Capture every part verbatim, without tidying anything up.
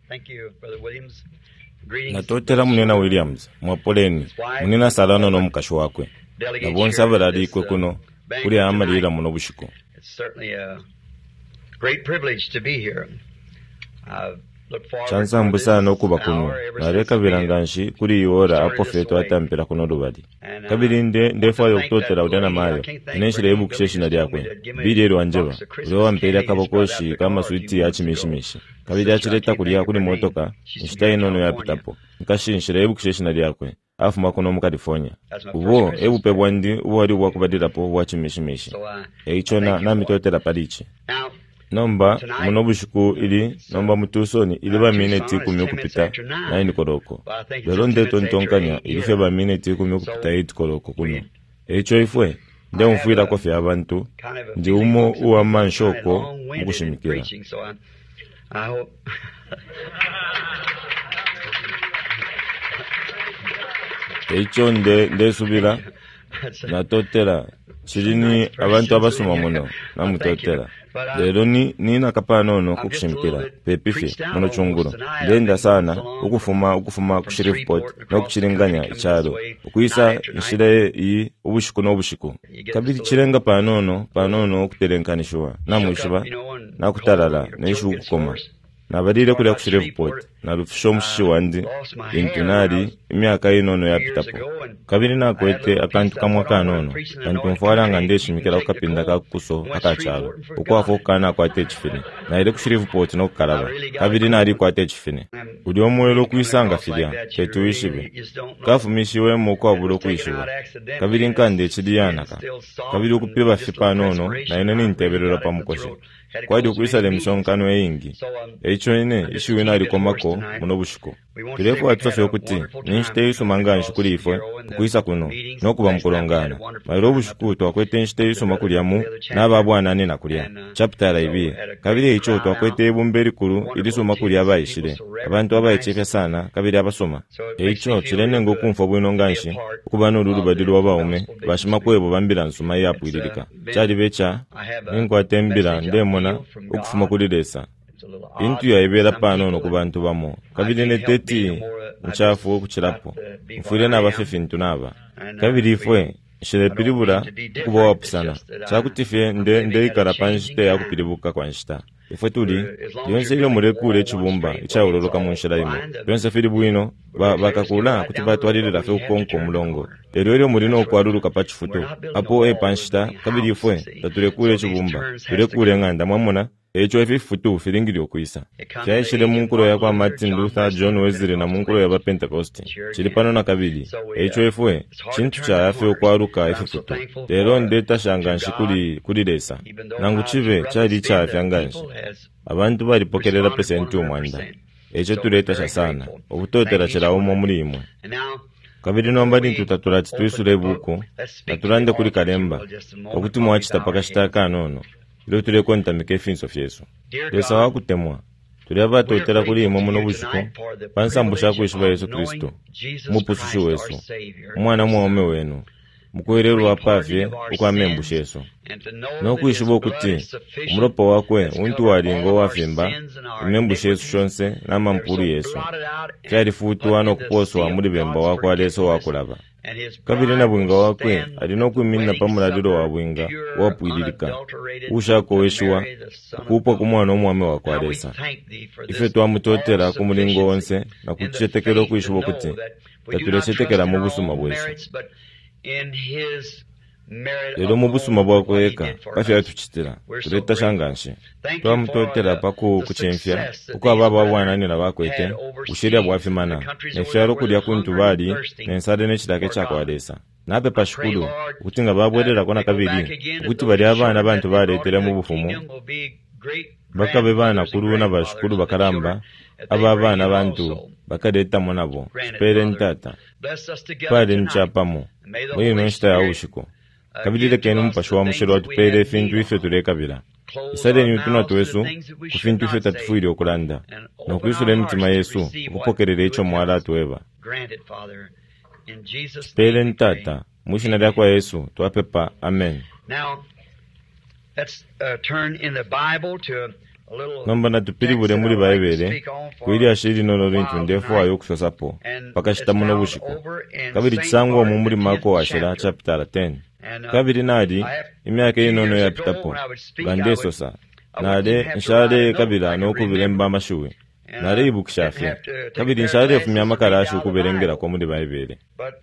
natotera munena Williams mwapoleni munena salano no mukashi wakwe na bonse abalali kwe kuno kuli amalira muno bushiko. Chansa mbusa no kuba kuno nareka biranganshi kuri yora apofeto atampera kuno rubali kabirinde ndefa yoktotera udana mayo ineshire ebukisheshi na lyakwe bidero anjeba ulewa mpera kabokoshi kama suiti ya chimishimishi kabiri achireta kulia kuri motoka nshitayi nono ya pitapo nkashi nshire ebukisheshi na lyakwe afu makono mu California ubo ebupe bwandi ubo wali wakubadira po wa chimishimishi eichona na mitotera palichi nomba muno bushiku ili nomba mutusoni ili ba minute kumi kupita nine koroko lero ndeto ntonkanya ili fe ba minute kumi kupita eight koroko kuno echo ifwe nde umfuira kofi abantu ndi umo uwa manshoko mukushimikira echo nde nde subira na totera chirini abantu abasoma muno na mutotera lero ni nina kapano no kukushimikira pepife muno chunguro ndenda sana ukufuma ukufuma ku Shreveport no kuchirenganya icharo ukuisa nshire yi ubushiku no bushiku kabiri chirenga panono panono okuterenkanishwa na mwishiba na kutarara neshu kukoma na badire kuri ku Shreveport na rufisho mushi wandi intunari imyaka inono ya pitapo kabiri na kwete akantu kamwa kanono kantu mfwaranga ndeshimikira ukapinda kakuso akachalo ukwafu kana kwate chifini na ile ku Shreveport no kukaraba kabiri na ali kwate chifini uli omwelo kuisanga filia ketu wishibe kafumishiwe mu kwabulo kuishiba kabiri nkande chidiyanaka kabiri ukupiba fipa nono na ine ninteberera pamukoshi kwadi ukuisa lemsonkano eyingi echo ine ishiwe na alikomako muno bushiko kirefu atusafe okuti ninshite isu manganshi kuri ifwe kuisa kuno no kuba mukolongana mayiro bushiko twakwete nshite isu makuliamu naba bwana nene nakulia chapter ibi kabiri echo twakwete ebumberi kuru ilisu makulia bayishire abantu abayicheke sana kabiri abasoma echo kirene ngokumfa bwino nganshi kubano lulu badilu wabaume bashima kwebo bambira nsuma yapwilirika cyari becha ninkwatembira ndemona ukufuma kuri desa intu ya ibera pano no kubantu bamo kabiri ne teti nchafu okuchirapo mfure na bafefe ntunaba kabiri ifwe shire piribura kuba wapusana chakutife nde nde ikarapanjite ya kupiribuka kwa nshita ifwe tuli yonse ile murekure chibumba ichauroroka mu nshira imo yonse firi bwino bakakula kuti batwalirira fe ukonko mulongo lero ile murino kwaruruka pachifuto apo e panshita kabiri ifwe taturekure chibumba turekure nganda mwamona echo efi futu firingiri okuisa chaishire munkuro ya kwa Martin Luther John Wesley na munkuro ya ba Pentecost chiri pano na kabiri echo efwe chintu cha afi okwaruka efi futu lero ndeta shanganshi kuri kuri desa nangu chive chari cha afi anganshi abantu bari pokerera percent umwanda echo tureta cha sana obutotera chira umo muri imwe kabiri nomba ni tutatura twisure buko naturande kuri kalemba okuti mwachita pakashitaka nono ilo tule konta mikefinso fyeso lesa wakutemwa tuli abatotera kuli imo muno bushiko pansambusha kuishiba Yesu Kristo mupusushu wesu mwana mwome wenu mukwererwa pavye ukwamembusha Yesu no kuishiba okuti umuropo wakwe untu walingo wafimba umembusha Yesu shonse na mampuru Yesu kyari futu wano kuposwa muri bemba wako aleso wakulaba kabiri na bwinga wakwe alino kuminna pamuladiro wa bwinga wapwilirika ushako weshuwa kupa kumwana omwame wako alesa ife twamutotera kumulingo wonse na kuchetekero kuishuwa kuti tatulechetekera mu busuma bwesu lero mu busuma bwako eka kafi atuchitira tuleta shanganshi twamutotera paku kuchemfya uko ababa bwana nina bakwete ushiria bwafimana nefyaro kulya kuntu bali nensade nechitake chako alesa nape pashukulu ukutinga babwerera kona kabiri ukuti bali abana bantu baletera mu bufumu bakabe bana kuruna bashukulu bakaramba aba abana bantu bakadeta monabo spere ntata pale nchapamo mwe nshita ya ushiko kabiri lekeni mpasho wa mushero watupere fintu ife turekabira isade ni utuna tuwesu kufintu ife tatufuiri okulanda na kuisule mitima Yesu kupokerere icho mwala tuweba spere ntata mwishina lya kwa Yesu tuwapepa amen. Let's uh, turn in the Bible to a little nomba na tupiri bure muri Bible kwili ashiri nono rintu ndefu ayo kusosapo pakashita muno bushiku kabiri chisango mu muri Marko washira chapter ten kabiri nadi imyaka inono ya pitapo gande sosa nade nshade kabira no kubilemba amashuwe nare ibukishafi kabiri nshade fumya makarashu kuberengera ko muri bayibere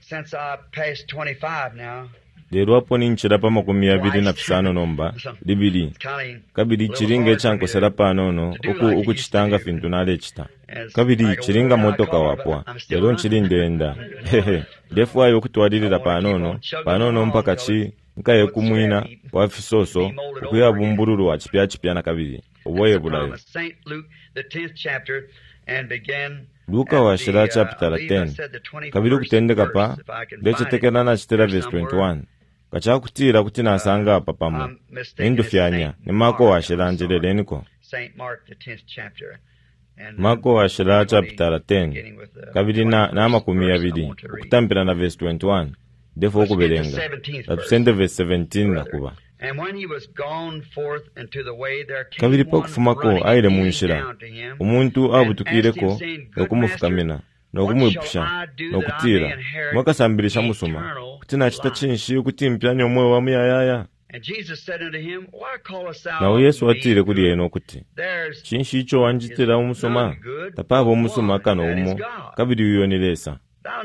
Lero hapo ni nchira pa makumi abiri na pisano nomba libili kabiri chiringa chanko serapa nono uku uku chitanga fintu nale chita kabiri chiringa motoka wapwa lero nchirinde enda hehe defu ayo kutwadilira pa nono pa nono mpaka chi nkaye kumwina wafisoso ukuya bumbururu wa chipya chipya na kabiri uboye bulayo Luka wa shira chapter ten kabiri kutendeka pa deche tekenana chitera verse twenty-one kacha kutira kuti nasanga apa pamu indufyanya ni Marko wa shira njireleniko Marko wa shira chapter ten kabiri na na makumi abiri kutambira na verse twenty-one defo okubelenga atusende verse seventeen nakuba kabiri pa kufumako aile munshira umuntu abutukireko okumufukamina nokumwipusha nokutira mwakasambirisha musuma kutina chita chinshi kuti mpyanyo mwe wa muyayaya nawo Yesu atire kuli eno kuti chinshi icho wanjitira umusoma tapabo umusoma kano umo kabiri uyonilesa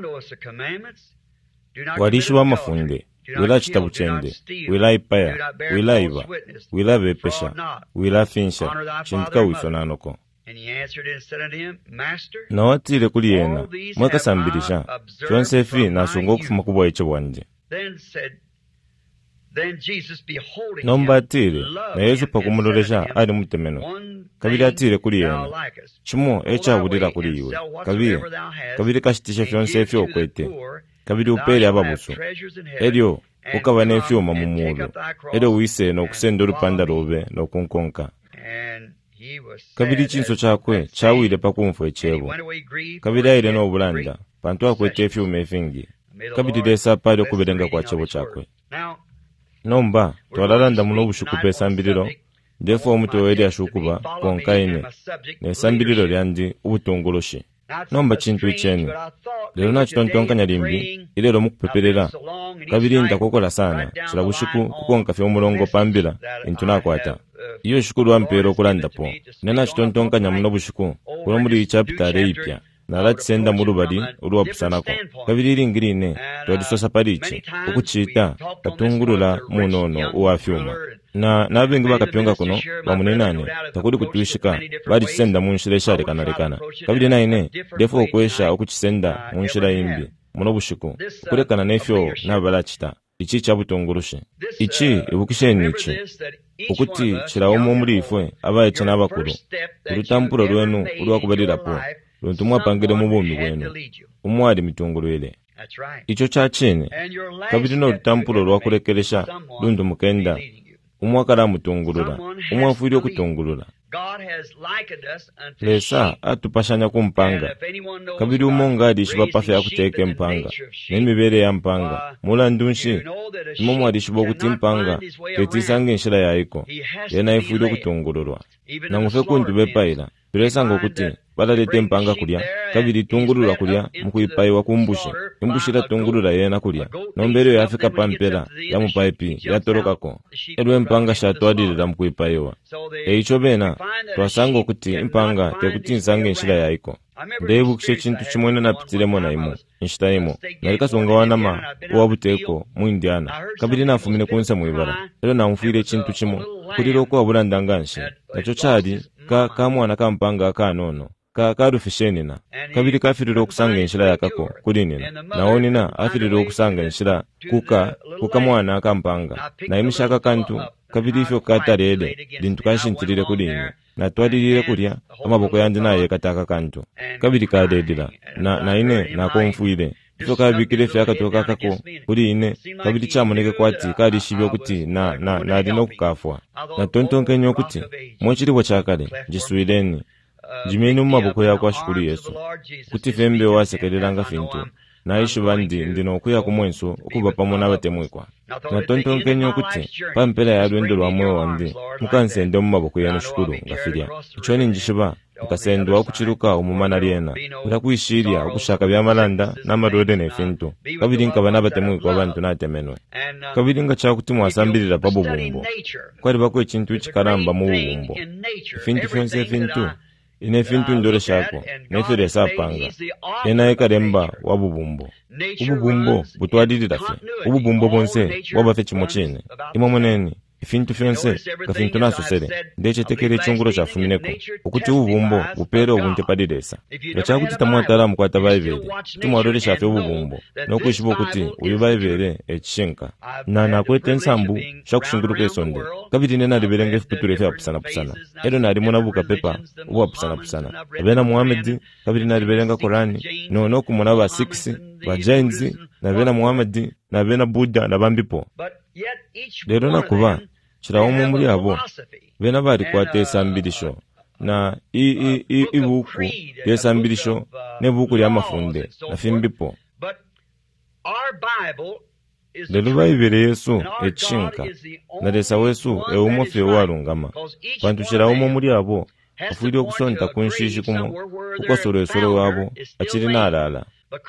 walishi wa mafunde wila chitabu chende wila ipaya wila iba wila bepesha wila finsha chintuka wisonanoko na watire kuli ena mwakasambirisha chonsefi nasongo kufuma kubwa icho wanje nomba atire na Yesu pakumulolesha ali mutemeno kabiri atire kuli ena chimo echa budira kuli iwe kabiri kabiri kashitisha chonsefi okwete kabiri upeli ababusu elio ukaba nefyuma mu mulu elio wise no kusenda urupanda robe no kunkonka kabiri chinso chakwe chawile pakumfo echebo kabiri aile no bulanda pantu akwete efyuma efingi kabiri desa pali okubelenga kwa chebo chakwe nomba twalalanda muno bushuku pesa mbiliro defo omuto eli ashukuba konkaine nesambiriro lyandi ubutongoloshi nomba chintu icheni lero na chitontonkanya limbi ilero mukupeperera kabiri ndakokola sana chila bushiku kukonka fye omulongo pambila intu nakwata iyo shukulu wampero kulandapo nena chitontonkanya muno bushiku kuno muri chapter ipya nalati senda mulubali uluwapusanako kabiri lingirine twadisosa palichi ukuchita katungulula munono uwafyuma na nabengi bakapyonga kuno bamunenane takuli kutuishika bali chisenda munshira ishale kanalekana kabiri naine defo okwesha okuchisenda munshira imbi muno bushiku kulekana nefyo nabalachita ichi chabutongurushe ichi ibukisheni ichi ukuti chirawo muri ifwe abaye chana bakuru urutampuro lwenu ulwakubalirapo luntumwa pangire mu bumi bwenu umwali mitungulwele icho chachene kabiri no rutampulo lwakulekelesha lundu mukenda umwakala mutungulula umwafuiri okutungulula lesa atupashanya kumpanga kabiri umonga adishiba pafe yakuteke mpanga nemibere ya mpanga mula ndunshi imomu adishiba okuti mpanga tetisange nshira yaiko yena ifuiri okutungululwa na ngufe kundu bepaila tulesa ngokuti balalete mpanga kulya kabiri tungulula kulya mukuipaiwa kumbushe imbushira tungulula yena kulya nombero yafika pampela ya mupaipi yatorokako elwe mpanga shatwadilira mukuipaiwa eicho bena twasanga okuti impanga tekuti nsange nshira yaiko ndebukishe chintu chimwene napitiremo na imo nshita imo nalikasonga wanama uwabuteko mu Indiana kabiri nafumine kunsa muibara elo namfuire chintu chimo kuliro kwa bulandanganshi nacho chadi ka kamwana kampanga kanono ka karufishenina kabiri kafiriro okusanga enshira yakako kulinina naonina afiriro okusanga enshira kuka kuka mwana akampanga na imishaka kantu kabiri ifyo katarede dintu kanshintirire kulini na twadilire kulya amaboko yandi naye kataka kantu kabiri kadedira na na ine na konfuire ifyo kabikire fya katoka kako kuli ine kabiri chamoneke kwati kali shibyo kuti na na na dino kukafwa na tontonke nyo kuti mochiri wa chakale jisuileni jimenu maboko yako ashukuri Yesu kuti fembe wasekelelanga fintu naishi bandi ndino okuya kumwenso okuba pamo n'abatemwekwa natontonkenya okuti pampera ya lwendo lwamwe wandi mukansende mu maboko yanu shukuru ngafirya icho ninjishiba mukasendwa okuchiruka omumana lyena ndakwishirya okushaka byamalanda n'amarode n'efintu kabiri nkaba n'abatemwekwa abantu natemenwe kabiri nga chakuti mwasambirira pabubumbo kwari bakwe ekintu kikaramba mu bubumbo ifintu fyonse efintu ine fintu ndore shako nefere sapanga ena ekaremba wabubumbo ububumbo butwadilira fe ububumbo bonse wabafe chimochene imomoneni ifintu fyonse kafintu naso sere ndeche tekere chunguro cha fumineko ukuti ububumbo bupere obunte padidesa gacha kuti tamwatala mukwata baibere tumwarore shafe ububumbo nokushibo kuti uyu baibere echinka na nakwete nsambu shakushunguruka esonde kabiri nena liberenge future fe apusana pusana edo nari mona buka pepa uwa pusana pusana abena Muhammad kabiri nari berenga Qurani no no kumona ba six ba Jainzi na bena Muhammad na bena Buddha na bambipo lero nakuba chirawo muri abo bena bari kwate sambirisho na i i i ibuku yesambirisho ne buku lya mafunde na fimbipo lero baibere Yesu echinka na lesa wesu eumofe warungama bantu chirawo muri abo afuri okusonta kunshishi kumo ukosoro esoro wabo akiri nalala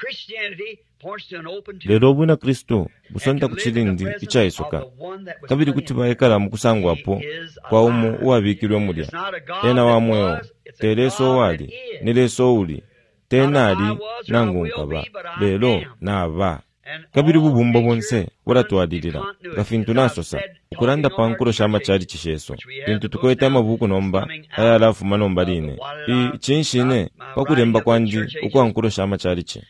lero buna Kristo busonta kuchirindi ichaisuka kabiri kuti baekala mukusangwa apo kwa umu uwabikirwe mulya ena wamweo tereso wali nileso uli tenali nangunkaba lero nava kabiri bubumbo bonse buratwadilira gafintu nasosa ukuranda pankuro shama chari chisheso bintu tukweta amabuku nomba aya alafu manomba line i chinshine pakuremba kwandi uko ankuro shama chari chi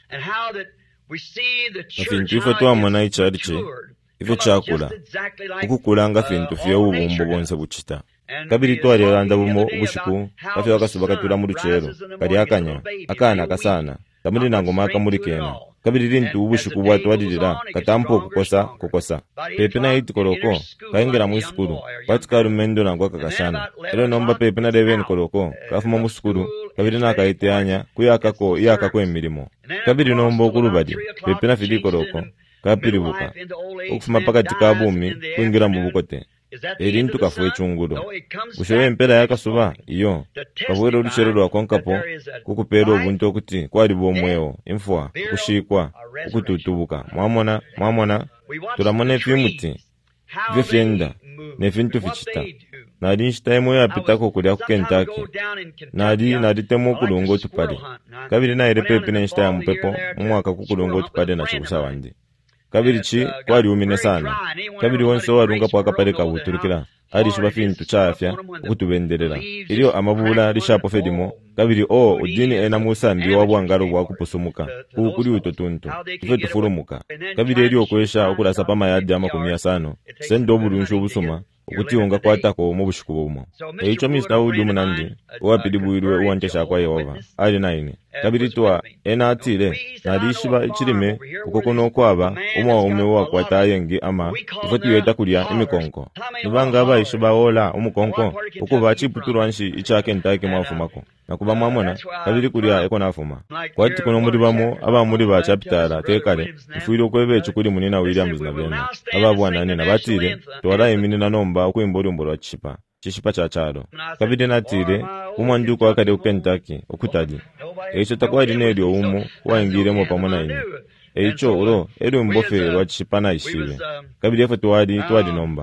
gafintu ifo twamona ichari chi ifo chakula ukukulanga fintu fye ubumbo bonse buchita kabiri twarelanda bumo ubushiku kafi wakasuba katula mu rucero kari akanya akana kasana tamuri nango maka muri kena kabiri rintu ubushiku bwa twadilira katampo kukosa kukosa pepe na iti koroko kaingera mu skuru patika rumendo nango kakashana ero nomba pepe na reven koroko kafuma mu skuru kabiri na kaiteanya kuyakako iyakako emirimo kabiri nomba okurubadi pepe na fidi koroko kapiribuka okufuma pakati ka bumi kuingira mu bukote erintu kafuwe chunguro ushewe mpera yakasuba iyo kafuwe ruchero rwa konkapo kukupero obuntu okuti kwari bomweo imfwa kushikwa ukututubuka mwamona mwamona turamone fimuti vyefyenda nefintu fichita nadi nshitaimo yapitako kulya ku Kentucky nadi nadi temo kulungo tupade kabiri na ire pepe na nshita ya mupepo mwaka kukulungo tupade na chibusa wandi kabiri chi kwari umine sana kabiri wonso warunga paka pale kabuturikira ari shiba fintu chafya ukutubenderera iliyo amabula rishapo fedimo kabiri o udini ena musa ndi wabwangaro bwa kupusumuka ukuri utotuntu ife tufurumuka kabiri iliyo kwesha okulasa pama yadi ama kumia sano sendo burunsho busuma ukuti unga kwatako mu bushuku bumo echo mister udu munandi wapidi buirwe uwantesha kwa Yehova ali nine kabiri twa ena atire nadishiba ichirime ukokono kwaba umwa ume wa kwatayengi ama ifati yeta kulya imikonko nibanga abayishiba ola umukonko ukuba chiputurwanshi ichake ntake mwafumako nakuba mwamona kabiri kulya eko nafuma kwati kono muri bamo aba muri ba chapitara tekale ifuiro kwebe chukuri munina Williams na bena aba bwana nene batire twara emini na nomba okuimbori umboro chipa chishipa cha charo kabiri natire umwandu kwa kade Kentucky okutadi echo takwa dinelyo umu waingire mo pamona ini echo uro ero mbofe lwa chipa na ishibe kabiri efe twadi twadi nomba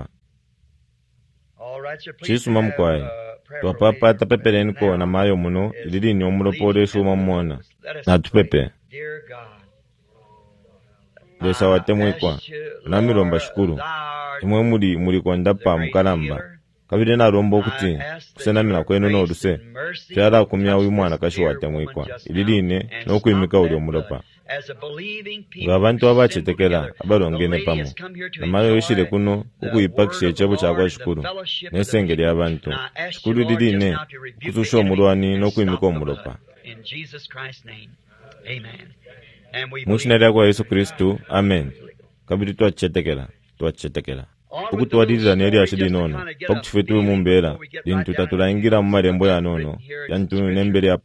chisu mamkwaye twapapa tapepereni ko na mayo muno lili ni omulopole shuma mmona na tupepe lesa watemwekwa na milomba shukuru imwe muri muri kwandapa mukalamba kabiri na rombo kuti kusena mina kweno no duse cyara kumya uyu mwana kashi watemwekwa ililine no kwimika uri omulopa ngabantu abachetekera abarongene pamo na mayo yishire kuno ukuyipakishe chebo chakwa shukuru nesengeri abantu shukuru liline kutusho mulwani no kwimika omulopa Mushinari kwa Yesu Kristu amen kabiri twachetekera twachetekera ukutwadiriza neri ashidi nono pakufetu mumbera dintu tatulaingira mu marembo ya nono yantu nembere apa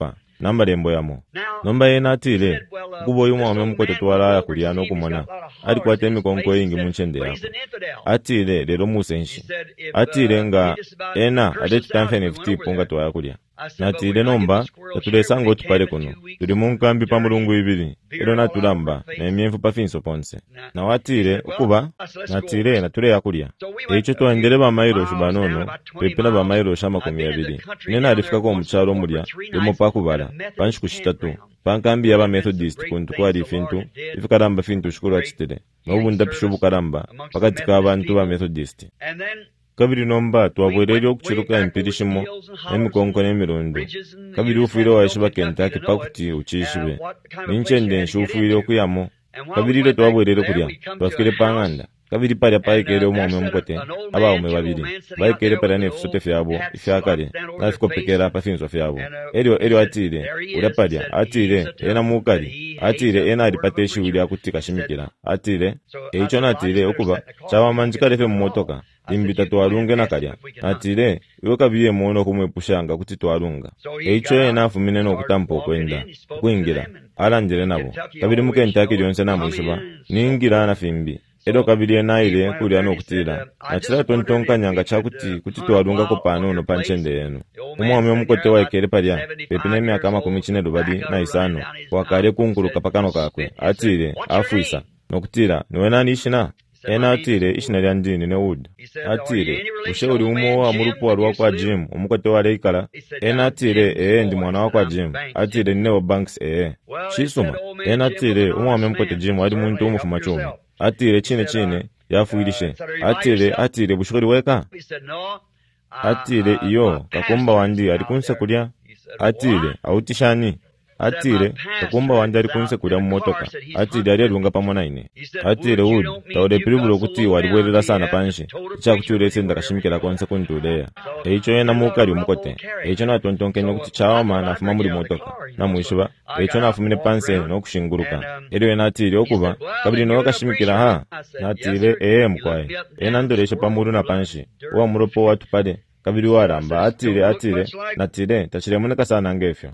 namba lembo yamo nomba yena atile kubo yuma wame mkote tuwala ya kuliano kumona adi kwa temi konko ingi munchende yako atile lero musenshi atile nga ena adeti tamfene fitipu nga tuwaya kulia natile nomba natule sango tupale kuno tuli munkambi pa mulungu ibili ilo natulamba na emyenfu pa finso ponse na watile ukuba natile natule ya kulia eicho tuandele ba mailo shubanono pepena ba mailo shama kumi abili nena alifika kwa mchalo mulia limo pa kubala panshi kushitatu pankambi ya ba Methodist kuntu kwa alifintu ifikaramba fintu shukuru achitile mabunda pishubu karamba pakati ka abantu ba Methodist kabiri nomba twabwerere okuchiruka impirishimo emikonko n'emirundo kabiri ufuire waishiba Kentucky pakuti uchishibe ninchende nshufuire okuyamo kabiri ile twabwerere kulya twafikire panganda kabiri pali paikere omwome omukote abaume babiri baikere pala nefisote fyabo ifyakale nafikopekera pafinso fyabo elio elio atile ulapalya atile ena mukali atile ena alipateshi wili akutika shimikila atile eicho natile okuba chawa manjikale fe mmotoka imbita twalunge nakalya atile iwe kabiri emono kumwepushanga kuti twalunga eicho ena afumine n'okutampa okwenda kuingira alanjire nabo kabiri mu Kentucky lyonse namwishuba ningira na fimbi edo kabili ena ile kulia n'okutila achira tontonkanyanga chakuti kuti twalunga ko panono panchende yenu umwami omukote waikere palya pepina emyaka makumi chine lubadi na isano wakale kunkuruka pakano kakwe atile afuisa nokutila niwenani ishina ena atile ishina lya ndini ne wood atile ushauri umo wa murupu wa kwa Jim omukote wa leikala ena atile ee ndi mwana wa kwa Jim atile nne wa banks ee shisuma ena atile umwami omukote Jim wadi muntu umufuma chumi atile chine chine yafuilishe atile atile bushukuri weka atile iyo kakumba wandi alikunse kulya atile autishani atile kakumba wandi alikunse kulya mmotoka atile aliyalunga pamona ine atile wood taode pilibulo kuti walibwerera sana panshi chakuchule senda kashimikela konse kuntuleya eicho yena mukali umukote eicho natontonkene kuti chawama nafuma muli motoka namwishuba eicho nafumine panse nokushinguruka elio yena atile okuba kabili no kashimikela ha natile ee mkwae ena ndoleshe pamuru na panshi uwa muropo watu pale kabili waramba atile atile natile tachilemuneka sana ngefyo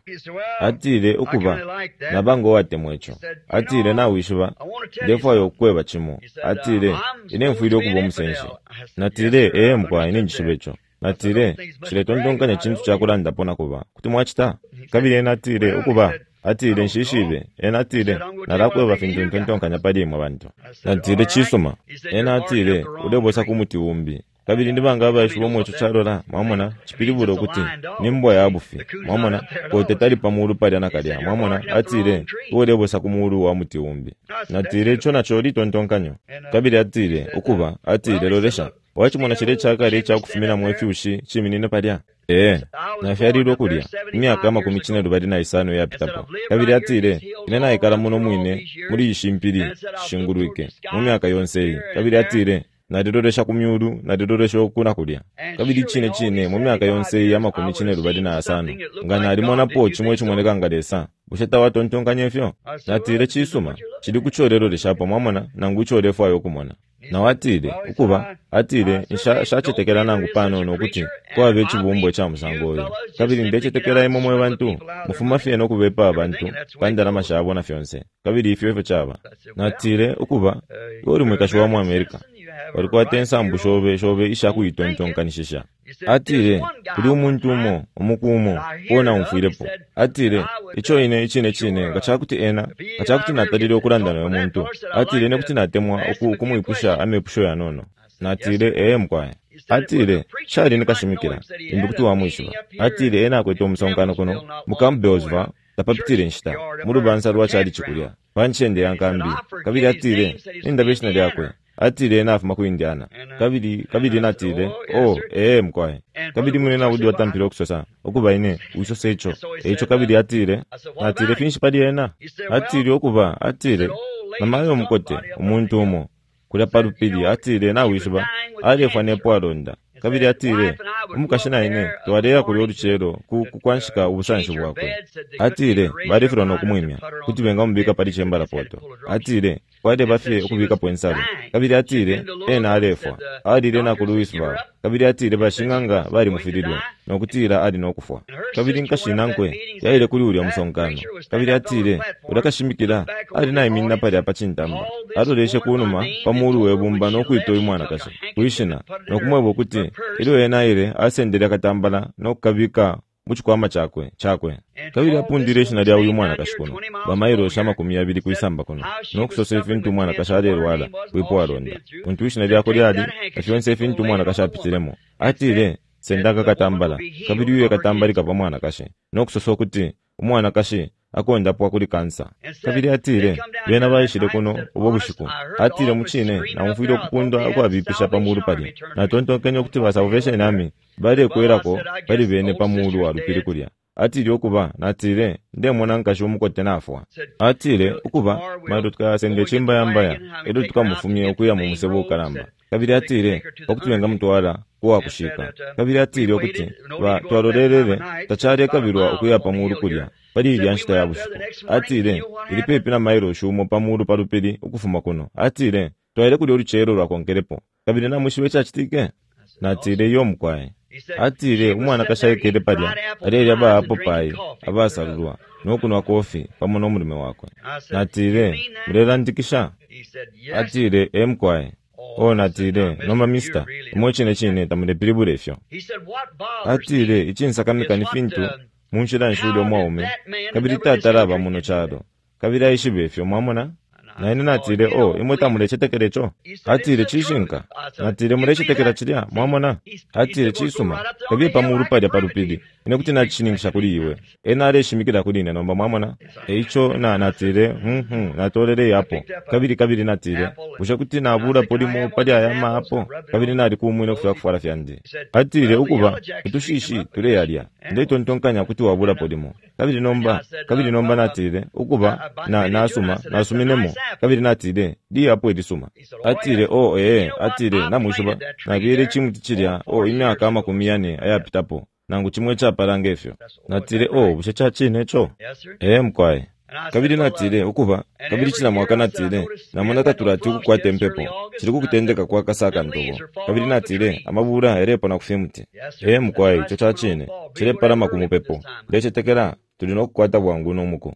atile ukuba nabango wate mwecho atile na wishuba defo yokweba chimo atile ine mfuile okuba musenshi natile ee mkwa ine njishubecho natile chile tontonkanya chintu chakulanda pona kuba kuti mwachita kabili ena atile ukuba atile nshishibe ena atile nalakweba fintu ntontonkanya palimu abantu natile chisuma ena atile udebosa kumuti umbi kabili ndibanga baishubo mwecho charola mwamona chipilibulo kuti nimbwa ya abufi mwamona kote tali pamulu pali nakalya mwamona atile udebosa kumulu wa muti umbi natile chona choli tontonkanyo kabili atile ukuba atile lolesha wachimona chile chakale chakufumina mwefyushi chiminine palya ee nafyalilo kulya myaka makumi chine lubadi na isano yapitapo kabili atile inena ikala muno mwine muri ishimpili shingurwike mu myaka yonseyi kabili atile nadidoresha kumyulu nadidoresha okuna kulya kabili chine chine mu myaka yonseyi ya makumi chine lubadi na asano ngana alimona po chimwe chimwoneka ngalesa busheta watontonkanye fyo natile chisuma chili kuchorero leshapo mwamona nangu chorefu ayo kumona na watile ukuba atile shachetekela nangu pano nokuti kwa vechi bumbo cha musangoyo kabili ndechetekela imo mwe bantu mufuma fye nokubepa abantu pandala mashabo na fyonse kabili ifyo ifyo chaba natile ukuba yori mwekashwa mu Amerika walikuwa tensa mbushobe shobe isha kuitontonkanishisha atile kuli umuntu umo omukumo kuona umfuilepo atile icho ine ichine chine ngachakuti ena ngachakuti natalile okulandana yomuntu atile nekuti natemwa okumuipusha amepusho ya nono natile ee mkwae atile shali nikashimikila imbukuti wa mwishuba atile ena kwete omusonkano kuno mukambeozva tapapitile nshita mulubansa lwa chali chikulya panchende yankambi kabili atile indabeshina lyakwe atile ena afuma ku Indiana kabili kabili natile oh ee mkwae kabili mwene na udi watampile okusosa okuba ine uisose echo echo kabili atile atile finshi pali ena atile okuba atile namayo mkote umuntu umo kulya palupili atile na wishuba alefwa nepo alonda kabiri atire umukashina ine twarera kuri oruchero kukwanshika ubusanshi bwakwe atire barifura no kumwimya kuti benga mubika pali chembala poto atire kwade bafye okubika poensalo kabiri atire ena alefwa adire na kuluiswa kabiri atire bashinganga bari mufiridwe nokutira adi nokufwa kabiri nkashina nkwe yaile kuli uli musongano kabiri atire udakashimikira adi na iminna pali apachintamba atoleshe kunuma pamulu webumba nokuitoyi mwana kasha kuishina nokumwebo kuti ilo ena ile asendele akatambala nokukabika muchikwama chakwe chakwe kabiri apundire shina lya uyu mwana kashikuno bamairo shama kumia bili kuisamba kuno nokusose fintu mwana kashale rwala wipo alonda untu ishina lyako lyali ashionse fintu mwana kashapitiremo atire sendaka katambala kabiri uye katambalika pa mwana kashe nokusoso kuti umwana kashe akonda po kuli kansa kabiri atire bena bayishire kuno ubo bushiku atire muchine na mufiro kupunda kwa bipisha pamuru pali na tonto kenyo kuti basaveshe nami bale kwerako bali bene pamuru walupiri kulya atire okuba natire nde mwana nkasho mukote nafwa atire okuba mado tukasende chimba yambaya edo tukamufumye okuya mu musebo kalamba kabiri atire okutuwenga mutwala kwa kushika kabiri atire okuti ba twalorerere tachare kabirwa okuya pamuru kulya pali ilyanshita ya bushiku atire ili pepe na mairo shumo pamuru palupiri ukufuma kuno atire twaile kuli oruchero lwakonkerepo kabiri na mwishiwe chachitike natire yo mukwaye atire umwana kashayekele palya aleli aba apo pai abasalulwa nokunwa kofi pamo nomulume wakwe natire murera ndikisha atire emkwaye o natire noma mister umwechine chine tamule pilibule fyo atire ichinsakamika ni fintu munchira nshudo mwaume kabiri tataraba muno chado kabiri aishibe fyo mwamona na ine natire o imweta mulechetekerecho atire chishinka natire mulechetekera chilya mwamona atire chisuma kabiri pamuru palya palupidi ine kuti nachiningisha kuli iwe ena aleshimikira kuli ine nomba mwamona eicho na natire hm hm natolere yapo kabiri kabiri natire usha kuti nabura polimo palya ayama apo kabiri nali kumwine kufya kufala fyandi atire ukuba utushishi tule yalya ndeito ntonkanya kuti wabura polimo kabiri nomba kabiri nomba natire ukuba na nasuma nasuminemo kabiri natire di apo edisuma atire o eh atire namwishuba nabire chimuti chilya o imyaka amakumiyane ayapitapo nangu chimwe chapalange efyo natire o bushe chachine cho eh mkwaye kabiri natire ukuba kabiri chila mwaka natire namona taturati kukwate mpepo chiri kukutendeka kwa kasaka ndogo kabiri natire amabura erepo na kufemuti eh mkwaye cho chachine chile parama kumupepo leche tekera tulino kukwata bwangu nomuko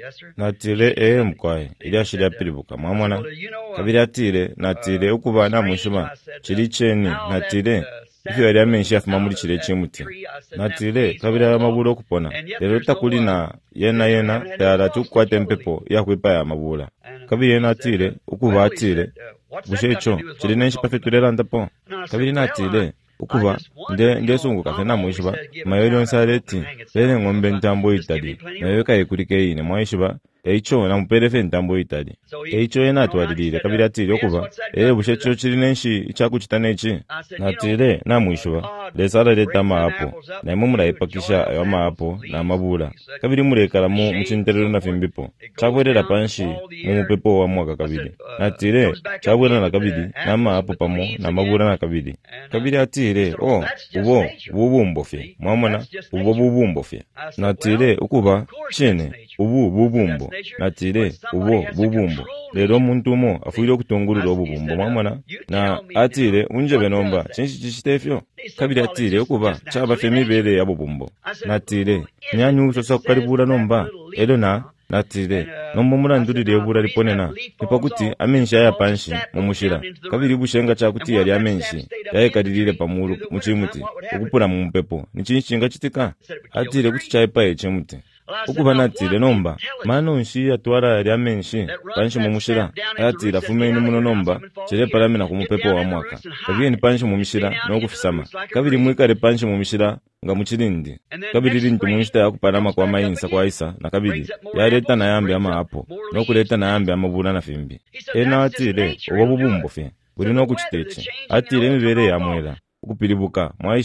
natire eh mkwaye ili ashili apilibuka mwamwana kabiri atire natire ukuba na mwishuba chili cheni natire ifyo yali amenshi afuma muri chile chimuti natire kabiri amabura okupona lero takuli na yena yena tayara tukwate mpepo yakwipa ya mabura kabiri natire ukuba atire bushecho chili nenshi pafetulera ndapo kabiri natire ukuba nde ndesungu kafena mwishuba mayelo nsareti lele ngombe ntambo itali nayo kayikulike ine mwishuba eicho na muperefe ntambo itali eicho yena twalilire kabiri atire okuba eh bushecho chili nenshi ichakuchitana ichi natire na mwishuba lesala leta maapo na mumula ipakisha ayo maapo na mabula kabiri mulekala mu muchinterero na fimbipo chabwerera panshi mu mupepo wa mwaka kabiri natire chabwerera na kabiri na maapo pamo na mabula na kabiri kabiri atire o ubo bubumbofye mwamona ubo bubumbofye natire ukuba chene ubu bubumbo natire ubo bubumbo lero muntu mo afuire okutungulira obubumbo mwamona na atire unje benomba chinshi chichitefyo kabiri atire okuba chaba femibere ya bubumbo natire nyanyu sosa kukalibura nomba elo na natire nombo mulandulire ebura liponena ipakuti amenshi aya panshi mumushira kabiri bushenga chakuti yali amenshi yaye kadilire pamuru muchimuti okupura mu mpepo ni chinchinga chitika atire kuti chaipa echemuti ukuba natire nomba mano nshi atwara yali amenshi panshi mumushira atira fumeni muno nomba chile palamina kumupepo wa mwaka kabiri ni panshi mumishira nokufisama kabiri mwikale panshi mumishira nga muchilindi kabiri lintu munshita yakupalama kwa mayinsa kwa isa na kabiri yaleta na yambi ama apo nokuleta na yambi amabula na fimbi ena atire oba bubumbo fe buli nokuchiteche atire mibere ya mwela ukupilibuka mwaishiba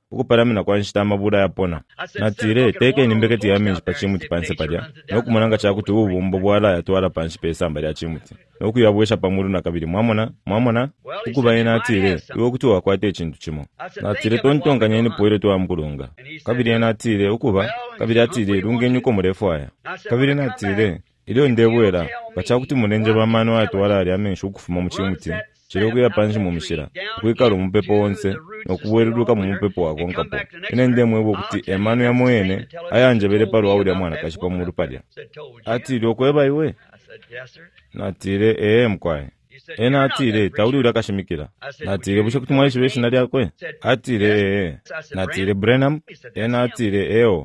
ukuparamina kwa nshita mabura yapona natire teke nimbeketi ya minji pachimuti panse padya nokumonanga chakuti ubumbo bwala yatwala panshi pesamba lya chimuti nokuyabwesha pamulu na kabiri mwamona mwamona ukuba yena atire iwo kuti wakwate chintu chimo natire tontonganya ni poire to amkulunga kabiri yena atire ukuba kabiri atire lungenyuko murefu aya kabiri natire ilio ndebwera pachakuti munenje bamano atwala ali amensha ukufuma mu chimuti chiroko ya panshi mu mishira kwikalo mupepo wonse nokubweruduka mu mupepo wako nkapo ine ndemwebo kuti emano ya moyene ayanje bere palo awuli mwana kashipa mu rupadya ati lokweba iwe natire ee mkwaye ena atire tauli urakashimikira natire bushe kuti mwashi beshi nali akwe atire ee natire Branham ena atire eo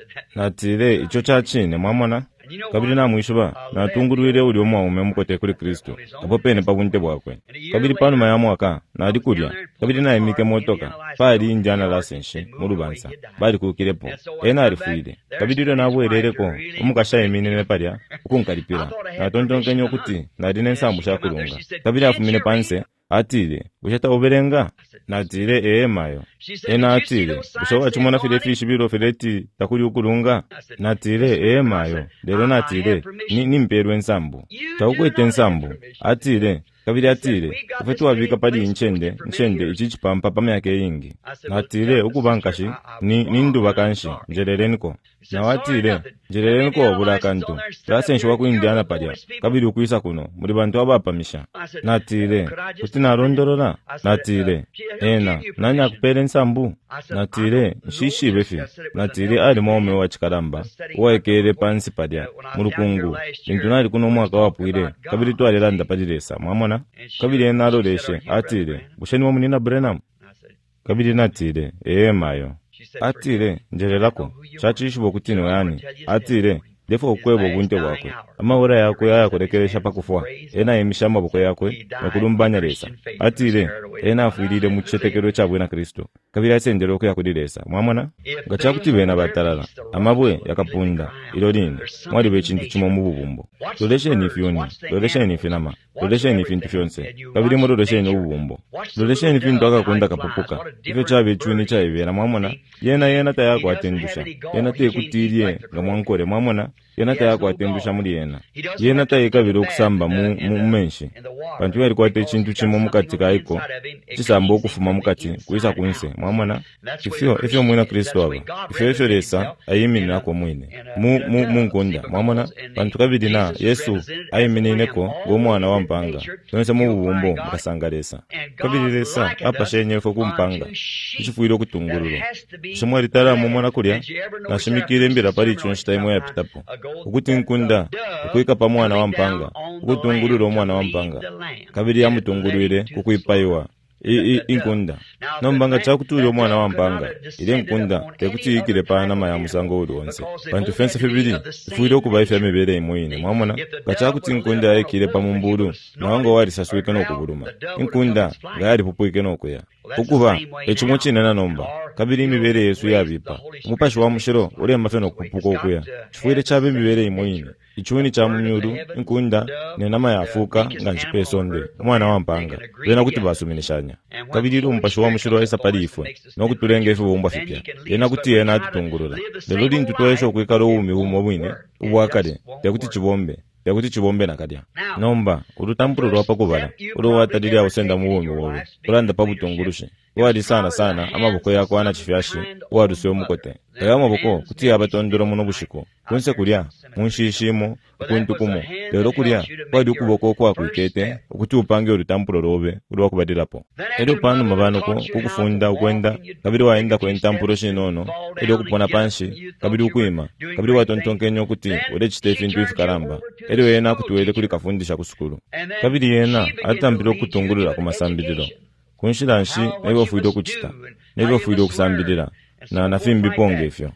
natire icho chachine mwamona kabiri na mwishuba natungurwire uli omwaume mukote kuri Kristo apo pene pabunte bwakwe kabiri pano mayamu aka nadi kulya kabiri na emike motoka pali indiana lasenshi murubansa bali kukirepo ena alifuide kabiri ro nabwerereko umukasha eminene palya ukunkalipira natontonkenyo kuti nadi nensambu shakulunga kabiri afumine panse atire ushata oberenga natire ee mayo ena atire ushawa chimona file fishi biro fileti takuli ukulunga natire ee mayo lero natire ni nimperwe nsambu taukwete nsambu atire kabiri atire ufetu wabika pali nchende nchende ichichi pampa pamyake yingi natire ukubankashi ni nindu bakanshi njerereniko na watire njerereniko wabula kantu lasenshi waku indiana padya kabiri ukuisa kuno muri bantu wabapamisha natire kuti narondorora natire ena nanya kupere nsambu natire nshishi befi natire ali mwaume wa chikaramba uwaekere pansi padya murukungu bintu nali kuno mwaka wapwire kabiri tuwalelanda padiresa mwamona kabiri ena aloleshe atire busheni wa munina Branham kabiri natire ee mayo atire njerelako chachishibo kutino yani atire defo ukwebo bunte bwakwe amahora yakwe ayakorekeresha pakufwa ena emishamba boko yakwe nakulumbanya lesa atire ena afuirire mu chitekero chabwe na Kristo kabiri asendero ko yakudiresa mwamona gachakuti bena batalala amabwe yakapunda ilo lini mwali bechintu chimo mu bubumbo lolesheni fyoni lolesheni finama lolesheni fintu fyonse kabiri mu lolesheni ubumbo lolesheni fintu akakonda kapupuka iko chabe chuni chaibera mwamona yena yena tayako atendusha yena te kutirie ngamwankore mwamona yena tayako atendusha muri yena yena tayika biro kusamba mu mu menshi bantu bari kwate chintu chimo mukati kaiko chisambo kufuma mukati kuisa kunse mwamona ifyo ifyo mwina Kristo aba ifyo ifyo lesa ayimina ko mwine mu mu mungonda mwamona bantu kabiri na Yesu ayimineko go mwana wa mpanga tonse mu bubumbo mukasangalesa kabiri lesa apa shenye fo kumpanga ichifuiro kutungururo shimwe litara mu mwana kulya na shimikire mbira pali chonshita imwe ya pitapo ukuti nkunda ukuika pa mwana wa mpanga ukutungururo mwana wa mpanga kabiri ya mutungurire kukuipaiwa i inkunda nombanga chakutulyo mwana wa mpanga ile nkunda tekuti ikire pana maya musango uli wonse bantu fense fibiri fuiro kuba ife mebere imwine mwamona gachakuti nkunda ekire pa mumbulu nawango wali saswike no kubuluma nkunda gari pupuike no kuya ukuba echimo chinena nomba kabiri imibere Yesu yabipa umupashi wa mushiro ule mafeno kupuko kuya fuire chabe mibere imwine ichuni cha mnyuru nkunda nenama yafuka nganjipe sonde mwana wa mpanga bena kuti basuminishanya kabiri umpashi wa mushiro esa palifwe nokutulenge ife bomba fipya yena kuti yena atutungurura lelo lintu toyesho kwikalo umi umo bwine ubwakale yakuti chibombe yakuti chibombe nakadya nomba urutamburo rwapa kubala uro watadiri ausenda muwomi wowe uranda pabutungurushe wadi sana sana amaboko yako ana chifyashi wadusiyo mukote aya maboko kuti abatondoro muno bushiko kunse kulya munshishimo kuntukumo lero kulya wadi ukuboko kwa kwikete ukuti upange urutamburo robe urwa kubadirapo edo panu mabanoko kukufunda ukwenda kabiri waenda ko entamburo shinono edo kupona panshi kabiri ukuima kabiri watontonkenyo kuti ode chitefi ntuifu karamba edo yena kutuwele kuli kafundisha kusukulu kabiri yena atambiro kutungurura kumasambidiro kunshiranshi nebo fuido kuchita nebo fuido kusambidira na nafimbi ponge ifyo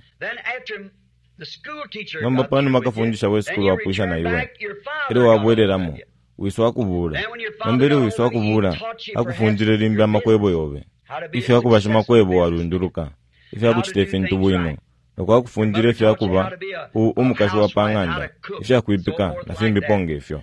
namba panu makafundisha we skulu wapuisha na iwe edo wabwereramo wiso wakubula nambere wiso wakubula akufundire limbi amakwebo yobe ifyo akubasha makwebo warunduruka ifyo akuchitefi ntubwino Kwa akufundire ifyo akuba umukashi wa panganda ifyo akuipika nafimbi ponge ifyo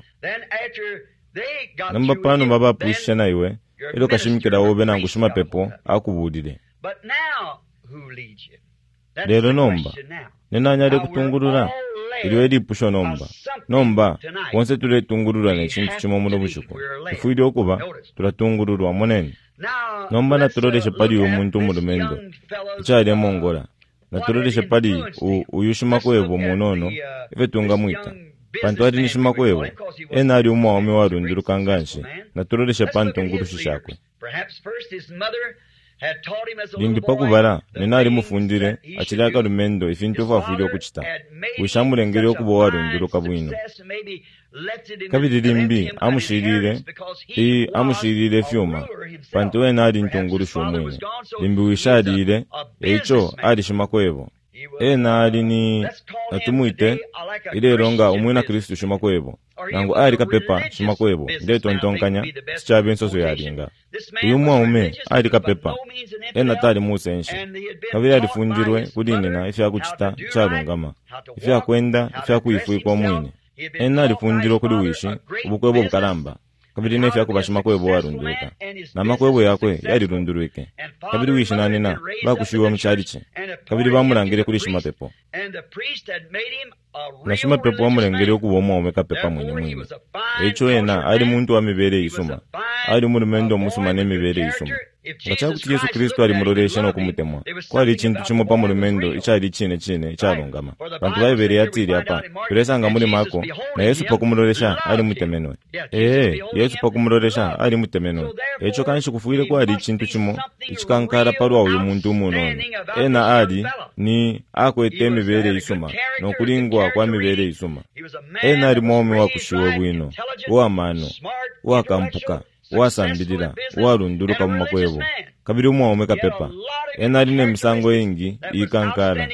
namba panu babapuisha na iwe edo kashimikira wobe na ngushuma pepo akubudire lero nomba nenanyale kutungulula iliwe lipusho nomba nomba wonse tuletungulula nechintu chimo muno bushuko ifuili okuba tulatungululwa monene nomba natuloleshe pali umuntu mulumendo ichali mongola natuloleshe pali uyushima kwevo munono ife tunga mwita pantu ali nishima kwevo ena ali umwa wame warundiru kanganshi natuloleshe pantungulushi shakwe lindi pakubala nena ali mufundire achilaka lumendo ifintu fafuili okuchita wishamulengeli okuba warundiru kabwino kabili limbi amushirire i amushirire fyuma pantu ena ali ntungulushi umwine limbi wishalire eicho ali shima kwevo ena ali ni natumuite ilelonga umwina Kristu shima kwevo nangu ali kapepa shima kwevo nde tontonkanya sichabe nsoso yalinga uyu mwaume ali kapepa ena tali musenshi kabili alifundirwe kudinena ifya kuchita chalungama ifya kwenda ifya kuifuika omwine ena alifundirwe kuli wishi ubukwebo bukalamba kabili nefya kubashima kwevo warunduruka na makwebo yakwe yalirunduruke kabili wishi nanina bakushiwa mchaliche kabili bamulangire kuli shima pepo na shima pepo wamulengere okuba omwaume kapepa mwenye mwine echo ena ali muntu wa mibere isuma ali mulumendo musuma n'emibere isuma ngachakuti Yesu Kristo ali mulolesha n'okumutemwa kwali chintu chimo pa mulumendo ichali chine chine ichalungama bantu bayibere yatiri apa tulesanga muli mako na Yesu pakumulolesha ali mutemenwe eh Yesu pakumulolesha ali mutemenwe echo kanshi kufuire kwali chintu chimo ichikankara parwa uyu muntu munono ena ali ni akwete emibere isuma n'okulingwa kwa mibere isuma ena ali mwomi wa kushiwa bwino wa mano wa kampuka wasambidira warunduruka mu makwebo kabiri umwaume kapepa ena ali nemisango yengi ikankara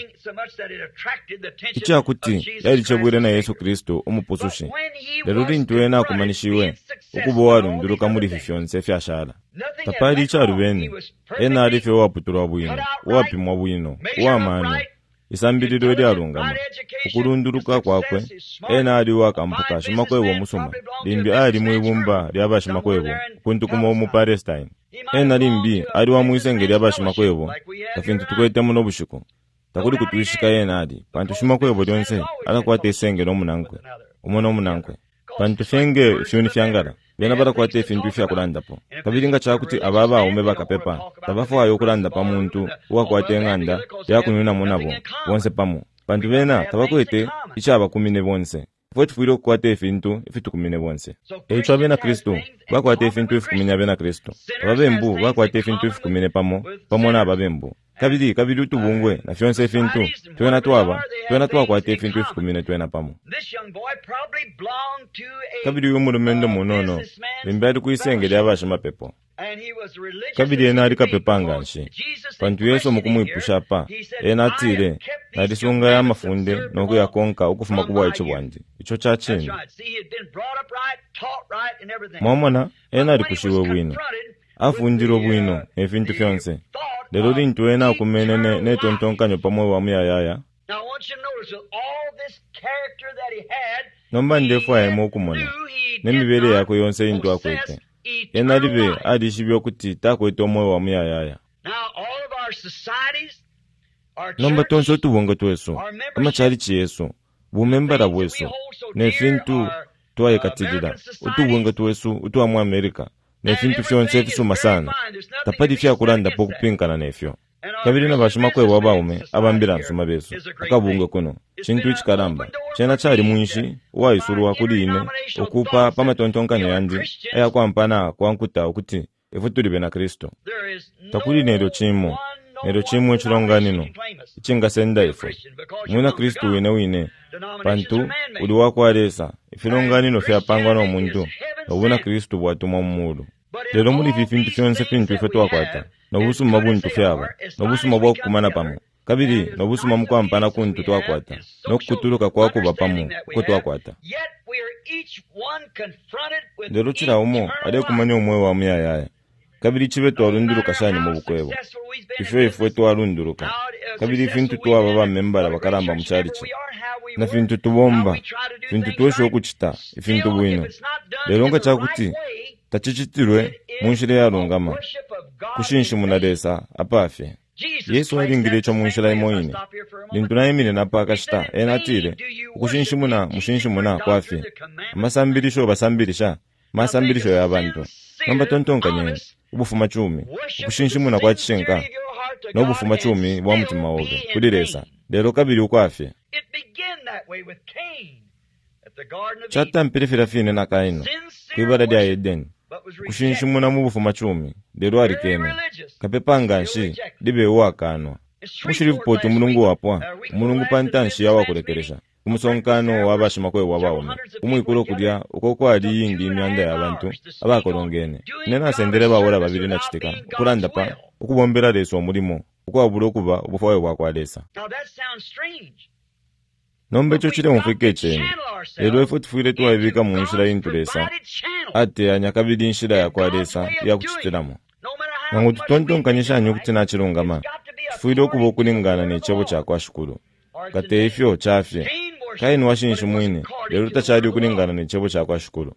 ichakuti yali chebwire na Yesu Kristo umupusushi lero lintu ena akumanishiwe ukubo warunduruka muri fifyonse fyashala tapali icharubene ena ali fyo waputulwa bwino wapimwa bwino wamano isambidiro eli alungama ukulunduruka kwakwe ena ali wakampuka shima kwevo musuma limbi ali mwibumba lyaba shima kwevo kuntu kuma mu Palestine ena limbi ali wa muisengeli yaba shima kwevo kafintu tukwete muno bushuko takuli kutuishika ena ali pantu shima kwevo lyonse akakwate isengeli omunankwe umona omunankwe pantu fenge fyuni fyangala bena bara kwate fintu fya kulandapo kabiringa chakuti ababa ume bakapepa tabafo ayo kulanda pa muntu uwa kwate nganda yakununa munabo bonse pamo pantu bena tabakwete ichaba kumine bonse foti fuiro kwate fintu ifitu kumine bonse echo bena Kristo bakwate fintu ifikumine bena Kristo ababembu bakwate fintu ifikumine pamo pamo na ababembu kabiri kabiri tubungwe na fyonse fintu twena twaba twena twakwate fintu ifikumine twena pamo kabiri umulumendo munono limbali kuisengeli abashima pepo kabiri ena ali kapepanga nshi pantu Yesu mukumwipusha pa ena atire na lisunga ya mafunde noku ya konka ukufuma kubwa icho bwandi icho chachini mwamona ena ali kushiwe bwino afundiro bwino efintu fyonse lero lintu ena akumene ne, ne tontonkanyo pamwe wa muyayaya nomba ndefu ayemo okumona nemibere yako yonse intu akwete ena libe adishibyo kuti takwete omwe wa muyayaya nomba tonso tubonga twesu amachali chiyesu bumembara bwesu nefintu twayekatilila utubonga twesu utuwa mu Amerika nefintu fyonse fisuma sana tapadi fya kulanda pokupinkana nefyo kabiri na bashima kwevo abaume abambira nsuma besu akabunga kuno chintu ichikalamba chena chali mwinshi waisuru wakuli ine okupa pamatontonkanyo yandi aya kwampana kwankuta ukuti ifutulibe na Kristo takuli nero chimo nero chimo chilonganino ichinga senda ifo mwina Kristo wine wine pantu uli wakwalesa ifilonganino fyapangwa no muntu obuna Kristo bwatumwa mmulu lero muli fifintu fyonse fintu ife twakwata nobusuma buntu fyaba nobusuma bwakukumana pamo kabiri nobusuma mukwampana kuntu twakwata nokutuluka kwako bapamu ko twakwata lero chira umo ale kumanya umwe wa muyayaya kabiri chibe twarunduruka shani mu bukwebo ife ife twarunduruka kabiri fintu twaba ba membara bakaramba mucharichi na fintu tubomba fintu twesho kuchita ifintu bwino lero nga chakuti tachichitirwe munshire yarungama kushinshi munalesa apafye Yesu alingire echo munshira imoine lintunayimire napakashita enatire ukushinshimuna mushinshimuna kwafye amasambirisho basambirisha masambirisho y'abantu namba tontonkanye ubufuma cumi ukushinshimuna kwa chishenka n'obufuma cumi bwa mutima wobe kudiresa lero kabiri ukwafye chata mpirifira fine na Kaino kwibara lya Edeni kushinshimuna mu bufuma cumi lero alikene kapepanga nshi libe wakanwa mushiripoti mulungu wapwa mulungu pantanshi yawa kulekeresha umusonkano wabashima kwe wabawome umwikulo kulya uko kwali yingi imyanda y'abantu abakolongene nena sendere bawora babiri na chitika ukulanda pa ukubombera leso omulimo ukwabula okuba obufawe bwakwalesa nombe cho chile mufike cheni lero efo tufuire tuwabika mu nshira y'intulesa ate anyakabiri nshira yakwalesa yakuchitiramo nangu tutontonkanyisha anyukutina chilungama tufuire okuba okulingana n'echebo chakwashukulu kate ifyo chafye Kaini washinshi mwine lero tachali okulingana n'echebo chakwashukulu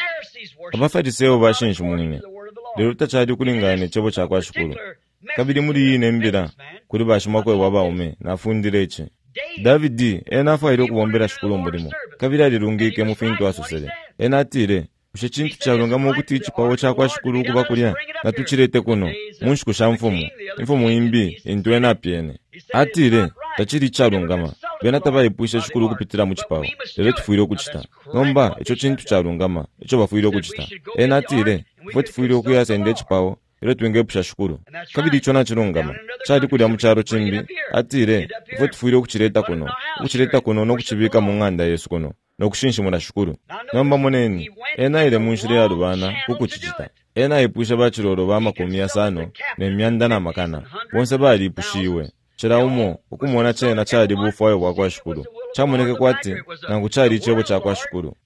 abafariseyo bashinshi mwine lero tachali okulingana n'echebo chakwashukulu kabiri muri yine mbira kuri bashima kwe wabaume nafundireche Davidi enafaire okubombera shukulu mulimo kabiri alirungike mufintu asosele enatire ushe chintu chalungama okuti chipawo chakwashukulu kuba kulya natuchirete kuno munshikusha mfumu mfumu imbi intwe napyene atire tachiri chalungama bena tabayipusha shukulu kupitira mu chipawo lero tufuire okuchita nomba echo chintu chalungama echo bafuire okuchita enatire fwe tufuire okuyasa ende chipawo lero twenge pusha shukulu kabiri chona chilungama chali kulya mu charo chimbi atire fwe tufuire okuchireta kuno okuchireta kuno nokuchibika mu nganda Yesu kuno nokushinshimula shukulu nomba moneni ena ile munshire ya rubana kukuchichita ena ipusha bachiroro ba makumi asano nemyanda na makana bonse bali ipushiwe chira umo ukumona chena chali bufayo bwa shukulu chamuneke kwati nangu chali ichebo cha kwa shukulu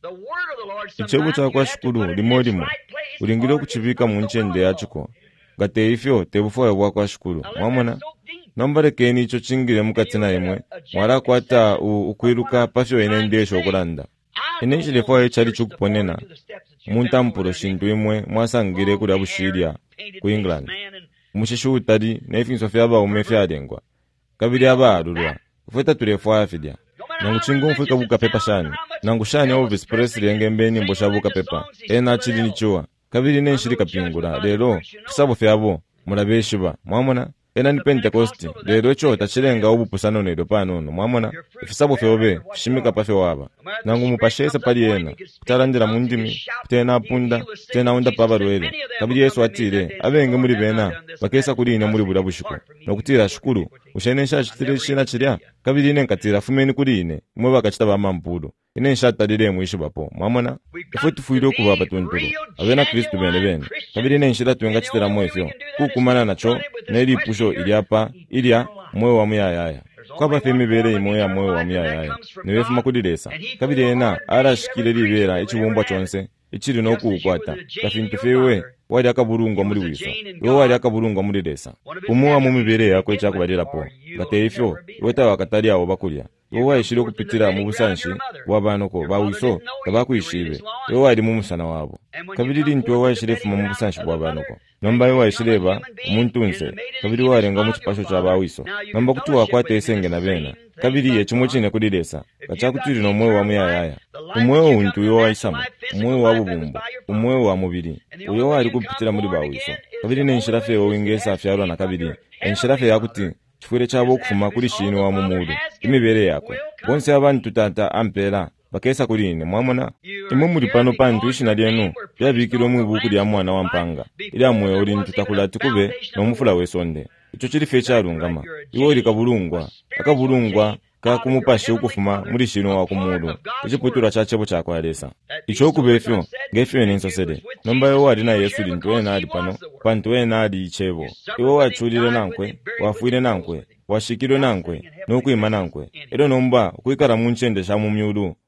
ichebo cha kwa shukulu limolimo ulingire okuchibika mu nchende yachiko gate ifyo tebufayo bwa kwa shukulu mwamona nombare keni icho chingire mukatina yemwe mwara kwata ukwiruka pafyo enendesho okulanda eneshile fayo chali chukuponena muntampuro shintu imwe mwasangire kuri abushirya ku England mushishu utari nefinso fyaba umefyalengwa kabiri abarurwa ufeta turefwa afidya nangu chingo mfika buka pepa shani nangu shani au vice president ngembeni mbosha buka pepa ena chili nichua kabiri nenshirika pingura lero kusabo fyabo murabeshiba mwamona ena ni Pentecost lero cho tachirenga ubupusano nedo panono mwamona ifisabo fyobe shimika pafe waba nangu mupashesa pali ena kutarandira mundimi tena punda tena unda pabarwele kabiri Yesu atire abenge muri bena bakesa kuri ine muri burabushiko nokutira shukuru ushenesha chitire shina chirya kabiri ine nkatira fumeni kuri ine mwe bakachita bamampudo ine nshata dire mwishibapo mwamona ifutu fuiro kuba batunturu abena Kristo bene bene kabiri ine nshira tuenga chitira mwefyo kukumana nacho neri pusho iliapa ilia mwe wa muyayaya kwaba femi bere imoya ya mwe wa muyayaya niwefuma kudiresa kabiri ena arashikire libera echibumbwa chonse ichiri no kukwata kafintu fewe wali akaburungwa muri wiso yo wali akaburungwa muri desa umuwa mu mibere yako echakubalira po gate ifyo weta wakatali abo bakulya yo wayishire kupitira mu busanshi wabanoko bawiso tabakwishire yo wali mu musana wabo kabiri lintu wayishire fuma mu busanshi bwabanoko nomba yo wayishireba umuntu nse kabiri warenga mu chipasho cha bawiso nomba kutuwa kwate esenge na bena kabiri ye chimwe chine kudidesa gachakutiri no mwe wa muyayaya umwe wuntu yo wayisama umwe wa bubumbo umwe wa mubiri uyo wali kupitira muri bawiso kabiri nenshirafe yo wingesa afyarwa na kabiri enshirafe yakuti chifure chabo kufuma kuri shino wa mumudu imibere yako bonse abantu tata ampera bakesa kuri ine mwamona imwe muri pano pantu ishina lyenu byabikiro mu ibuku lya mwana wa mpanga ila mwe uri ntutakula tukube no mufula wesonde icho chiri fecha rungama iwo likabulungwa akabulungwa ka kumupashe ukufuma muri shino wa kumudu ichiputura chachebo chakwalesa icho kubefyo ngefyo nensosede nomba yo wali na Yesu lintu ena ali pano pantu ena ali ichebo iwo wachulire nankwe wafuire nankwe washikirwe nankwe nokuima nankwe ero nomba kuikara munchende sha mu myulu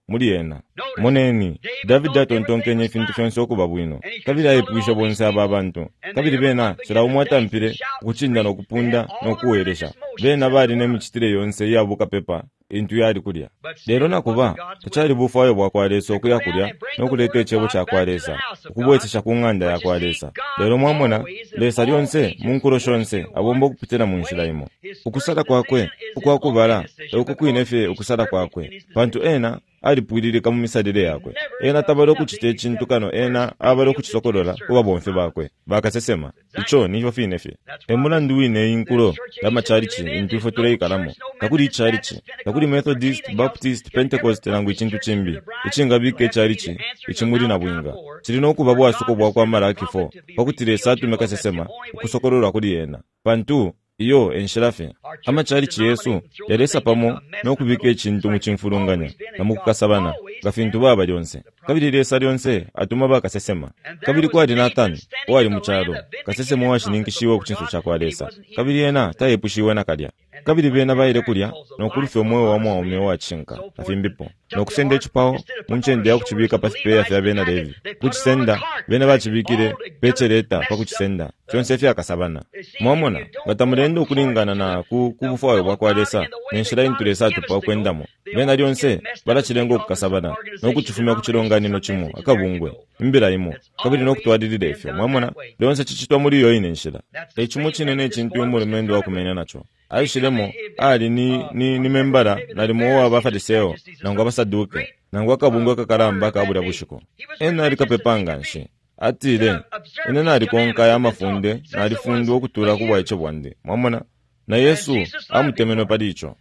muli ena. Moneni David atontonkenye fintu fyonse okuba bwino. Kabili ayipwisha bonse aba abantu. Kabili bena sira umwatampire kuchinda n'okupunda n'okuweresha. Bena bali n'emichitire yonse yabuka pepa intu yali kulya. Lero nakuba tachali bufayo bwa kwalesa okuya kulya n'okuleta echebo kya kwalesa okubwetesha ku nganda ya kwalesa. Lero mwamona lesa lyonse munkulo shonse abomba okupitira mu nshira imo. Okusala kwakwe okwakubala okukwinefe okusala kwakwe pantu ena alipwililika mu misalire yakwe. Ena tabalo kuchita ekintu kano ena abalo kuchisokolola kuba bonfe bakwe bakasesema icho niyo finefe. Emulandu wine inkulo y'amachalichi intu ifo tuleyikalamo kakuli ichalichi kakuli Methodist, Baptist, Pentecost nangu ichintu chimbi ichingabike echalichi ichimuli na bwinga chilina okuba bwasuko bwakwa Malaki four pakutile satu mekasesema okusokolola kuli ena pantu iyo enshirafe amachalichi Yesu yalesa pamo n'okubika ekintu mu kinfulunganya namukukasabana gafintu baba lyonse. Kabili lesa lyonse atuma bakasesema. Kabili kwadi Nathan wali muchalo kasesema washininkishiwa ku kintu kya kwalesa. Kabili ena tayepushiwe nakalya. Kabili bena bayire kulya n'okulufe omwewo wamwe omwe wa chinka afimbipo n'okusenda ekipawo munchende ya kuchibika pasipe ya fya bena Levi kuchisenda bena bachibikire pechereta pakuchisenda kyonse fya kasabana. Mwamona batamulendo okulingana na ku kubufayo bwa kwalesa n'enshira intulesa tupa kwendamo bena lyonse balachilengo okukasabana n'okuchifumya kuchilongani no chimu akabungwe mbira imo. Kabili n'okutwadilira efyo mwamona lyonse chichitwa muri yo inenshira ekimu kinene ekintu omulumendo wakumenya nacho aishilemo ali ni ni, ni membara nalimo wa bafadiseo nangu abasaduke nangu akabungwe kakaramba kabula bushiko. Ena alikapepanga nshi atile ena alikonka ya mafunde na alifundu okutura kuwa echo bwande mwamona na Yesu amutemeno padicho.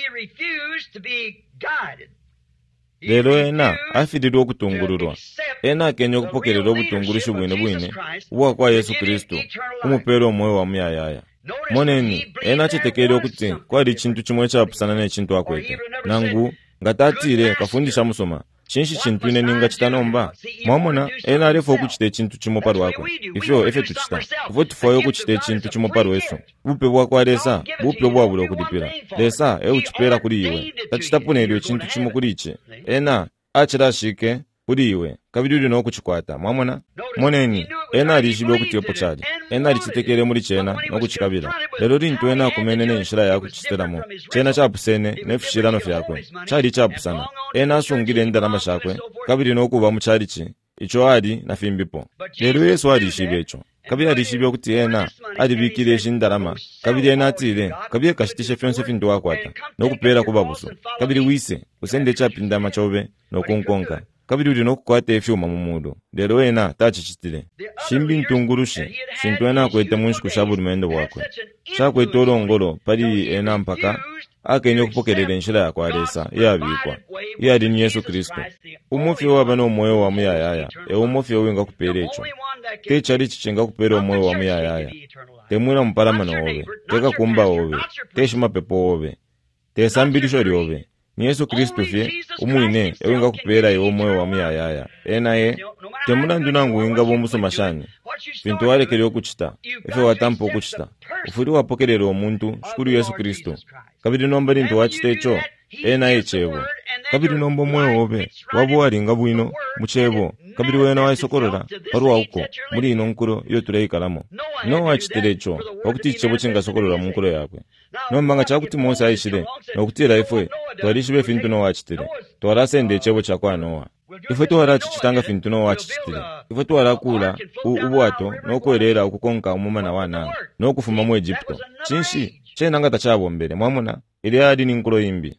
Lero ena afidilwa okutungululwa ena akenye okupokelera obutungulishi bwine bwine uwa kwa Yesu Kristo umupero omwoyo wa muyayaya. Moneni ena chitekere okuti kwali chintu chimwe chapusana n'ekintu akwete nangu ngatatire kafundisha musoma chinshi chintu ine ninga chitanomba mwamona ena alefo okuchita ekintu chimo parwakwe ifyo efe tuchita ifo tufayo okuchita ekintu chimo parweso bupe bwakwalesa bupe bwabula okudipira lesa e uchipera kuli iwe tachitapunelyo ekintu chimo kulichi ena achirashike kuli iwe kabili n'okuchikwata mwamona. Moneni ena alishibwe okutyepo chali ena alichitekere muri chena n'okuchikabira lero lintu ena akumene n'enshira yakuchisiteramo chena chapusene n'efishirano fyakwe chali chapusana ena asungire endalama shakwe kabili n'okuba muchalichi icho ali na fimbipo. Lero Yesu alishibwe echo kabili alishibwe okuti ena alibikire eshindalama kabili ena atile kabili kashitishe fyonse fintu wakwata n'okupera kubabuso kabili wise usende chapindama chobe n'okunkonka kabili uli n'okukwata efyuma mu mudo. Lero ena tachichitile shimbi ntungurushi shintu ena akwete munshiku sha bulumendo bwakwe shakwete olongolo pali ena mpaka akenye okupokelera enshira yakwalesa yabikwa yali ni Yesu Kristo umufi waba n'omwoyo wa muyayaya e umufi winga kupera echo techali chichenga kupera omwoyo wa muyayaya temwira mpalama nowe teka kumba owe teshima pepo owe tesambilisho lyowe ni Yesu Kristo fye umwine ewenga kupera ewo omwoyo wa muyayaya ena ye temulandu nangu winga bomusomashani fintu walekere okuchita efe watampa okuchita ufuri wapokelera omuntu shukuru Yesu Kristo kabili nomba lintu wachita echo ena echebo kabili nomba omwoyo obe wabo walinga bwino muchebo kabili wena waisokolola paruwa uko muri ino nkuro iyo tuleyikalamo no wachitire echo okuti ichebo chingasokolola mu nkuro yakwe nomba nga chakuti Mose aishire nokutira ifwe twalishibe fintu no wachitire twarasende echebo chakwa Noa ifwe twara chichitanga fintu no wachitire ifwe twara kula ubwato nokwerera okukonka umumana wana nokufuma mu Egypto chinshi chena ngata chabombere mwamona ili adi ni nkuro imbi.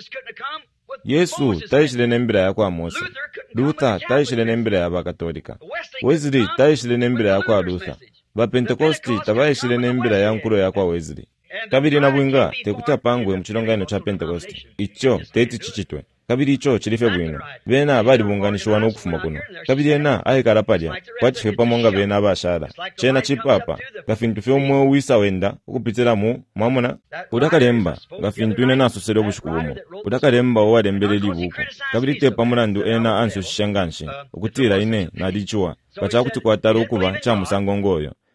Yesu taishile nembira ya kwa Mose Luther taishile nembira ya bakatolika Wesley taishile nembira ya kwa Luther ba Pentecosti tabaishile nembira ya nkuro ya kwa Wesley kabili na bwinga tekuta pangwe mchilongano cha Pentecosti icho teti chichitwe kabili icho chilife bwino bena bali bunganishwa n'okufuma kuno kabili ena ayikala palya kwachife pamonga bena abashara chena chipapa gafintu fyo mwe wisa wenda okupitira mu mwamona udakalemba gafintu ine nasosere obushikubumo udakalemba owalembere libuko kabili tepa mulandu ena anso shishanganshi okutira ine nalichwa bachakuti kwatara okuba cha musango ngoyo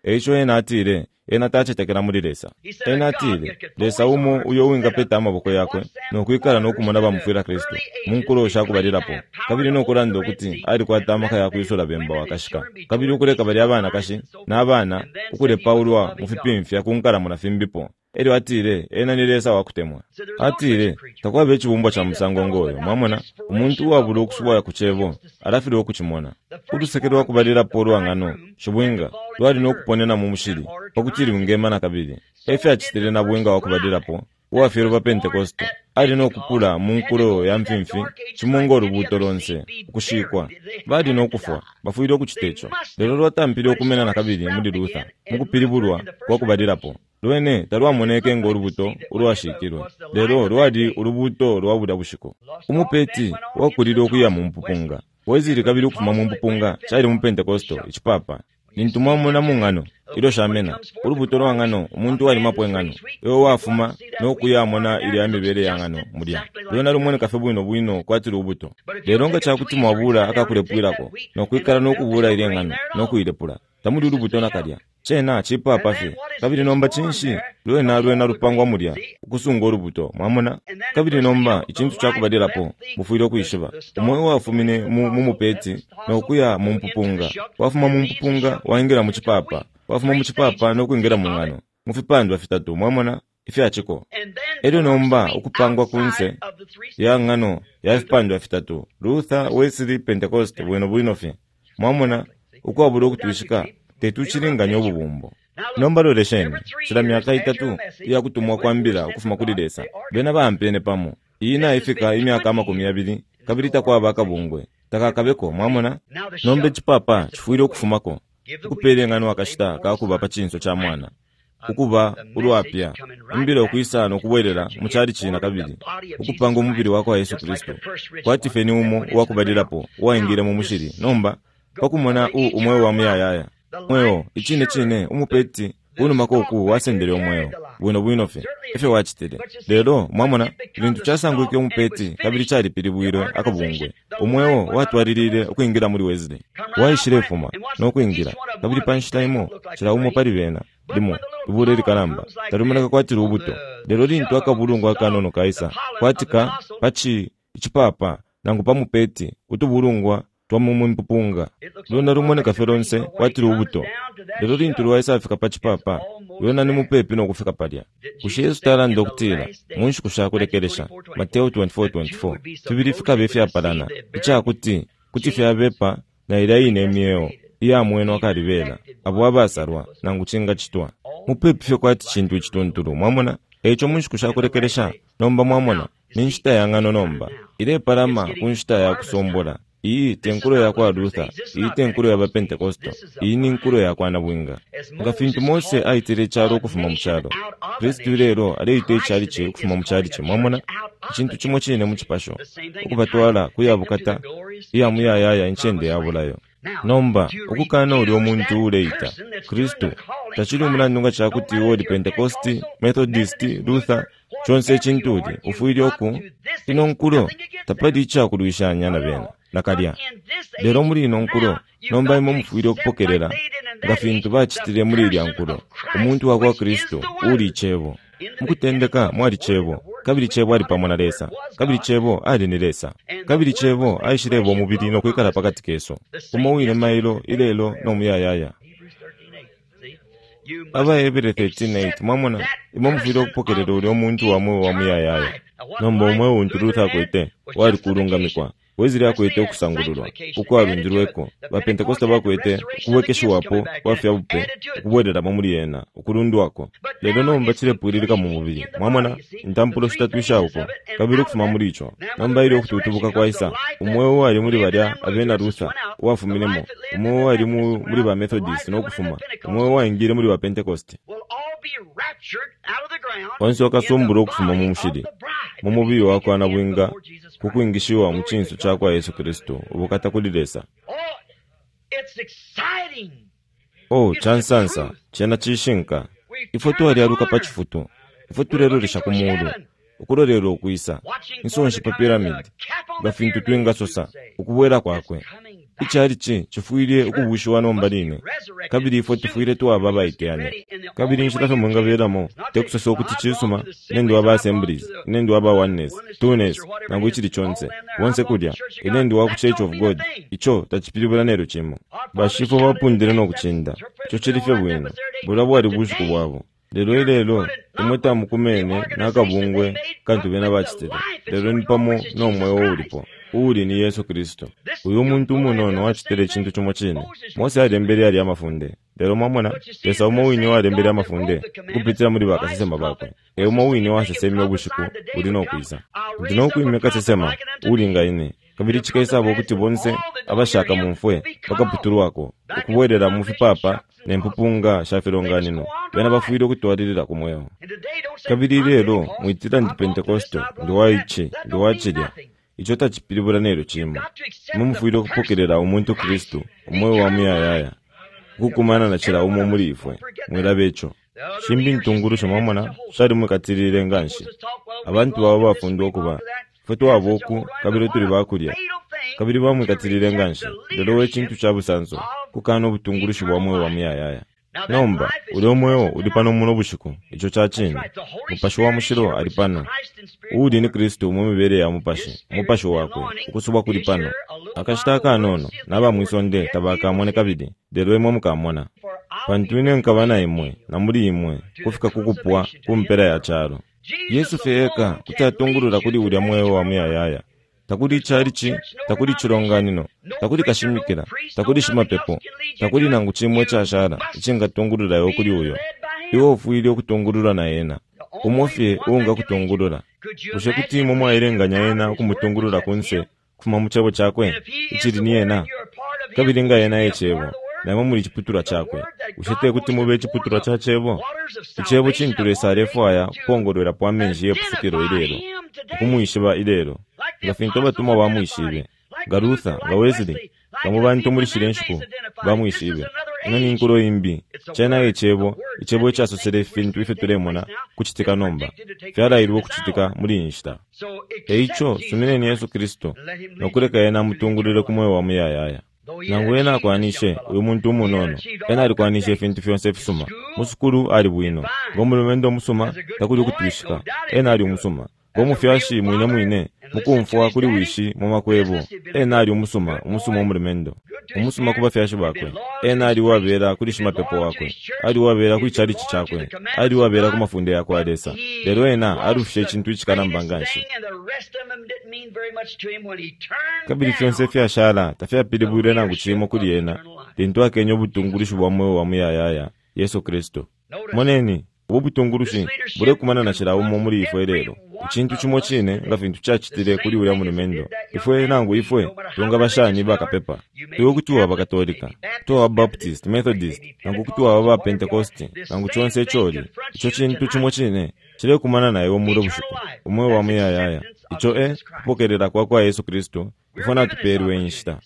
echo ena atire ena tachetekera muri lesa ena atire lesa umo uyo winga peta amaboko yakwe nokwikala nokumona bamufira Kristo munkurosha kubalirapo kabiri nokurando kuti ari kwatamaka yakwisura bemba wakashika kabiri ukureka bali abana kashi n'abana ukure Paulo mufipimfya kunkara munafimbipo eri atire ena nilesa wakutemwa atire takwa bechi bumba cha musango ngoyo mwamona umuntu wabula okusuboya kuchevo arafire okukimona kudusekerwa kubalira Paulo angano shubwinga lwali nokuponena mu mushiri okutiri ngema na kabiri efe achitire na bwenga wakubadira po wafiro ba Pentecoste ali nokupula munkulo ya mfimfi chimungo rubuto lonse kushikwa bali nokufa bafuire okukitecho lero lwatampire okumena na kabiri muri Luther mukupiribulwa wakubadira po lwene talwa moneke ngo rubuto urwashikirwe lero lwadi urubuto rwabuda bushiko umupeti wakulira okuya mu mpupunga weziri kabiri okufuma mu mpupunga chali mu Pentecoste ichipapa nintumwa muna mungano ilo shamena urubuto rwangano umuntu wali mapwe ngano yo wafuma nokuyamona ili amebere yangano mulya lona lumone kafe bwino bwino kwatira ubuto lero nga chakutima wabula akakulepwirako nokwikala nokubula ile ngano nokuilepula tamuli urubuto nakalya chena chipa pafe kabiri nomba chinshi lwena lwena rupangwa mulya ukusunga urubuto mwamona kabiri nomba ichintu chakubadirapo mufuire kuyishiba umwe wafumine mu mupeti nokuya mu mpupunga wafuma mu mpupunga waingira mu chipapa wafuma mu chipapa nokuingira mu ngano mufipandwa fitatu mwamona ife achiko ero nomba ukupangwa kunse ya ngano ya fipandwa fitatu Luther Wesley Pentecost bwino bwino fe mwamona ukwabula okutwishika tetuchiringanya obubumbo nomba lolesheni chila myaka itatu ya kutumwa kwambira okufuma kuli lesa bena bampene pamo ina ifika imyaka makumi abiri kabiri takwa bakabungwe takakabeko mwamona nombe chipapa chifuire okufumako kupele ngano wakashita kakuba pachinso cha mwana ukuba ulwapya mbira okuyisa nokubwerera muchali china kabiri ukupanga umubiri wako wa Yesu Kristo kwati feni umo wakubadirapo waingira mu mushiri nomba pakumona u umwe wa myayaya mweyo ichine chine umupeti uno makoku wasendere omweyo bwino bwino fe efe wachitire lero mwamona bintu chasanguke umupeti kabiri chali pilibwiro akabungwe omweyo watwaririre okuingira muri Wesley waishire fuma no kuingira kabiri panshitaimo chira umo pali bena limo ubure likalamba tarumanaka kwatira ubuto lero lintu akabulungu akanono kaisa kwatika pachi ichipapa nangu pamupeti utubulungwa twamumu mpupunga lona rumone kaferonse kwatira ubuto lero lintu lwaisa afika pachipapa lona ni mupepi no kufika palya kushi Yesu talanda okutira munshi kushakulekeresha Mateo twenty-four twenty-four tubirifika befi apalana icha kuti kuti fya bepa na ilaine emyeo iya mweno akalibela abo abasarwa nangu chinga chitwa mupepi fyo kwati chintu chitonturu mwamona echo munshi kushakulekeresha nomba mwamona ninshita yangano nomba ile parama kunshita ya kusombola iyi tenkulo ya kwa Luther iyi tenkulo ya Pentecoste iyi ni nkulo ya kwa nabwinga ngafintu Mose aitere charo kufuma mucharo Kristo lero aleite chari che kufuma muchari che mwamona chintu chimwe chine muchipasho ukubatwala kuyabukata iya muyayaya inchende yabulayo nomba ukukana uli omuntu uleita Kristo tachili umulandunga chakuti wodi Pentecoste Methodist Luther chonse chintudi ufuiri oku ino nkulo tapadi chakulwisha nyana bena nakalya lero muri ino nkulo nomba imo mufuiri okupokerera ngafintu bachitire muri ilya nkulo umuntu wakwa Kristo uli chebo mukutendeka mwali chebo kabiri chebo ali pamona lesa kabiri chebo ali ni lesa kabiri chebo aishirebo mubiri no kwikala pakati keso umowine mailo ilelo no muyayaya aba ebere thirteen eight mwamona imo mufuiri okupokerera uli omuntu wamwe wa muyayaya nomba umwe untu Luther kwete wali kulungamikwa Wesley akwete okusangululwa uko alundirweko ba Pentecoste bakwete kuwekeshiwapo wafya bupe kubwedera muri yena ukurundwako lero nomba chilepulirika mu mubiri mwamona intampulo shitatwisha uko kabiri kufuma muri icho nomba ile okututubuka kwa Isa umwewo wali muri barya abena Luther wafumiremo umwewo wali muri ba Methodist no kufuma umwewo waingire muri ba Pentecoste onso akasumbura okufuma mu mushiri mu mubiri wako anabwinga kukuingishiwa mu chinso chakwa Yesu Kristo ubukata kulilesa oh chansansa chena chishinka ifoto ali aluka pachifutu ifoto lero lishakumulu ukulolero okuisa insonshi pa pyramid gafintu twinga sosa ukubwera kwakwe ichari chi chifuire okubushwa nombalini kabiri ifo tufuire tuaba baitiyane kabiri nshitafe mwenga vedamo tekusasa okuti chisuma nendo aba assemblies nendo aba oneness two-ness nangu ichiri chonse wonse kudya inendo wa ku Church of God icho tachipiribula nero chimo bashifo bapundire no kuchinda cho chirife bwino bulabo ari bushuku bwabo lero lero imweta mukumene nakabungwe kantu bena bachitire lero nipamo no mwewo ulipo uli ni Yesu Kristo uyo muntu munono wachitire chintu chomo chine Mose ali mbere ali amafunde lero mwamona pesa umo winyo ali mbere amafunde kupitira muri bakasema bakwe e umo winyo wasesema obushiku uli no kwiza ndino kwimeka sesema uli ngaine kabiri chikaisa abo kuti bonse abashaka mumfwe bakaputuru wako ukubwerera mufi papa nempupunga shafirongani no bena bafuire kutwadirira kumweho kabiri lero mwitira ndi Pentecost ndo waichi ndo wachirya icho tachipiribula nero chimo mumufuire kupokerera umuntu Kristo umwe wa muyayaya kukumana na chira umo muri ifwe mwirabecho shimbi ntunguru shomamona shari mwekatirire nganshi abantu baba bafundo kuba feto aboku kabiri turi bakurya kabiri bamwekatirire nganshi lero we chintu chabusanzo kukano butunguru shibwamwe wa muyayaya nomba uri omwewo uri pano muno bushiku icho chachini mupashi wa mushiro ari pano udi ni Kristo mumibere ya mupashi mupashi wakwe ukusuba kuri pano akashitaka anono naba mwisonde tabaka mwone kabidi lero imwe mukamona pantwine nkabana imwe na muri imwe kufika kukupwa kumpera ya charo Yesu feeka kutatungurura kuri uri amwewo wa muyayaya takuri charichi takuri chironganino takuri kashimikira takuri shimapepo takuri nangu chimwe chashara ichinga tungurura yo kuri uyo iwo ufuire kutungurura na yena umofye unga kutungurura ushe kuti mumwa irenganya yena kumutungurura kunse kuma muchebo chakwe ichiri ni yena kabiringa yena yechebo na muri chiputura chakwe ushete kuti mube chiputura chachebo ichebo chinture sarefu aya kongorera kwa menji yepusukiro ilero kumuishiba ilero ngafinto batuma bamuishibe garutha gawezili bamubantu muri shirenshiku bamuishibe nani inkuro imbi chena yechebo ichebo chasosere fintu ife turemona kuchitika nomba fyara iriwo kuchitika muri inshita eicho sumine ni Yesu Kristo nokureka yena mutungurire kumwe wa muyayaya nangu yena kwanishe uyu muntu munono yena ari kwanishe fintu fyonse fisuma musukuru ari bwino ngomulumendo musuma takuri kutwishika yena ari umusuma ngomufyashi mwine mwine mukumfwa kuri wishi mu makwebo ena ari umusuma umusuma omulumendo umusuma kuba fyashi bakwe ena ari wabera kuri shimapepo wakwe ari wabera kwichari chichakwe ari wabera ku mafunde yakwe adesa lero ena arufye chintu chikana mbanganshi kabiri fyonse fyashala tafya pilibure nangu chimo kuri yena tintu akenyo butungurishu bwamwe wa muyayaya Yesu Kristo moneni ubutungurushi bure kumana na chira umo muri ifwe lero chintu chimo chine ngafintu chachitire kuri uri mulumendo ifwe nangu ifwe tunga bashani bakapepa tuyo kutuwa bakatolika tuwa Baptist Methodist nangu kutuwa ba Pentecost nangu chonse choli icho chintu chimo chine chire kumana na yo muri bushuko umwe wa muyayaya icho e pokerera kwa kwa Yesu Kristo ifona tuperwe inshita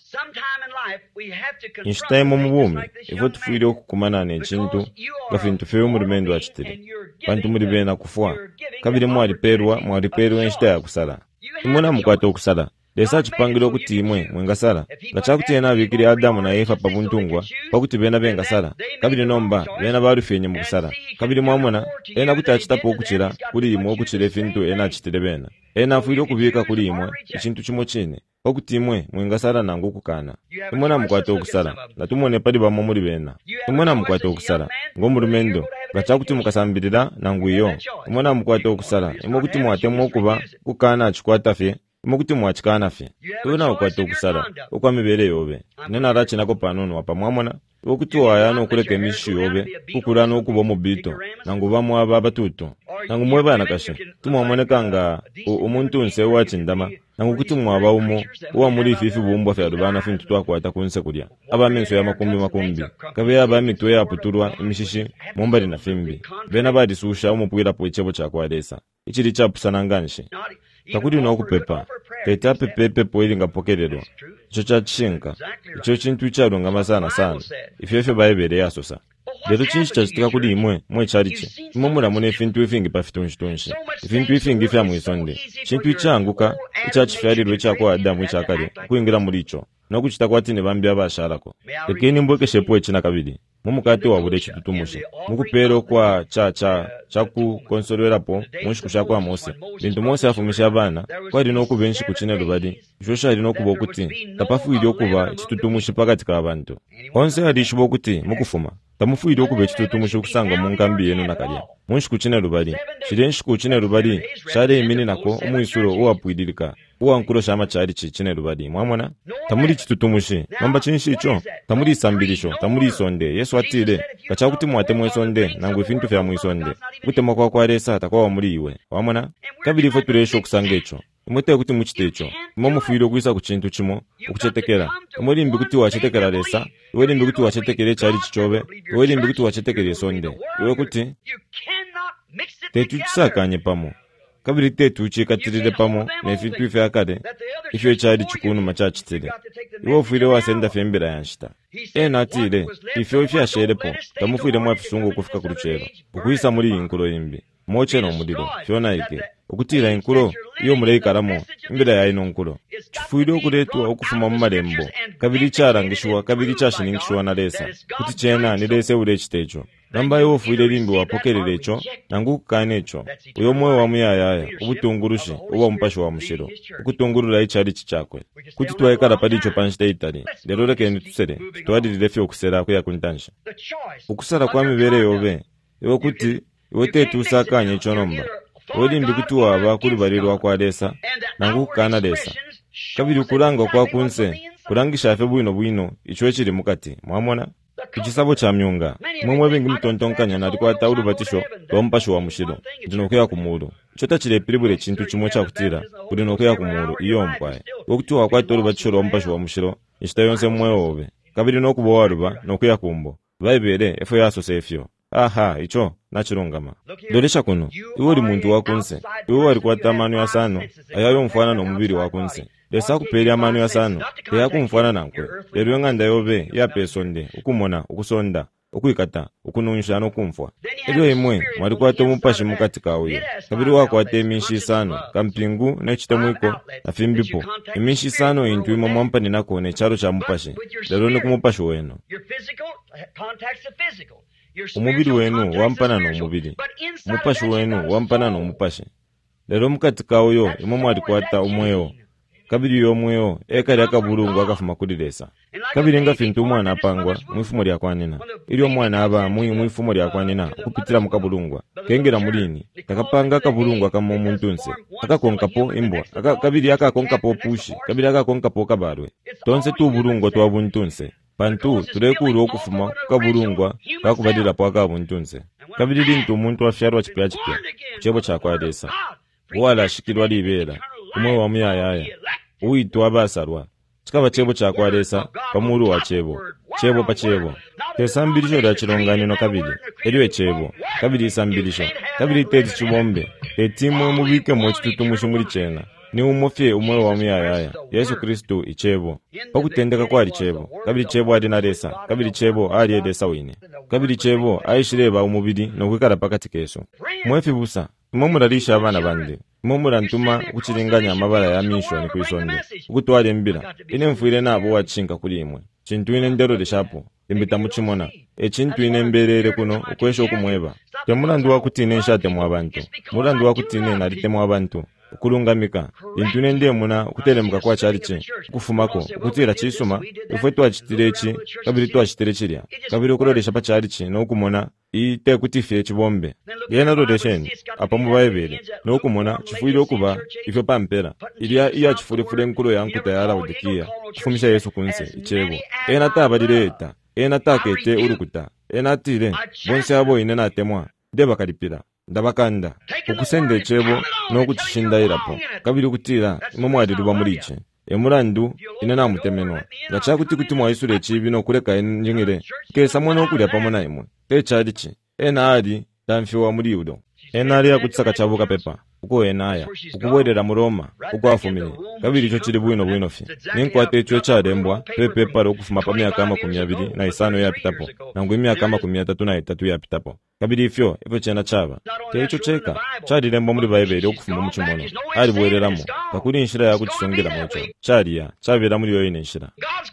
inshita imo mubumi ifo tufuire okukumana ne chintu gafintu feyo mulumendo achitire bantu muri bena kufwa kabiri mwali perwa mwali perwa inshita ya kusala imona mukwata okusala lesa chipangiro kuti imwe mwengasala ngachakuti ena abikiri Adamu na Eva pabuntungwa pakuti bena bengasala kabiri nomba bena barufyenye mu kusala kabiri mwamona ena kuti achitapo okuchira kuri imwe okuchira fintu ena achitire bena ena afuire okubika kuri imwe ichintu chimo chine okuti imwe mwengasala nangu kukana imona mukwata okusala natumone pali bamwe muri bena imona mukwata okusala ngomulumendo ngachakuti mukasambirira nangu iyo imona mukwata okusala imwe kuti mwatemo okuba kukana achikwata fye Mukuti mwachikana fye tuna ukwata okusala okwamibere yobe nena arachi nako panono wapa mwamona okuti wayano okuleka emishu yobe kukula n'okuba omubito nangu bamu aba batuto nangu mweba nakashe tumwamoneka nga omuntu nse wachindama nangu kuti mwaba umo uwa muri fifi bumbwa fya rubana fintu twakwata kunse kulya aba menso ya makumbi makumbi kabe aba mitwe ya puturwa emishishi mumbali na fimbi bena badi susha umupwira po ichebo chakwadesa ichiri chapusana nganshe takudi unakupepa keta pepepe poili ngapokerero icho chachinka icho chintu chalunga masana sana ifyefyo baibere yasosa lero chinchi chachitika kudi imwe mwe charichi imwe mulamune ifintu ifingi pa fitunshi ifintu ifingi fya mwisonde chintu ichanguka ichachifyarirwe chako Adamu ichakale kuingira muri icho nokuchita kwati ne bambi abashalako tekeni mboke shepo echina kabili mumukati wabule chitutumushe mukupero kwa cha cha chaku konsolerapo mushikushaka kwa Mose bintu Mose afumisha abana kwa lino kubenshi kuchine lubadi josha lino kuba kuti tapafu ili okuba chitutumushe pakati ka abantu onse alishubo kuti mukufuma tamufu ili okuba chitutumushe kusanga mungambi yenu nakalya munshikuchine lubadi chirenshikuchine lubadi shale imini nako umuisuro uwapwidilika uwankulo shama chali chichine lubadi mwamona tamuri chitutumushe mamba chinshi icho tamuri sambilisho tamuri isonde Yesu atile kachakuti mwate mwesonde nangu ifintu fya mwisonde kuti mwakwa kwa resa takwa muri iwe wamona kabili fo turesho kusanga icho imwete kuti muchite icho mumufuiro kuisa kuchintu chimo ukuchetekera muri mbi kuti wachetekera resa iwe mbi kuti wachetekere chali chichobe iwe mbi kuti wachetekere sonde iwe kuti tetu chisakanye pamo kabili tetu chikatirire pamo nefitu ife akade ife chali chikunu machachitire iwe fuire wasenda fembera yanshita ena atire ife ife asherepo tamufuire mwafisungu kufika kuruchero ukuisa muri inkulo imbi moche no mudiro fiona ike ukutira inkulo iyo mureikaramo imbere yayi no nkulo chifuire okuretwa okufuma mu marembo kabili charangishwa kabili chashiningishwa na resa kuti chena ni rese ure chitecho namba yo fuire limbi wapokerere echo nangu kane echo uyo moyo wa muyayaya ubutungurushi uba mpasho wa mushiro ukutungurura ichari chichakwe kuti twaikara padicho panshite itali lero reke nitusere twadilire fyo kusera ko yakuntansha ukusara kwa mibere yobe yo kuti wote tusakanye echo nomba wodi mbikuti waba kuri barirwa kwa resa nangu kana resa kabiri kuranga kwa kunse kurangisha afe bwino bwino icho chiri mukati mwamona Kuchisabo cha myunga mwemwe bingi mtontonkanya na alikuwa taulu batisho lompasho wa mushiro ndinokea kumuru chota chile pilibule chintu chimwe cha kutira kudinokea kumuru iyo mpwae wokuti wakwa taulu batisho lompasho wa mushiro ishita yonse mwewe obe kabiri nokubo waruba nokea kumbo vaibere efo yaso sefyo aha icho nachirungama dolesha kuno iwe uri muntu wakunse iwe walikuwa tamanu ya sano ayayo mfana no mubiri wakunse lesa kupeli amanu ya sano ya kumfana nankwe lero nganda yobe ya pesonde ukumona ukusonda ukuikata ukununyisha no kumfwa ero imwe walikuwa to mupashi mukati kauyo kabiri wako atemishi sano kampingu na chitamwiko afimbipo imishi sano intu imo mwampani nako ne charo cha mupashi lero ne kumupashi weno umubiri wenu wampana no umubiri mupashi wenu wampana no mupashi lero mukati kauyo imo mwalikwata umweyo kabiri yomweyo ekali akabulungu akafuma kulilesa kabiri nga fintu mwana apangwa mwifumo lya kwanina ili omwana aba mwi mwifumo lya kwanina kupitira mukabulungwa kengera mulini takapanga akabulungwa kama omuntu nse akakonkapo imbwa aka kabiri akakonkapo pushi kabiri akakonkapo kabalwe tonse tu bulungwa twa buntu nse pantu tulekulu okufuma kabulungwa kakubadira po akabuntu nse kabiri lintu omuntu afyarwa chipya chipya chebo chakwadesa wala shikirwa libera umwe wa muyayaya uitwa basarwa chikaba chebo chakwadesa pamuru wa chebo chebo pa chebo tesambilisho lya chilonganino kabili eliwe chebo kabili sambilisho kabili teti chibombe etimwe mubike mo chitutumusho muri chena ni umofye umwe wa muyayaya Yesu Kristo ichebo pakutendeka kwali chebo kabili chebo ali na resa kabili chebo ali edesa wine kabili chebo aishireba umubiri no kwikara pakati keso mwefi busa mumuralisha abana bande mumura ntuma kuchilinganya amabala ya misho ni kuisonde ukutwale mbira ine mfuire nabo wachinka kuli imwe chintu ine ndero leshapo imbita muchimona echintu ine mberere kuno ukwesha okumweba temulandu wakuti ine nshate mu abantu mulandu wakuti ine nalite mu abantu ukulungamika intu ine ndemuna ukutelemuka kwa chaliche ukufumako ukutira chisuma ifwe twachitirechi kabiri twachitirechiria kabiri ukulolesha pa chaliche no kumona ite kutifye chibombe yena rodesheni apa mubaibere no kumona chifuire okuba ifyo pampera ilia iya chifure fure nkulo yankuta ya Laodikia kufumisha Yesu kunse ichebo ena tabalireta ena takete urukuta ena tire bonse abo ine natemwa deba kalipira ndabakanda ukusende chebo no kuchishinda irapo kabiri kutira imomwadi ruba muriche emurandu ine namutemenwa gacha kuti kuti mwaisure chibi no kureka njingire kesa mwana okulya pamona imwe techalichi ena ali tamfiwa muri udo ena ali akutsaka chabuka pepa uko enaya ukubwerera mu Roma uko afumire kabiri cyo kiri bwino bwino fi ninkwate ekyo kyarembwa pepe paro okufuma pa myaka makumi abiri na isano yapitapo nangu imyaka makumi atatu na itatu yapitapo kabiri ifyo ifyo cyana cyaba cyo cheka cyarirembo muri Bible okufuma mu kimono ari bwereramo kakuri inshira yako kisongera mu cyo cyariya cyabera muri yo inshira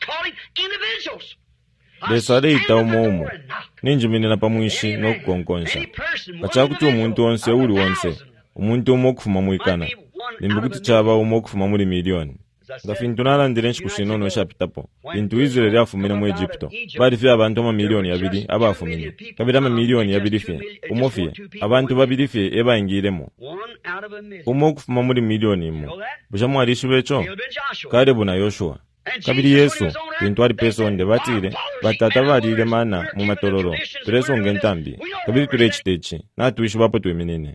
Desare itaumumu ninjimine na pamwishi no kukonkonsha kachakuti omuntu onse uri wonse umuntu omokufuma muikana nimbukuti chaba omokufuma muri milioni ngafintunala ndirenshi kushinono shapitapo bintu Israeli yafumira mu Egypto bari fi abantu ma milioni abiri abafumire kabira ma milioni abiri fi umofie abantu babiri fi ebayingiremo omokufuma muri milioni mu bujamu arishibecho kare buna Yoshua kabiri Yesu bintu ari pesonde batire batata barire mana mu matororo tureso ngentambi kabiri turechitechi natuishi bapo tweminene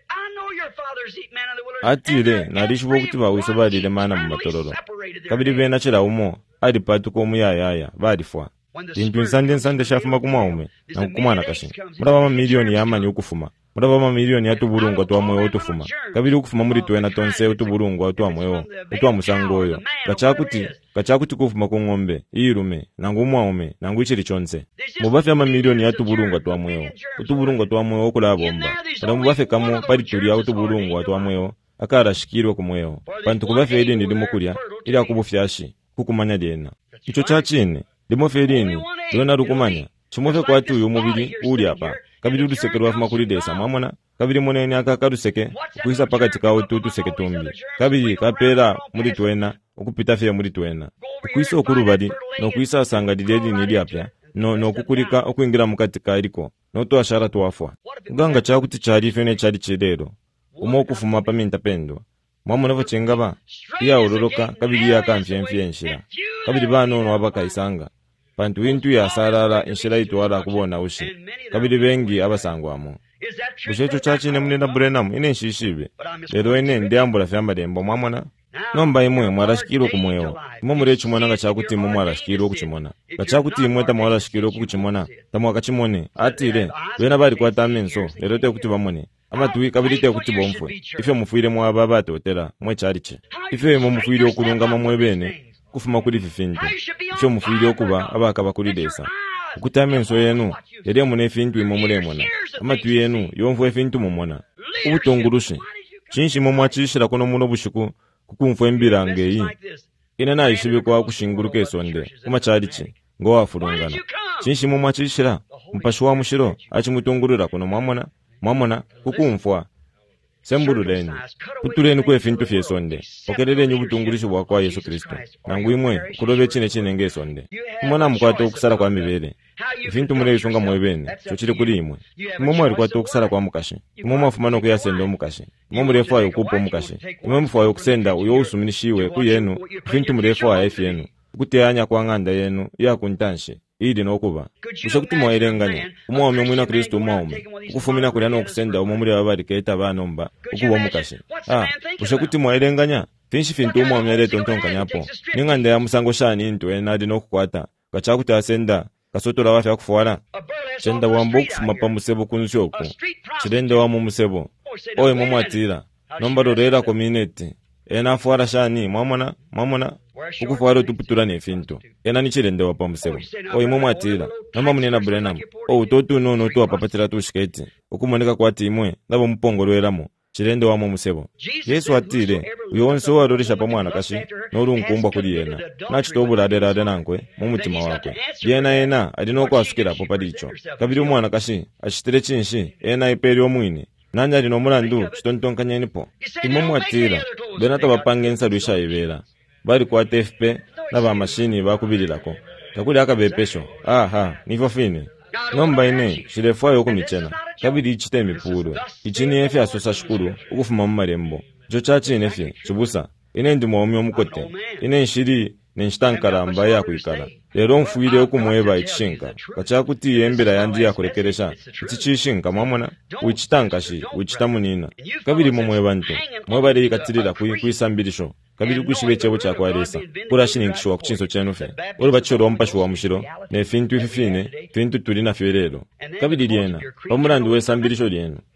atire narishu bokuti bawiso barire mana mu matororo kabiri bena chera umo ari patu ko muyayaya barifwa bintu nsande nsande shafuma kumaume na kumana kashi muraba ma milioni yamani ukufuma muraba ma milioni yatuburungu twa moyo utufuma kabiri ukufuma muri twena tonse utuburungu twa moyo utwa musangoyo gachakuti gachakuti kufuma ku ngombe irume nangu umwaume nangu ichiri chonse mubafe ama milioni yatuburungu twa moyo utuburungu twa moyo okula bomba ndo mubafe kamo pari turi ya utuburungu twa moyo akara shikirwe ku moyo bantu kubafe edi ndimo kulya ila kubufyashi kukumanya dena icho chachine ndimo ferini ndona rukumanya chimofe kwa tu umubiri uri apa kabiri udusekerwa fuma kuri desa mwamona kabiri monene akakaruseke kuisa pakati kawo tutu seke tumbi kabiri kapera muri twena okupita fe muri twena kuisa okurubadi no kuisa asanga didedi nili apya no no kukurika okwingira mukati kairiko no to ashara twafwa uganga chakuti chari fene chari chedero umo kufuma pa minta pendo mwamona vocengaba iya uroroka kabiri yakamfye mfyenshira kabiri bano no abakaisanga bantu bintu ya sarara inshira itwara kubona ushi kabiri bengi abasangwamo bushecho chachi ne munena Branham ine shishibe lero ine ndiambula fyamba dembo mwamona nomba imwe mwarashikiro kumweyo imo murechi mwana gachakuti mu mwarashikiro kuchimona gachakuti imwe ta mwarashikiro kuchimona tamwa kachimone atire bena bari kwata menso lero te kuti bamone amatuwi kabiri te kuti bomfwe ife mufuire mwa baba totera mwe chariche ife mu mufuire okulunga mamwe bene kufuma kuri fifintu cyo mufuire okuba abaka bakuri desa ukutame nso yenu yede mune fintu imomuremona amatuwi yenu yomfwe fintu mumona ubutongurushi chinshi momwachishira kono muno bushiku kukumfwe mbirangeyi ina na ishibe kwa kushinguruke sonde kuma charichi ngo wafurungana chinshi momwachishira mpashwa mushiro achimutungurira kono mwamona mwamona kukumfwa semburuleni kutureni kwe fintu fye sonde okerere nyu butungurisho bwa kwa Yesu Kristo nangu imwe kurobe chine chine nge sonde umona mukwato okusara kwa mibere ifintu mure isonga mwebene cyo kiri kuri imwe umwe ari kwato okusara kwa mukashi umwe afumana ko yasende omukashi umwe murefa yo kupo mukashi umwe mufwa yo kusenda uyo usuminishiwe kuyenu ifintu murefa ya efyenu kuteyanya kwa nganda yenu ya kuntanshe idi nokuba ushakuti mwairenganya umwome mwina Kristo umwome ukufumina kuri no kusenda umumuri abari keta banomba ukuba mukashi ah ushakuti mwairenganya finshi fintu umwome yale tontonkanyapo ninganda ya musango shani into enadi nokukwata gachakuti asenda kasotora wafa kufuara chenda wambo kufuma pa musebo kunshoko chirende wa mu musebo oye momwatira nomba rorera community ena fuara shani mwamona mwamona ukufuara tuputura ne finto ena ni chirende wa pa musebo oye momwatira namba munena Branham o utotu no no to apapatira tu shiketi ukumoneka kwati imwe ndabo mpongorweramo chirende wa mu musebo Yesu atire uyonso warorisha pa mwana kashi no runkumba kuri yena nachitobura dera denankwe mu mutima wakwe yena yena adino kwasukira po padicho kabiri umwana kashi ashitire chinshi ena iperi omwine nanja lino mulandu chitontonkanyeni po imomwatira bena tabapangensa rusha ibera bari kwa T F P naba mashini bakubirirako takuli akabepesho aha nifo fine nomba ine shirefwa yo kumichena kabiri ichite mipuro ichini efe asosa shukuru ukufuma mu marembo jo chachi inefe chubusa ine ndi mwomi omukote ine nshiri nenshitankara ya kuikala lero mfuire okumweba ichishinka kachakuti yembera yandi yakurekeresha ichichishinka mwamona uichitankashi uichitamunina kabiri momweba nto mweba ri katirira kuisambirisho kabiri kushibe chebo chakwaresa kurashini nkishwa kuchinso chenufe uri bachoro mpasho wa mushiro ne fintu fifine fintu turi na ferero kabiri liena pamurandu we sambirisho lieno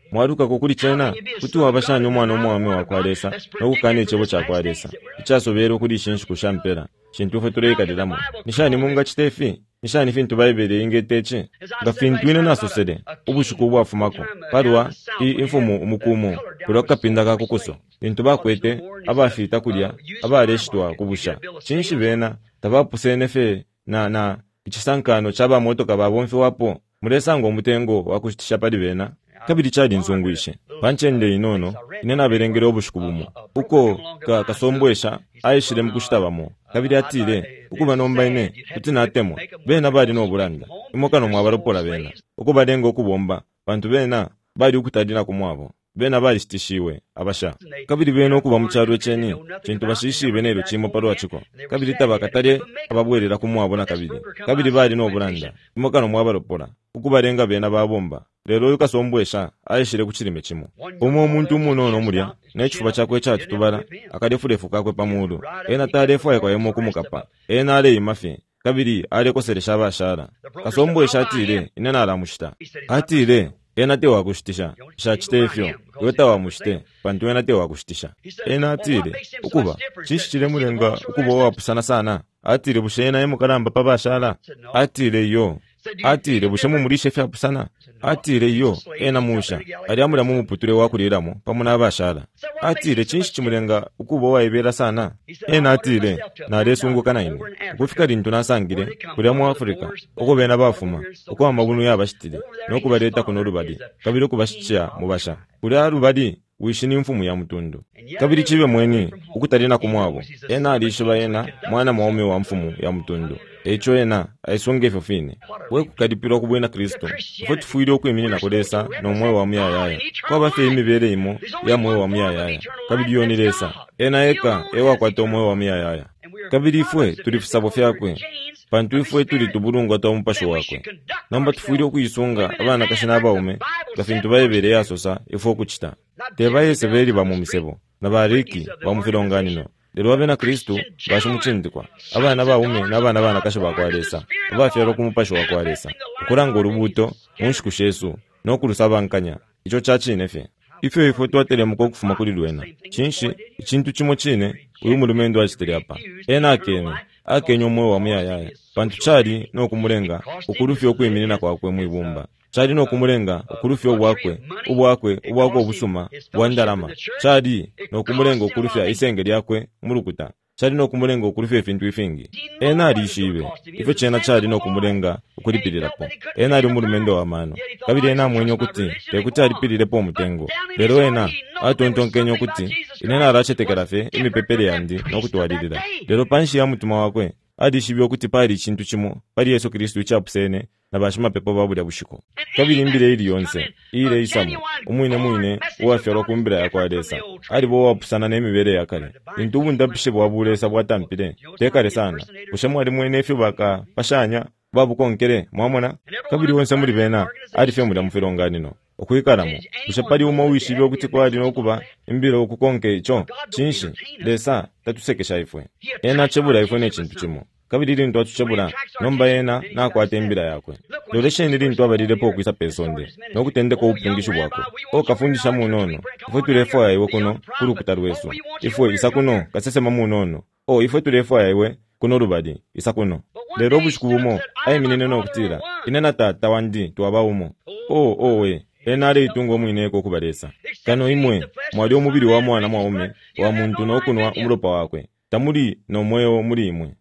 mwatukako kuli chena kuti wapashanya omwana omwami wakwalesa nokukana echebo chakwalesa ichasobera okuli chinshi kushampera chintu ife tulekatiramu nishani munga chitefi nishani fintu baibere ingeteche nga fintu ine nasosede ubushuku bwafumako parwa i infumu umukumu kulokapinda kakukuso bintu bakwete abafita kulya abareshitwa kubusha chinshi bena tabapusenefe na na ichisankano chaba motoka babomfe wapo muresango omutengo wakushitisha pali bena kabiri chadi nzungwishe panchende inono inena berengere obushuku bumu uko ka kasombwesha ayishire mukushtabamo kabiri atire ukuba nombaine kuti natemo bena bali no bulanda imokano mwabaropola bena uko badenga okubomba bantu bena bali ukutadina kumwabo bena bali shitishiwe abasha kabiri bena okuba mucharo cheni chintu bashishi benero chimo parwa chiko kabiri tabakatare ababwerera kumwabo na kabiri kabiri bali no bulanda imokano mwabaropola ukubarenga bena babomba lero yukasombwesha ayishire kuchirime chimo umwe omuntu umunono mulya nechifuba chakwe chatutubala akadefudefu kakwe pamulu ena tarefu ayekwa yemo kumukapa ena ale imafi kabiri ale koseresha abashara kasombwesha atire inena alamushita atire ena te wakushitisha shachitefyo yota wamushite pantu ena te wakushitisha ena atire ukuba chishire mulenga ukuba wapusana sana atire bushena yemo karamba pabashara atire yo atire bushemu murishe fya pusana atire yo ena musha ari amura mu muputule wakuriramo pamuna abashara atire chinshi chimulenga ukubo waibera sana ena atire na resunguka naine kufika rintu nasangire kuri mu Afrika uko bena bafuma uko amabunu yabashitire no kubareta kuno rubadi kabiri kubashicha mubasha kuri arubadi wishini mfumu ya mutundu kabiri chibe mweni ukutarina kumwabo ena alishiba ena mwana maume wa mfumu ya mutundu echo ena aisonge fofine we kukadipira kubwena Kristo foti fuire okwemini na kodesa no mwe wa myayaya kwa bafe imibere imo ya mwe wa myayaya kabiri yoniresa ena eka ewa kwa to mwe wa myayaya kabiri fwe tulifusabo fyakwe pantu ifwe tuli tuburungu ata ompasho wakwe namba tufuire okuyisunga abana kashina baume gafintu baibere yasosa ifo kuchita tebaye severi ba mumisebo na bariki ba mufilonganino lero abena Kristo bashumuchindikwa abana baume n'abana bana kasho bakwalesa abafyaro kumupasho wakwalesa kuranga urubuto munshikusha Yesu no kurusabankanya icho chachi nefe ife ifo twatele muko kufuma kuri lwena chinshi ikintu chimo chine uyu mulumendo achitele apa ena akene akenyo mwe wa myayaya pantu chali no kumulenga ukurufyo kweminina kwa kwe mwibumba chali no kumulenga ukurufyo bwakwe ubwakwe ubwako obusuma bwandarama chali no kumulenga ukurufya isenge lyakwe murukuta chali no kumulenga ukurufya fintu ifingi ena alishibe ife chena chali no kumulenga ukuripirirapo ena ali mulumendo wa mano kabiri ena mwenyo kuti tekuti alipirirepo mutengo lero ena atontonkenyo kuti inena arachetekerafe imipepele yandi no kutwalirira lero panshi ya mutuma wakwe adishibyo kuti pali chintu chimo pali Yesu Kristo chapusene na bashima pepo babulya bushiko kabiri imbire ili yonse ile isamu umwine mwine uwafyaro kumbira yakwalesa ali bo wapusana n'emibere yakale intubu ndapishe bwabulesa bwatampire tekare sana bushemu ali mwene fyo baka pashanya babu konkere mwamona kabiri wonse muri bena ali fyo muri mufilonganino okwikaramo bushapali umo wishibyo kuti kwali nokuba imbiro okukonke icho chinshi lesa tatusekesha ifwe ena chebula ifwe ne chintu chimo kabiri rintu atuchebula nomba yena nakwata imbira yakwe loleshe rintu abalirepo okwisa pesonde nokutendeko upungishu bwako okafundisha munono ifwe tulefo yaiwe kuno kuri kutarwesu ifwe isakuno kasesema munono o ifwe tulefo yaiwe kuno rubadi isakuno lero bushikubumo ayiminene nokutira inena tata wandi twabawumo o owe enale itungo mwineko kubalesa kano imwe mwali omubiri wa mwana mwaume wa muntu nokunwa umulopa wakwe tamuli no mweyo muri imwe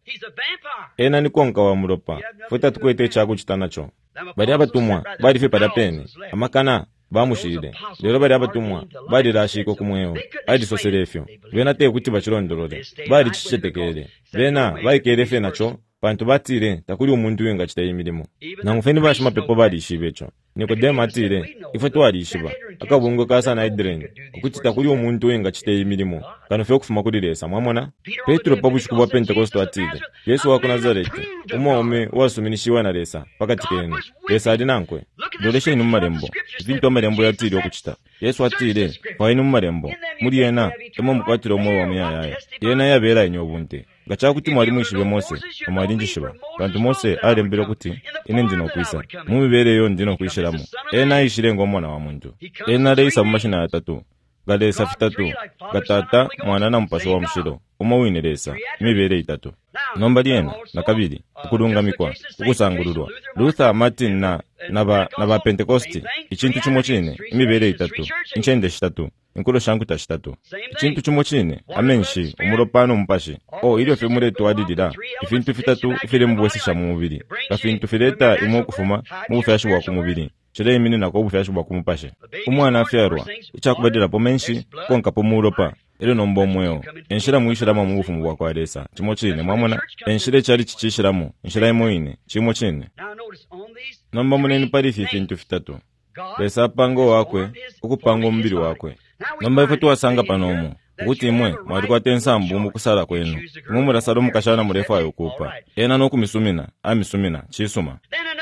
ena nikonka wa mulopa fota tukwete chako chitanacho bali abatumwa bali fe padapene amakana bamushire lero bali abatumwa bali rashiko kumweyo ali soserefyo bena te kuti bachirondorole bali chichetekere bena baikerefe nacho pantu batire takuri umuntu wenga chitayimilimo na mufeni bashima pepo bali ishibecho Nikodema atire ife twali ishiba akabungo kasa na idren kuti takuri umuntu wenga chitayimilimo kano fyo kufuma kuri lesa mwamona Petro pabushku bwa Pentekosto atire Yesu wa Nazareti umome wasuminishiwa na lesa pakati kene lesa adinankwe doleshe inu marembo vinto marembo yatire okuchita Yesu atire kwa inu marembo muri yena emo mukwatiro mwo wa myayaya yena yabera inyobunte ngachakuti mwali mwishibe Mose omwali njishiba bantu Mose alembera kuti ine ndinokwisa mu mibereyo ndinokwishiramu ena ayishire ng'omwana wa muntu ena aleyisa mu mashina atatu galesa fitatu gatata mwana na mpasho wa mshiro umawinelesa mibere itatu nomba liena na kabiri ukulungamikwa ukusangululwa Luther Martin na naba naba Pentecosti ichintu chimo chine mibere itatu inchende shitatu inkulu shanguta shitatu ichintu chimo chine amenshi umulopano mpashi o ilio femure tuwadidira ifintu fitatu ifile mbuwesisha mu mubiri kafintu fileta imu kufuma mu bufyashi bwa ku mubiri chile imini nako bufyashi bwa ku mupashe umwana afyarwa ichakubadira pomenshi konka pomulopa ilo nombo mweyo enshira muishiramu mu bufumu bwa kwalesa chimo chine mwamona enshire chali chichishiramu enshira imoine chimo chine nomba muneni pali fintu fitatu lesa pango wakwe ukupanga mbiri wakwe nomba ifo tuwasanga panomu ukuti imwe mwalikwate ensambu mukusala kwenu imwe murasalo mukashana murefu ayo kupa ena nokumisumina amisumina chisuma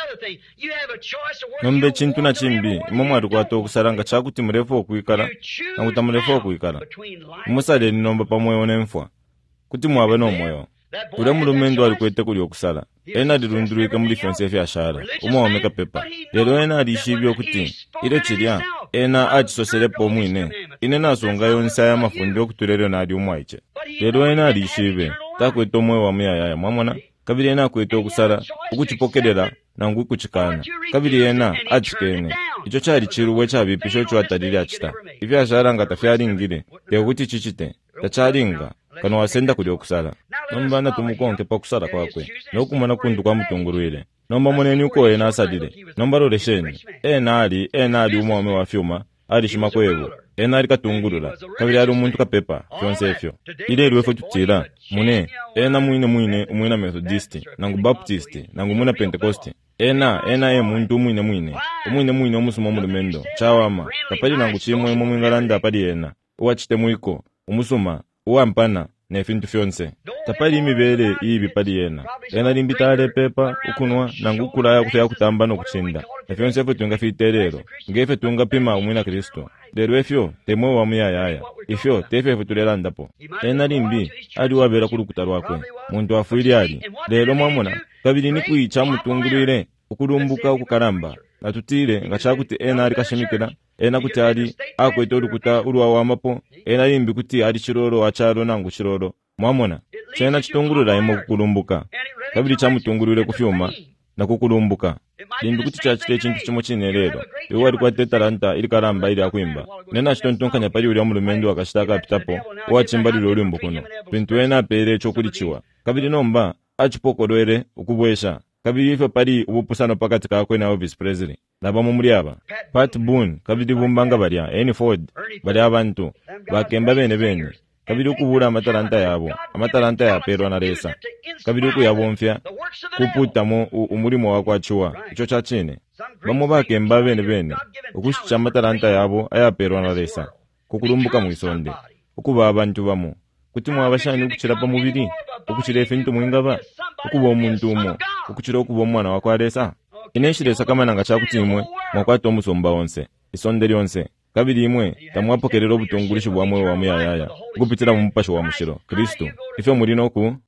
nombe chintu na chimbi imwe mwalikwate okusala chakuti murefu okuikala na kuta murefu okuikala musaleni nomba pamweyo nemfwa kuti mwabe nomweyo ule mulumendo alikwete kuli okusala ena lilunduluike muli fyonse fyashara umwe wameka pepa lero ena alishibyo kuti ile chilya ena achisoselepo mwine ine nasonga yonsa ya mafundi okutulero na ali umwaiche lero ena alishibe takwete omwe wa muyayaya mwamona kabili ena akwete okusala ukuchipokelela na ngwi kuchikana kabili ena achikene icho chali chiruwe chabipisho cho atalili achita ivyashara nga tafyalingile tekuti chichite tachalinga kano wasenda kuli okusala nomba na tumukonke pa kusala kwakwe nokumana kundu kwa mutungurwile nomba muneni uko ena asadile nomba lolesheni ena ali ena ali umwame wa fyuma ali shima kwevo ena ali katungurula kabili ali umuntu kapepa fyonse efyo ile liwefo tutila mune ena mwine mwine umwina Methodisti nangu Baptisti nangu mwina Pentecosti ena ena e muntu mwine mwine umwine mwine omusuma mulumendo chawama kapali nangu chimwe mwingalanda pali ena uwachite mwiko umusuma uwampana ne fintu fyonse tapali imibere ibi pali ena ena limbitale pepa ukunwa nangu kulaya kufya kutamba no kuchinda ne fyonse fyo tunga fiterero ngefe tunga pima umwina Kristo lero efyo temwe wa muyayaya ifyo tefe futulera ndapo ena limbi ali wabera kulukuta lwakwe muntu afuili ali lero mwamona kabili ni kuicha mutungulire ukulumbuka ukukaramba natutile ngachakuti ena ali kashimikira ena kuti ali akwete ulukuta ulwa wamapo ena limbi kuti ali chiroro achalo nangu chiroro mwamona chena chitungulura imo kukulumbuka kabili cha mutungulire kufyuma na kukulumbuka limbi kuti chachite chintu chimo chine lero iwo ali kwate talanta ili karamba ili akuimba nena chitontonkanya pali uli amulumendo akashitaka apitapo uwachimba lilo ulimbu kuno pintu ena apere chokulichiwa kabili nomba achipokodwere ukubwesha kabili ifo pali ubupusano pakati kakwe na Elvis Presley naba mumuli aba Pat Boone kabili bumbanga balya Henry Ford bali abantu bakemba bene bene kabili ukubula amatalanta yabo amatalanta ya pero na lesa kabili ukuyabomfya kuputamo umulimo wakwachiwa icho chachine bamo bakemba bene bene ukushicha amatalanta yabo aya pero na lesa kukulumbuka mwisonde ukuba abantu bamo kuti mwabashani ukuchira pa mubiri ukuchira efintu mwingaba ukuba omuntu umo ukuchira ukuba omwana wakwalesa ineshiresa kama nanga chakuti imwe mwakwata omusomba onse isonde lyonse kabili imwe tamwapokerera obutungulishi bwa mwe wa muyayaya gupitira mu mpasho wa mushiro Kristo ifyo mulino ku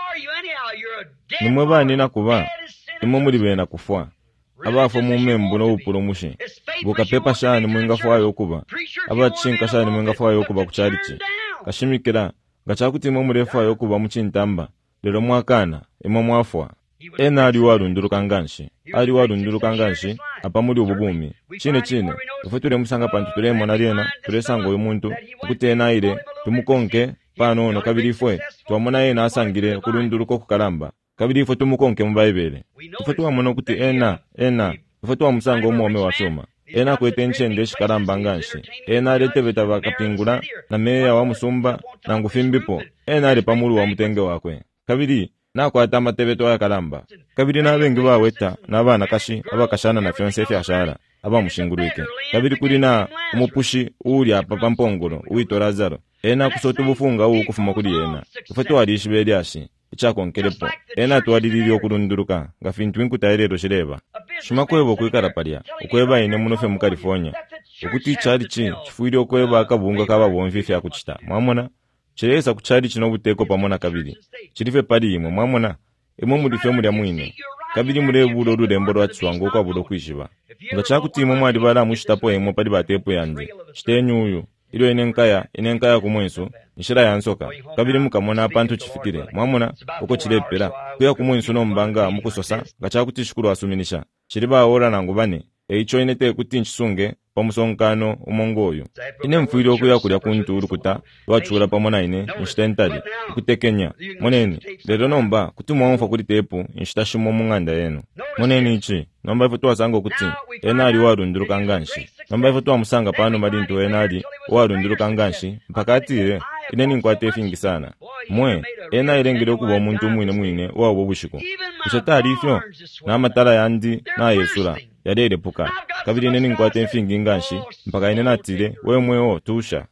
nimwe bani nakuba imwe muri bena kufwa abafo mu membu no upulumushi bukapepa shani mwingafwa yokuba abachinka shani mwingafwa yokuba kuchalichi kashimikira ngachakuti imwe murefu yokuba muchintamba lero mwakana imwe mwafwa ena ali walunduruka nganshi ali walunduruka nganshi apa muri ububumi chine chine ufutule musanga pantu tulemo na liena tulesango y'omuntu kuti ena ile tumukonke pano no kabili fwe twamona ena asangire kulunduruko kukalamba kabili fwe tumukonke mu Bible ufutwa mono kuti ena ena ufutwa musango omwome wa shoma ena kwete nchende shikalamba nganshi ena letebeta bakapingula na meya wa musumba na ngufimbipo ena ali pamulu wa mutenge wakwe kabili na kwata matebeto ya kalamba kabili na bengi baweta na bana kashi abakashana na fyonse fyashara aba mushingurike kabili kuli na umupushi uli apa pampongolo uito Lazaro ena kusotu bufunga u kufuma kuli ena ufatu alishi beliashi ichako nkelepo ena tuwadilili okulunduruka ngafintu inkutayelero shileba shimakwebo kuikala palya ukweba ine munofe mu California ukuti chali chi chifuili okweba akabunga kaba bomvi fya kuchita mwamona chilesa kuchali chino buteko pamona kabili chilife pali imwe mwamona imwe mulife mulya mwine kabili mule bulo lulembo lwa chiwango kwa bulo kwishiba nga chakuti imwe mwali bala mushitapo imwe pali batepo yandi chitenyuyu ilo enenkaya enenkaya kumwenso nshira yansoka kabili mukamona pantu chifikire mwamona uko chilepera kuya kumwenso nombanga mukusosa nga chakuti shukuru asuminisha chiliba ora nangu bane eicho inete kuti nchisunge pamusonkano umongoyo ine mfuire okuya kulya kunturu kuta wachula pamona ine nshitentali kutekenya moneni lero nomba kuti mwamfa kuli tepu nshitashimo munganda yenu moneni ichi nomba ifo twasanga kuti enali warunduruka nganshi nomba ifo twamusanga pano malintu enali warunduruka nganshi mpaka atire ine ninkwate fingi sana mwe ena ilengele okuba omuntu mwine mwine wawo bushiko kusotali ifyo na amatala yandi na yesula yadere puka kabili ine ninkwate fingi nganshi mpaka ine natire wemweo tusha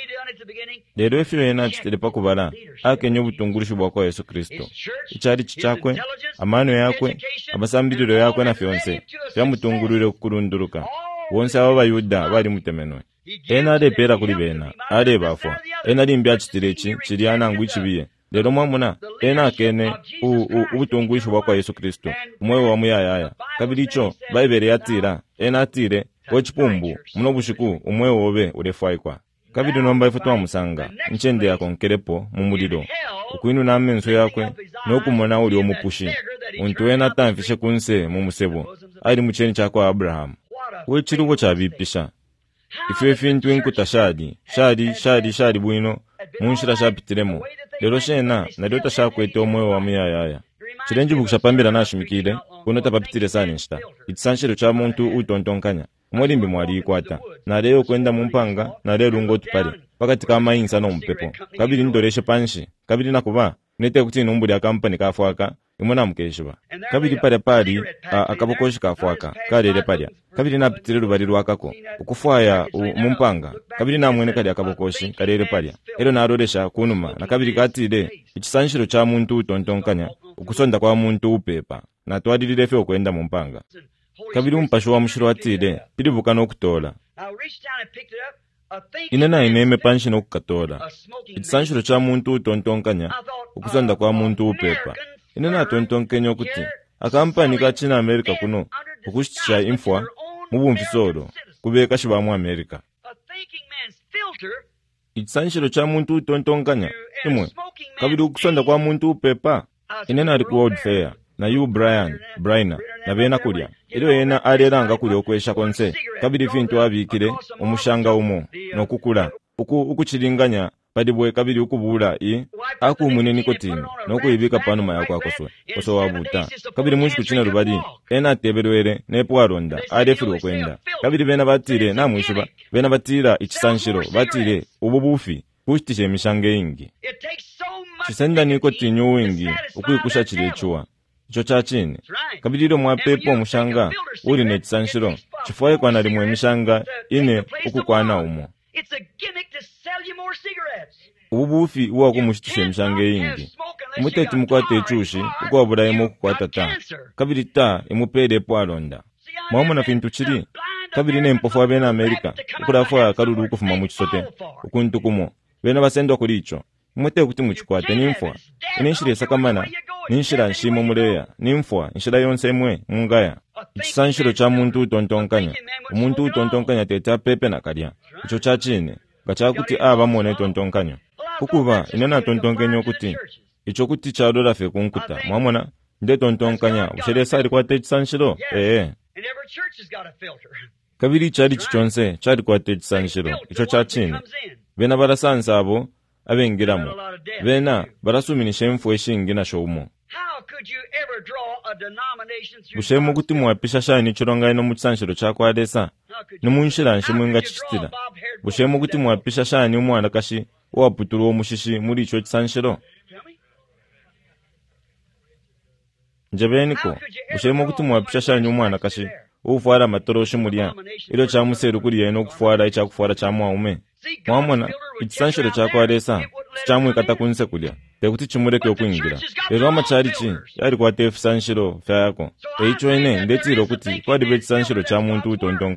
lero ifyo ena chitelepa kubala akenye butungulishu bwako Yesu Kristo ichari chichakwe amano yakwe abasambiriro yakwe na fyonse fyamutungulire kukurunduruka wonse aba bayuda bali mutemenwe ena alepera kuli bena alebafwa ena limbya chitirechi chili anangu ichibiye lero mwamuna ena akene ubutungulishu bwako Yesu Kristo umwewe wa muyayaya kabili icho baibere yatira ena atire wechipumbu muno bushiku umwewe obe ulefaikwa kabili nomba ifo twamusanga nchende yako nkerepo mumuliro ukwinu na amenso yakwe nokumona uli omupushi untu ena tamfishe kunse mumusebo ali mucheni chako Abraham wechirugo cha bipisha ife fintu inkuta shadi shadi shadi shadi bwino munshira shapitiremo lero shena nalyo tashakwete omwewe wa muyayaya chilenji bukushapambira nashimikire kuno tapapitire sana nshita itisanshiro cha muntu utontonkanya mwalimbi mwali ikwata na leo kwenda mumpanga na leo lungo tupale pakati kama insa no mpepo kabili ndoreshe panshi kabili nakuba nete kuti numbuli ya kampani kafwaka imona mukeshiba kabili pale pali akabokoshi kafwaka kalele palya kabili napitirira lubali lwakako ukufwaya mumpanga kabili namwene kali akabokoshi kalele palya ero naroresha kunuma na kabili katile ichisanshiro cha muntu utontonkanya ukusonda kwa muntu upepa na twadilile fe okwenda mumpanga kabili umpasho wa mushiro atile pilibuka nokutola ine na ineme panshi nokukatola ichisanshiro cha muntu utontonkanya ukusonda kwa muntu upepa ine na tontonkenya kuti akampani ka China America kuno ukushitisha infwa mubumvisoro kubeka shibamu America ichisanshiro cha muntu utontonkanya imwe kabili ukusonda kwa muntu upepa ine na aliku World Fair na yu Brian Brainer na bena kulya ilo yena alelanga kulya okwesha konse kabili fintu abikire umushanga umo nokukula uku ukuchilinganya padibwe kabili ukubula i akumune nikotini nokuyibika pano mayako akoswe koso wabuta kabili munshi kuchina lubali ena tebelwere nepo alonda alefuru kwenda kabili bena batire na mwishiba bena batira ichisanshiro batire ububufi kushtishe emishange ingi chisenda nikotini uwingi ukuikusha chilechuwa icho chachini kabili mwapepo mushanga uli ne chisanshiro chifuaye kwa nalimwe mishanga ine ukukwana umo ububufi uwa kumushitishe mshange ingi umuteti mukwate echushi ukuwa buraimo kukwata ta kabili ta imupede po alonda mwamuna fintu chiri kabili ne mpofu wa bena Amerika ukulafuwa kalulu ukufuma muchisote ukuntu kumo bena basendo kulicho umute kuti muchikwate nimfwa inishire sakamana ninshira nshimo muleya nimfwa nshira yonse mwe mungaya ichisanshiro cha muntu utontonkanya umuntu utontonkanya teta pepe na kalya icho chachine gachakuti aba mone tontonkanya kukuba inena tontonkenyo kuti icho kuti chadola fe kunkuta mwamona nde tontonkanya ushere sari kwa techisanshiro eh kabili chali chichonse chali kwa techisanshiro icho chachine bena barasansa abo abengiramo bena barasuminishe mfu eshingina shoumo bushemu kuti mwapisha shani chironga ino muchisanshiro chako adesa numunshira nshimwe nga chichitira bushemu kuti mwapisha shani umwana kashi waputuru wo mushishi muri icho chisanshiro njebeniko bushemu kuti mwapisha shani umwana kashi ufwara matoroshi mulya ilo cha museru kuri yeno kufwara icha kufwara cha mwaume mwamona ichisanshiro chako adesa chamwe katakunse kulya pekuti chimureke okwingira lero amachari chi yari kwa tefu sanshiro fyako eicho ene ndetiro kuti kwadi bechisanshiro cha muntu utontonkanya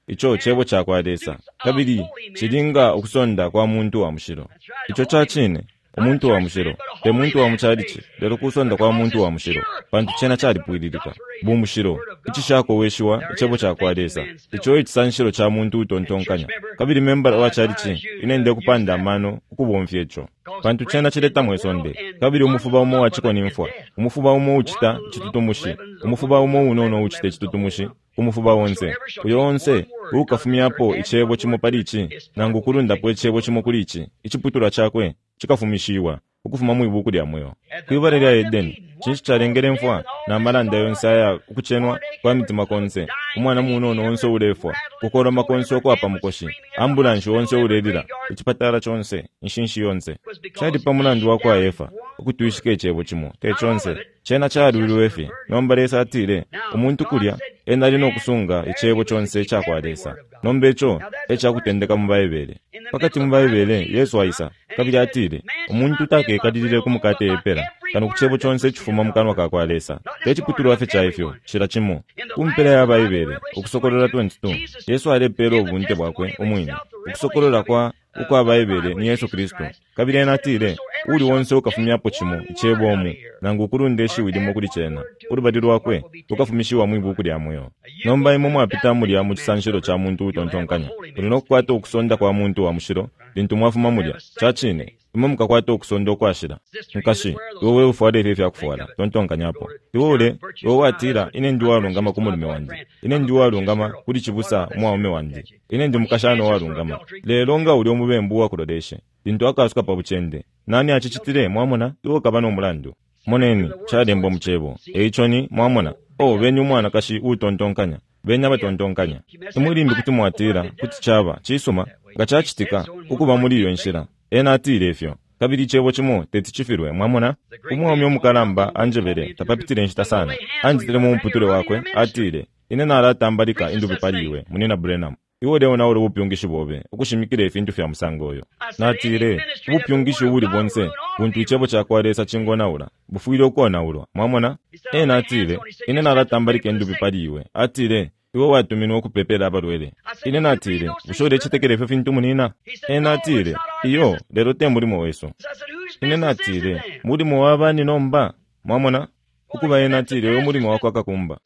icho chebo chakwadesa kabiri chilinga okusonda kwa muntu wa mushiro icho chachine omuntu wa mushiro te muntu wa muchalichi lero kusonda kwa muntu wa mushiro pantu chena chali puililika bu mushiro ichi shako weshiwa ichebo chakwadesa icho ichisanshiro cha muntu utontonkanya kabiri member wa chalichi inende kupanda mano ukubomfye echo pantu chena chileta mwesonde kabiri umufuba umo wachiko nimfwa umufuba umo uchita chitutumushi umufuba umo unono uchite chitutumushi umufuba wonse uyo wonse ukafumyapo ichebo chimopalichi nangu kulundapo ichebo chimokulichi ichiputura chakwe chikafumishiwa ukufuma mwibuku lya moyo kwibale lya Edeni chinchi chalengele mfwa na malanda yonse aya ukuchenwa kwa mitima konse umwana munono wonse ulefwa kukora makonse okwapa mukoshi ambulanshi wonse ulelila ichipatala chonse inshinshi yonse chali pamulandu wako ayefa ukutwishike ichebo chimo te chonse chena chali uliwefi nombalesa atile umuntu kulya ena lino kusunga ichebo chonse chakwadesa nombecho echa kutendeka mubayibele pakati mubayibele Yesu aisa kabili atile umuntu take kadilile kumukate epera kanu kuchebo chonse chifuma mukanwa kakwalesa techiputulu wafe chaifyo shira chimo kumpela ya bayibele ukusokolola twenty-two Yesu alepelo obunte bwakwe umwini ukusokolola kwa ukwa bayibele ni Yesu Kristo kabili enatile uli wonse ukafumyapo chimo ichebo omu nangu kulundeshi wilimo kuli chena uli badilu wakwe ukafumishiwa mwibuku lya moyo nomba imo mwapita mulya mu chisanshiro cha muntu utontonkanya ulino kukwata ukusonda kwa muntu wa mushiro lintu mwafuma mulya chachine imo mukakwata ukusonda okwashira nkashi iwe ufuwale ife vya kufuwala tontonkanyapo iwole iwe watira ine ndi walungama kumulume wandi ine ndi walungama kuli chibusa mwaume wandi ine ndi mukashano walungama lero nga uli omubembu wakulodeshe lintu akasuka pa buchende nani achichitire mwamona iwo kabano mulandu moneni chalembo muchebo eichoni mwamona o benyu mwana kashi utontonkanya benya batontonkanya imulimbi kuti mwatira kuti chaba chisuma ngachachitika ukuba muri iyo nshira ena atire efyo kabiri chebo chimo tetichifirwe mwamona umwami omukalamba anjebere tapapitire nshita sana anjitire mu mputule wakwe atire ine nala tambalika indubi paliwe munena Brenham iwo leo nawo ubupyungishi bobe ukushimikire ifintu fya musango oyo natire ubupyungishi uli bonse buntu ichebo chakwalesa chingonaula bufuire okonaulwa mwamona ena atire ine nala tambalika indubi paliwe atire iwo watuminwa okupepela abalwele ine natire ushole chitekele fyo fintu munina ena atire iyo lero tembo limo weso ine natire mulimo wabani nomba mwamona ukuba ena atire yo mulimo wako akakumba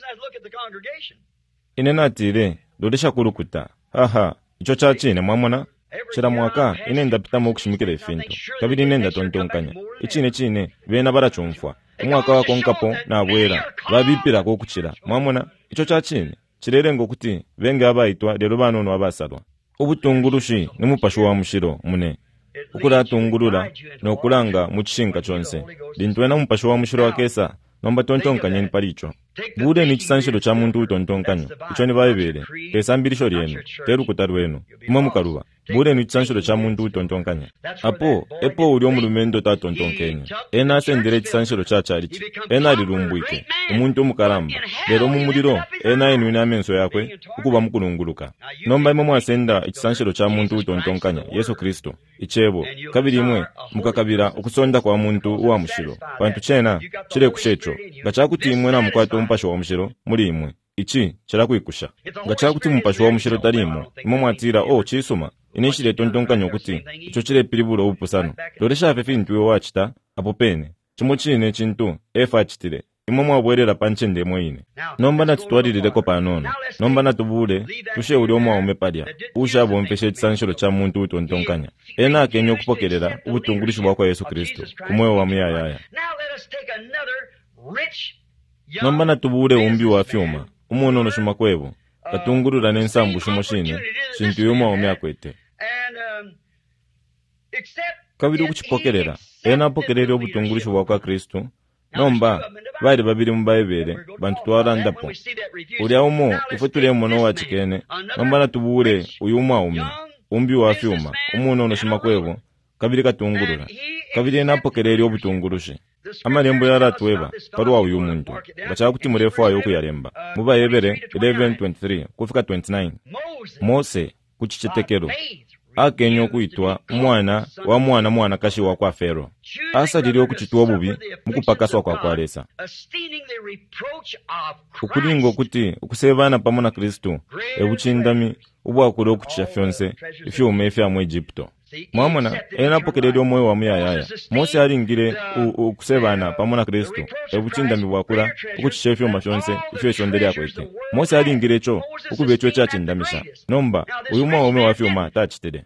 ine natire lodesha kulukuta haha icho chachine mwamona chira mwaka ine ndapitamo okushimikira ifintu kabili ine ndatontonkanya ichine chine bena barachumfwa umwaka wako nkapo na bwera babipira ko kuchira mwamona icho chachine chirere ngokuti benge abaitwa lero banono abasalwa ubutungurushi nimupasho wa mushiro mune ukulatungurula nokulanga muchishinga chonse lintu ena mupasho wa mushiro wakesa nomba tontonkanya ni palicho bude ni chisanshiro cha muntu utontonkanyo icho ni bayibele tesambilisho lyenu teru kutalwenu imwe mukaluba bude ni chisanshiro cha muntu utontonkanya apo epo uli omulumendo tatontonkenya ena asendere chisanshiro cha chalichi ena alilumbwike umuntu omukalamba lero mumuliro ena enu ina amenso yakwe ukuba mukulunguluka nomba imwe mwasenda ichisanshiro cha muntu utontonkanya Yesu Kristo ichebo kabiri imwe mukakabira okusonda kwa muntu uwa mushiro pantu chena chile kushecho gachakuti imwe na mukwato umpasho wa mushiro muri imwe ichi chela kwikusha gachakuti mumpasho wa mushiro talimo imwe mwatira o chisuma inishile tontonkanyo kuti icho chile pilibulo ubupusano lodesha afe fintu yo wachita apo pene chimo chine chintu efa achitile imwe mwabwerera panchende moine nomba natutwalilileko panono nomba natubule tushe uli omwa umepalya usha bompeshe chisanshiro cha muntu utontonkanya ena akenye okupokelela ubutungulishi bwakwa Yesu Kristo kumwewo wa muyayaya nomba natubule umbi wa fyuma umunono shuma kwevo katungulula nensambu shumo shine shintu yomwa umyakwete kabiri kuchipokelela ena apokelele obutungulishi bwakwa Kristo nomba bali babiri mubayibele bantu twalandapo ulya umo ife tuli mono wa chikene nomba natubule uyu umwa umi umbi wa fyuma umunono shuma kwevo kabiri katungulula kabiri napokelele obutungulushi amalembo yaratweba paruwa uyu muntu bachaka kuti murefu ayo kuyalemba mubayebere eleven twenty-three kufika twenty-nine Mose kuchichetekero akenye okuyitwa mwana wa mwana mwana kashi wa kwa Fero. Asalire okukitwa obubi mukupakaswa kwa kwalesa. Okulinga okuti okusebana pamo na Kristo ebuchindami ubwakule okuchicha fyonse ifyuma efya mu Egypto. Mwamona enapokelele omwoyo wa muyayaya. Mose alingire okusebana pamo na Kristo ebuchindami bwakula okuchicha fyuma fyonse ifyo esondele akwete. Mose alingire echo okuba echo ekyachindamisha nomba uyu mwa wa fyuma tachitere.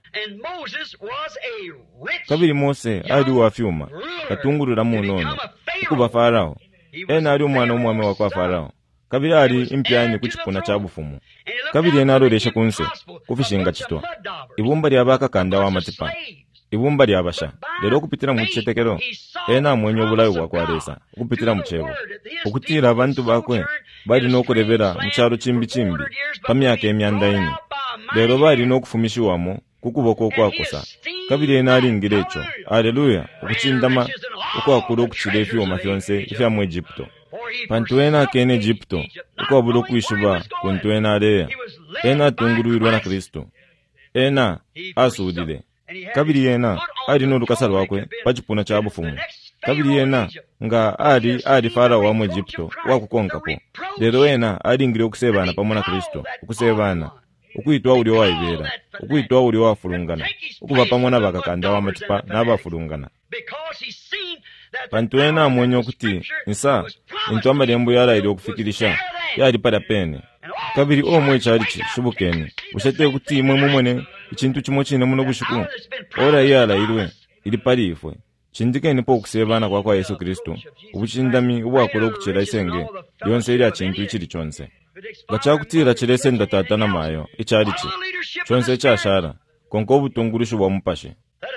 Kabiri Mose ali wa fyuma katungulula munono okuba Farao. Ena ali omwana omwami wa kwa Farao. Kabiri ali impyani kuchipuna cha bufumu. Kabiri ena alolesha kunse kufishinga chitwa. Ibumba lyabaka kanda wa matipa. Ibumba lyabasha lero okupitira mu kitekero ena mwenye obulayo bwa kwalesa okupitira mu chebo. Okutira abantu bakwe bali n'okulebera mu kyalo chimbi chimbi pamyaka emyanda ine. Lero bali n'okufumishiwamo kukuboko kwakosa. Kabiri ena alingire echo. Haleluya. Okuchindama okwakula okuchira efyuma fyonse ifya mu Egypto. Pantu ena kene Egypto ukwabula okwishuba kuntu ena aleya. Ena tungulwirwa na Kristo. Ena asudile. Kabiri ena ali n'olukasa lwakwe pachipuna cha bufumu. Kabiri ena nga ali ali Farao wa mu Egypto wakukonkapo. Lero ena alingire okusebana pamo na Kristo. Okusebana okuyitwa uli waibera, okuyitwa uli wafulungana, okuba pamo n'abakakanda wa matipa n'abafulungana. Pantu ena mwenye okuti nsa into amalembo yalaire okufikirisha yali pada pene. Kabiri omwe chali chi shubukeni ushate kuti imwe mumone ikintu kimwe kine muno bushiku ora yala irwe ili pali ifwe chindikeni po okusebana kwa kwa Yesu Kristo ubuchindami ubwakole okuchera isenge yonse iri akintu ikiri chonse gachakutira chirese ndatata na mayo ichali chi chonse chashara konko obutungurisho bwa mupashe.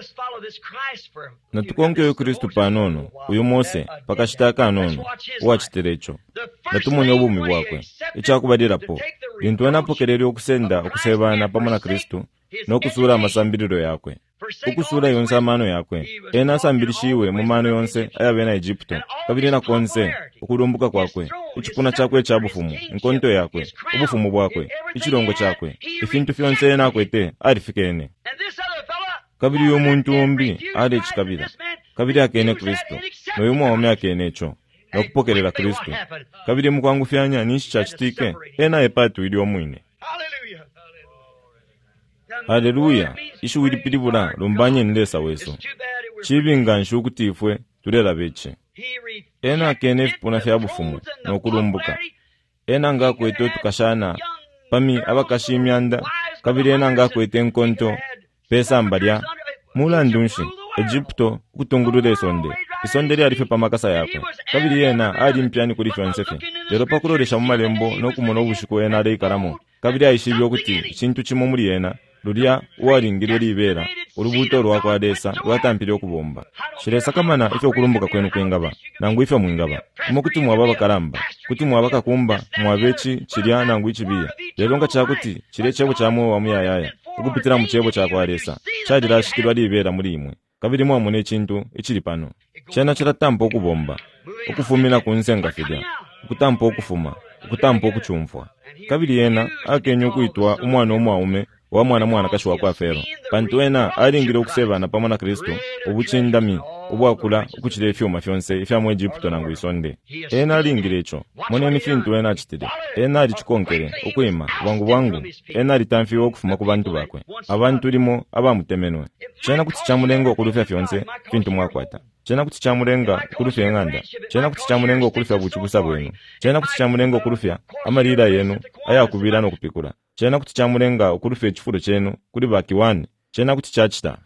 Na tukonke uyu Kristu panono uyu Mose pakashitaka anono uwachiterecho na tumonye obumi bwakwe ichakubadirapo bintu anapokelele okusenda okusebana pamo na Kristu n'okusura amasambiriro yakwe okusura yonse amano yakwe ena asambirishiwe mu mano yonse ayabena Egypto. Kabiri na konse okulumbuka kwakwe ichipuna chakwe cha bufumu nkonto yakwe obufumu bwakwe ichirongo chakwe ifintu fyonse ena akwete alifikene. Kabiri y'omuntu ombi ali chikabira. Kabiri akene Kristo noyo mwome akene echo nokupokelera Kristo. Kabiri mukwangu fyanya nishi chachitike ena epatu ili omwine. Haleluya. Ishu wilipilibula lumbanye ndesa weso chibinga nshukutifwe tulela beche. Ena akene fipuna fya bufumu nokulumbuka. Ena nga kwete tukashana pami abakashimyanda. Kabiri ena nga kwete nkonto pesa mbalya mula ndunshi Egypto kutungulule isonde isonde lyalife pamakasa yakwe. Kabiri yena ali mpyani kuli fyonsefe lero pakulolesha mu malembo n'okumona obushiku ena aleyikalamo. Kabiri ayishibye okuti kintu kimwe muli yena lulya walingire libera olubuto lwakwadesa lwatampire okubomba shiresa kamana ifyo okulumbuka kwenu kwengaba nangu ifyo mwingaba mo kuti mwaba bakalamba kuti mwaba kakumba mwabechi chilya nangu ichibiya lero nga chakuti chile chebo chamwe wa muyayaya ukupitira mu chebo chakwadesa chadira shikirwa libera muri imwe. Kabiri mwamune chintu ichili pano chena chiratampa okubomba okufumina kunsenga fidya okutampa okufuma okutampa okuchumfwa. Kabiri yena akenye okuyitwa umwana omwaume wa mwana mwana kashi wa kwa Fero. Pantu ena alingire okusebana pamo na Kristo obuchindami obwakula okuchira efyuma fyonse ifya mu Egypto nangu isonde. Ena alingire echo moneni fintu ena achitire. Ena ali chikonkere okwima bwangu bwangu. Ena ali tamfiwe okufuma ku bantu bakwe abantu limo abamutemenwe. Chena kuti chamulengo okulufya fyonse fintu mwakwata. Chena kuti chamulenga okulufya enganda. Chena kuti chamulenga okulufya buchibusa bwenu. Chena kuti chamulenga okulufya amalira yenu ayakubira n'okupikula. Chena kuti chamulenga okulufya echifulo chenu kuli bakiwani. Chena kuti chachita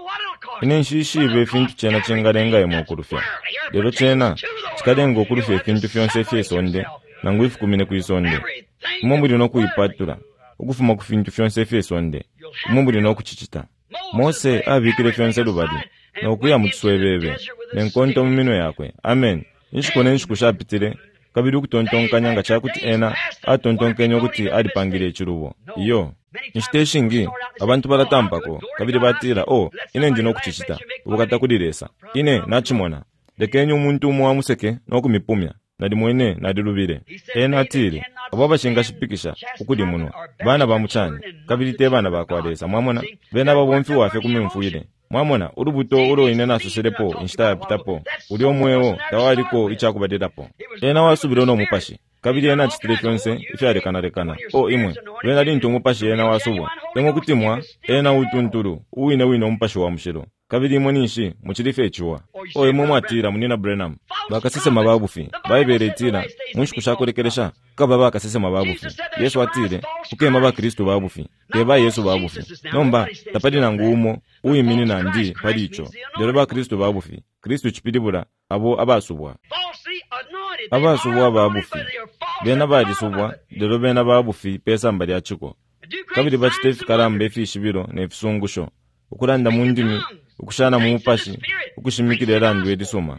ine nshishibe fintu chena chengalenga yemu okulufya. Lero chena chikalenga okulufya fintu fyonse fyesonde nangu ifukumine kuisonde. Umomuli n'okuyipatula okufuma ku fintu fyonse fyesonde umomuli n'okuchichita. Mose abikire fyonse lubadi n'okuya mu kiswebebe n'enkonto mu mino yakwe. Amen. Nshikone nshikushabitire kabiri ukutontonkanya nga chakuti ena atontonkenya okuti alipangire echirubo. Iyo nshiteshingi abantu balatampako kabiri batira o ine ndino okuchichita ubukata kuliresa ine nachimona lekenye umuntu umwe wamuseke n'okumipumya nadi mwene nadi lubire. Ena atire abo bashinga shipikisha ukudi muno bana bamuchani kabiri te bana bakwadesa mwamona bena babomfi wafe kumemfuire mwamona urubuto ulo ine nasoselepo inshita yapitapo uli omwewo tawaliko ichakubadirapo ena wasubira no mupashi kabiri ena chitire fyonse ifyare kanarekana o imwe bena lintu mupashi ena wasubwa tengo kutimwa ena utunturu uwine wino mupashi wa mushiro kabiri monishi muchirife chuwa o imwe mwatira munina Branham bakasese mababufi bayiberetira munshi kushakorekeresha kaba bakasese mababufi Yesu atire ukema ba Kristo babufi teba Yesu babufi nomba tapadi nangumo uyimini nandi padicho dero ba Kristo babufi Kristo chipidibura abo abasubwa abasubwa babufi bena badisubwa dero bena babufi pesa mbali achiko kabiri bachitefi karambe fishibiro nefisungusho ukuranda mundimi ukushana mu mupashi ukushimikira randu edisoma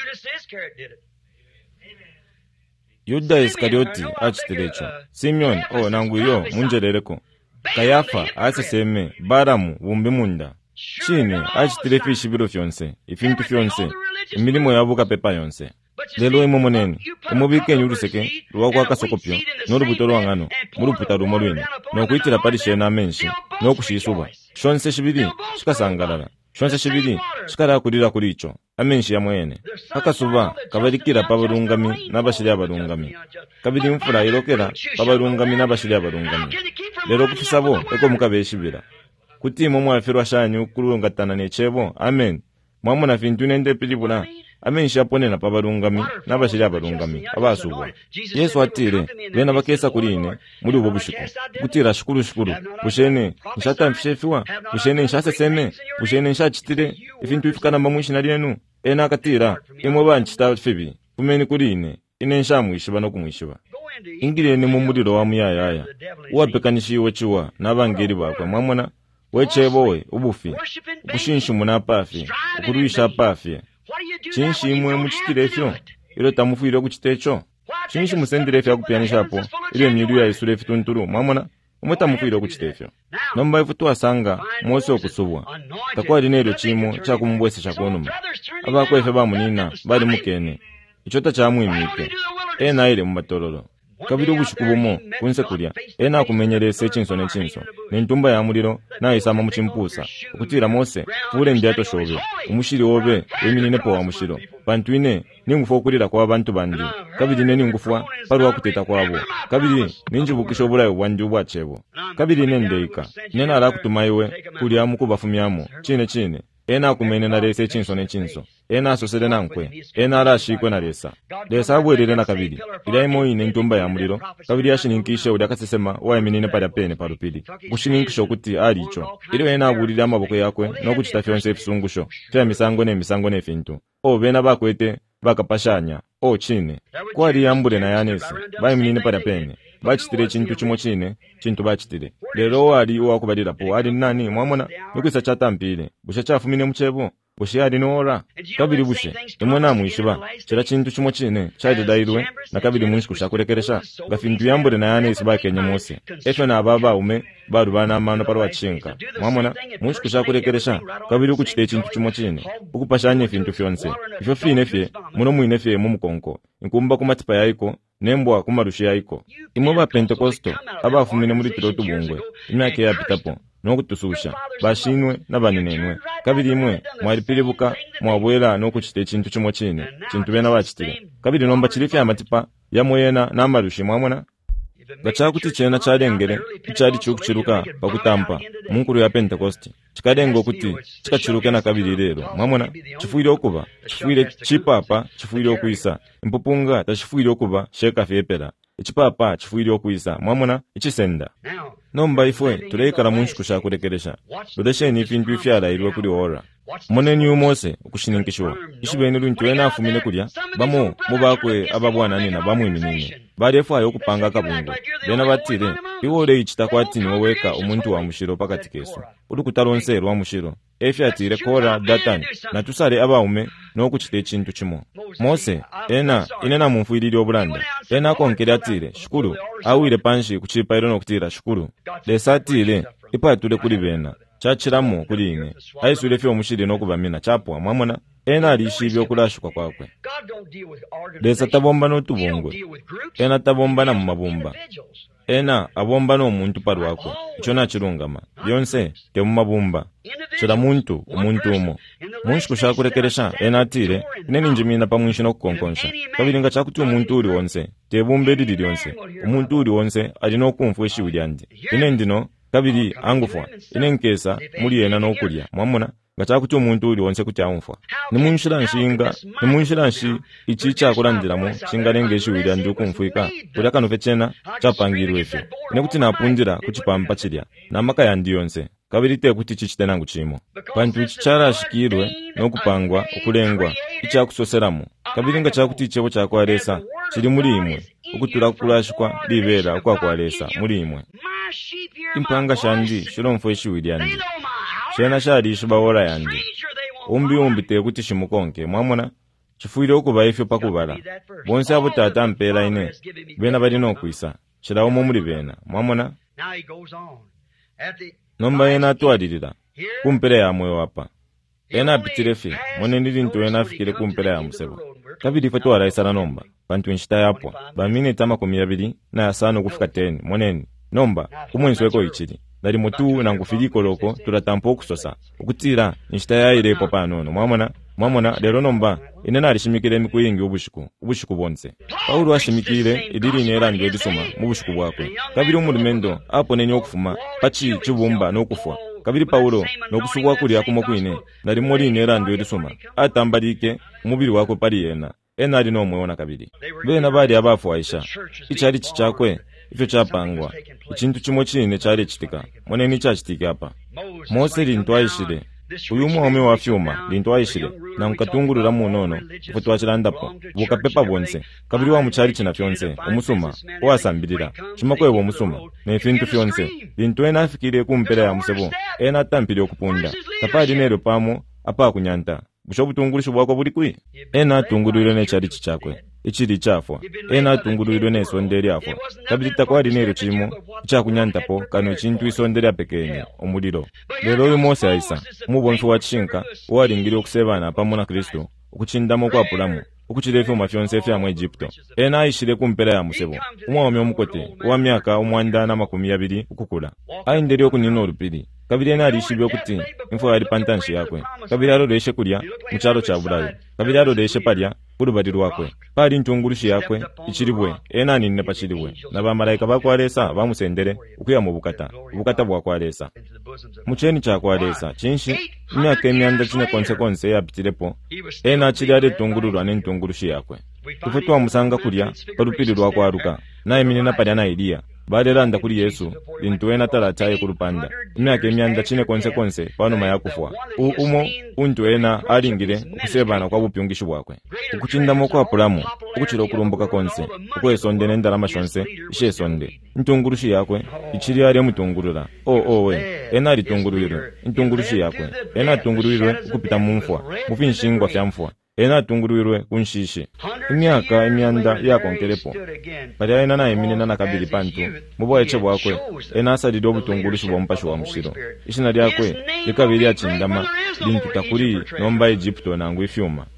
Yuda Iskarioti achitirecho Simeon o nanguyo munjerereko Kayafa aseseme Baramu bumbi munda chine achitire fishibiro fyonse ifintu fyonse imirimo yabuka pepa yonse lelo imo monene umubike nyuruseke ruwakwa kasokopyo n'urubuto rwangano muruputa rumorwini no kwitira parishe na menshi no kushisuba shonse shibiri shikasangarara shonse shibiri shikara kurira kuri ico amenshi ya mwene akasuba kabarikira pabarungami n'abashiri abarungami kabiri mfura irokera pabarungami n'abashiri abarungami lero kufisabo eko mukabeshibira kutimo mwafirwa shanyu kurungatana necebo amen mwamuna fintu nende pilibula amenshi apone na pabarungami n'abashiri abarungami abasubwa Yesu atire bena bakesa kurine muri ubo bushiko gutira shukuru shukuru bushene nshata mfishefiwa bushene nshase seme bushene nshachitire ifintu ifukana mamwishi naliyenu ena akatira imwe banchita fibi kumeni kurine ine nshamwishiba no kumwishiba ingirene mu muriro wa muyayaya uwapekanishiwe chiwa n'abangeri bakwa mwamona wechebowe ubufi ukushinsha munapafi ukuruisha pafi chinshi imwe muchitire fyo ilo tamufuire kuchitecho chinshi musendire fya kupianisha hapo ile miru ya isure fitunturu mwamona umeta mufuire kuchitefyo nomba ifutu asanga mose okusubwa takwa dinero chimo cha kumbwese cha konuma abakwe fe bamunina bali mukene ichota cha mwimike ena ile mumatololo kabiri ubushikubumo kunse kulya ena kumenyerese chinso ne chinso nentumba ya muliro na isama muchimpusa ukutira mose ule ndiato shobe umushiri obe eminine po wa mushiro bantuine ningufu okulira kwa abantu bandi kabiri ne ningufwa paruwa kuteta kwabo kabiri ninjibukisho bulayo bwanju bwachebo kabiri nendeika nena ala kutumaiwe kulya mukubafumyamo chine chine ena kumene na rese chinso ne chinso ena asosele na nkwe ena ala ashikwe na resa resa abwerere na kabiri ila imo ine ntumba ya muliro kabiri yashininkishe uli akasesema wa eminine pali apene parupili kushininkisho okuti ali icho ili ena abulira amaboko yakwe nokuchita fyonse efisungusho fya misango ne misango ne fintu o bena bakwete bakapashanya o chine kwali yambule na yanesi ba eminine pali apene bachitire chintu chimo chine chintu bachitire lero wali wakubadira po ali nani mwamona nukwisa chatampile busha chafumine muchebo bushe ali noora kabiri bushe imona mwishiba chira chintu chimo chine chaide dairwe na kabiri mwishi kushakurekeresha gafintu yambure na yanesi bakenye mose efe na baba ume baru bana amano parwa chinka mwamona mwishi kushakurekeresha kabiri kuchite chintu chimo chine ukupashanye fintu fyonse ifyo fine fye muno mwine fye mu mukonko inkumba kumatipa yaiko nembwa kumarushi yaiko imwe ba Pentekosto abafumine muri tirotu bungwe imyaka yapitapo nokutususha bashinwe nabaninenwe kabiri imwe mwalipilibuka mwabwera nokuchite chintu chimo chine chintu bena bachitire kabiri nomba chirifi amatipa yamwena namarushi mwamona gachakuti chena charengere ichari chukuchiruka pakutampa munkuru ya Pentekosti chikadengo kuti chikachiruka na kabiri lero mwamona chifuire okuba chifuire chipapa chifuire okuisa impupunga tachifuire okuba sheka fepera ichipapa chifuire okuisa mwamona ichisenda nomba ifwe tuleikala munshi kushakurekeresha dodesheni ifintu ifyala ilwe kuli ora moneni umose ukushininkishwa ishibeni luntu ena afumine kulya bamo mubakwe ababwana nina bamwiminine bali efu ayo kupanga kabungu bena batire iwole ichita kwatini woweka umuntu wa mushiro pakati kesu udukutalonserwa mushiro efi atire kora datani na tusale abaume nokuchite chintu chimo mose ena inena mumfuiriri obulanda ena konkere atire shukuru awire panshi kuchipa ilo nokutira shukuru lesa atire ipa atule kuli bena chachiramu kuli ine aisule fyo mushiri nokubamina chapwa mwamona ena alishibye okulashukwa kwakwe lesa tabomba n'otubongwe ena tabomba na mumabumba ena abomba n'omuntu palwakwe icho nachilungama byonse temumabumba chila muntu omuntu umo munshi kushakulekelesha ena atile ineni njimina pamwinshi nokukonkonsha kabilinga chakuti omuntu uli wonse tebumbe lili lyonse omuntu uli wonse alina okumfwa eshiwi lyandi ine ndino kabili angufwa ine nkesa muli ena n'okulya mwamuna nga chakuti omuntu uli wonse kuti amfwa nimunshira nshinga nimunshira nshi ichi chakulandiramu chingalenga eshiwi lyandi okumfwika kuli akanufe chena chapangirwe efyo ine kuti napundira kuchipamba chilya namaka yandi yonse kabili te kuti chichitenangu chimo pantu ichi charashikirwe n'okupangwa okulengwa ichakusoseramu kabili nga chakuti ichewo chakwalesa chili muli imwe okutula kukulashikwa libera okwakwalesa muli imwe impanga shandi shilomfo eshiwi lyandi shena shali shibawola yandi umbi umbi te kuti shimukonke mwamona chifuire okuba efyo pakubala bonse abo tata mpela ine bena balina okwisa shilawomo muli bena mwamona nomba ena atwalilila kumpela ya mwe wapa ena apitile fe mwene ndili ntu ena afikile kumpela ya musebo kabili fe twala isala nomba pantu nshita yapwa bamine tama kumi abili na yasano kufika teni mweneni nomba kumwensweko ichili dali mutu na ngufiliko loko tulatampo okusosa okutira nshita yayilepo panono mwamona mwamona lero nomba inena alishimikile mikuyingi ubushiku ubushiku bonse Paulo ashimikile idili nera ndio disoma mu bushiku bwakwe kabili umulumendo apo nenye okufuma pachi chibumba n'okufwa kabili Paulo nokusukwa kuli akumo kwine nali moli nera ndio disoma atambalike umubiri wako pali yena ena ali nomweona kabili bena bali abafu Aisha ichali chichakwe ifyo chapangwa ichintu chimo chine chali chitika mweneni chachitika apa Mose lintu aishile uyu mwome wa fyuma lintu aishile na mkatungulula munono futu wachilandapo bukapepa bonse kabili wa muchali china fyonse omusuma owasambilira chimakwebo omusuma nefintu fyonse lintu ena afikile kumpela ya musebo ena atampile okupunda tapali nero pamo apa kunyanta busho butungulisho bwako buli kwi ena atungululwe nechali chichakwe ichili chafwa ena atungululwe nesondeli afwa kabili takwali nero chimo chakunyantapo kano chintu isondeli apekeni omuliro lero uyu Mose aisa mubonfu wa chishinka walingili okusebana pamona Kristo okuchindamo kwa pulamu okuchilefu mafyonse fya mu Egypto ena aishile kumpela ya musebo umwami omukote wa myaka omwanda na makumi abiri ukukula aindeli okunina olupili kabili ena alishibye okuti info yali pantanshi yakwe kabili aloleshe kulya muchalo cha Bulayo kabili aloleshe palya bulubadi lwakwe pali ntungulushi yakwe ichilibwe ena aninne pachilibwe na bamalayika bakwalesa bamusendere ukuya mu bukata bukata bwakwalesa mucheni chakwalesa chinshi imyaka emyanda chine konse konse yapitilepo ena achili ale tungululwa n'entungulushi yakwe ife twamusanga kulya palupili lwakwaluka naye minena palya na Eliya balelanda kuli Yesu lintu ena talataye kulupanda imyaka emyanda chine konse konse panoma yakufwa umo untu ena alingile okusebana kwa bupyungishi bwakwe ukuchindamo kwa pulamu ukuchila okulumbuka konse ukwesonde n'endalama shonse ishesonde ntungulushi yakwe ichili ali mutungulula o o we ena alitungululirwe ntungulushi yakwe ena atungululirwe ukupita mumfwa mufinshingwa fya mfwa ena atungululirwe kunshishi imyaka emyanda yakonkelepo bali ena na eminena na kabili pantu mubo eche bwakwe ena asalide obutungulushi bwa mpashi wa mushiro ishina lyakwe likabili achindama lintu takuli nomba Egypto nangu ifyuma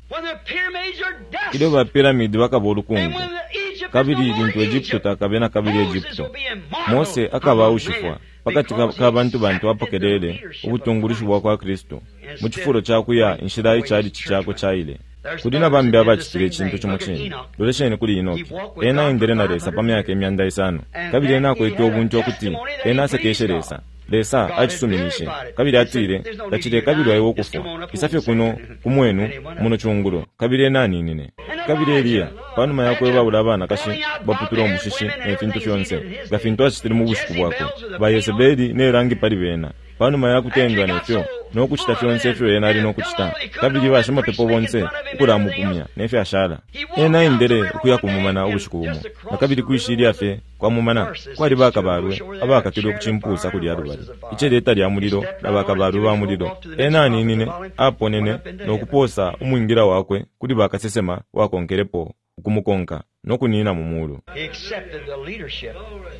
ile ba piramidi bakaba olukungu kabili lintu Egypto takabena kabili Egypto Mose akaba ushifwa pakati kabantu bantu apokelele obutungulushi bwa kwa Kristo mu kifuro kyakuya inshira ichali chichako chaile kudina bambi abachitire chintu chumuchini loleshene kuli Inoki ena indere na lesa pamyaka emyanda isano kabili ena kwete obuntu okuti ena asekesheresa lesa achisuminishe kabili atire dachire kabili ayo okufwa isafye kuno kumwenu muno chungulo kabili ena ninine kabili Eliya panuma yakwe babula abana kashi baputula omushishi n'efintu fyonse gafintu achitire mu bushiku bwako ba Yezebeli n'erangi pali bena panuma yakutendwa n'efyo n'okuchita fyonse fyo ena ali n'okuchita kabili bashima pepo bonse ukulamupumya n'efyo ashala ena indere ukuyakumumana obushiku bumo na kabili kuishiri afe kwa mumana kwali bakabalwe abakatira okuchimpusa kuli alubali icheleta lya muliro nabakabalwe ba muliro ena aninine aponene n'okuposa umwingira wakwe kuli bakasesema wakonkelepo ukumukonka n'okunina mumulu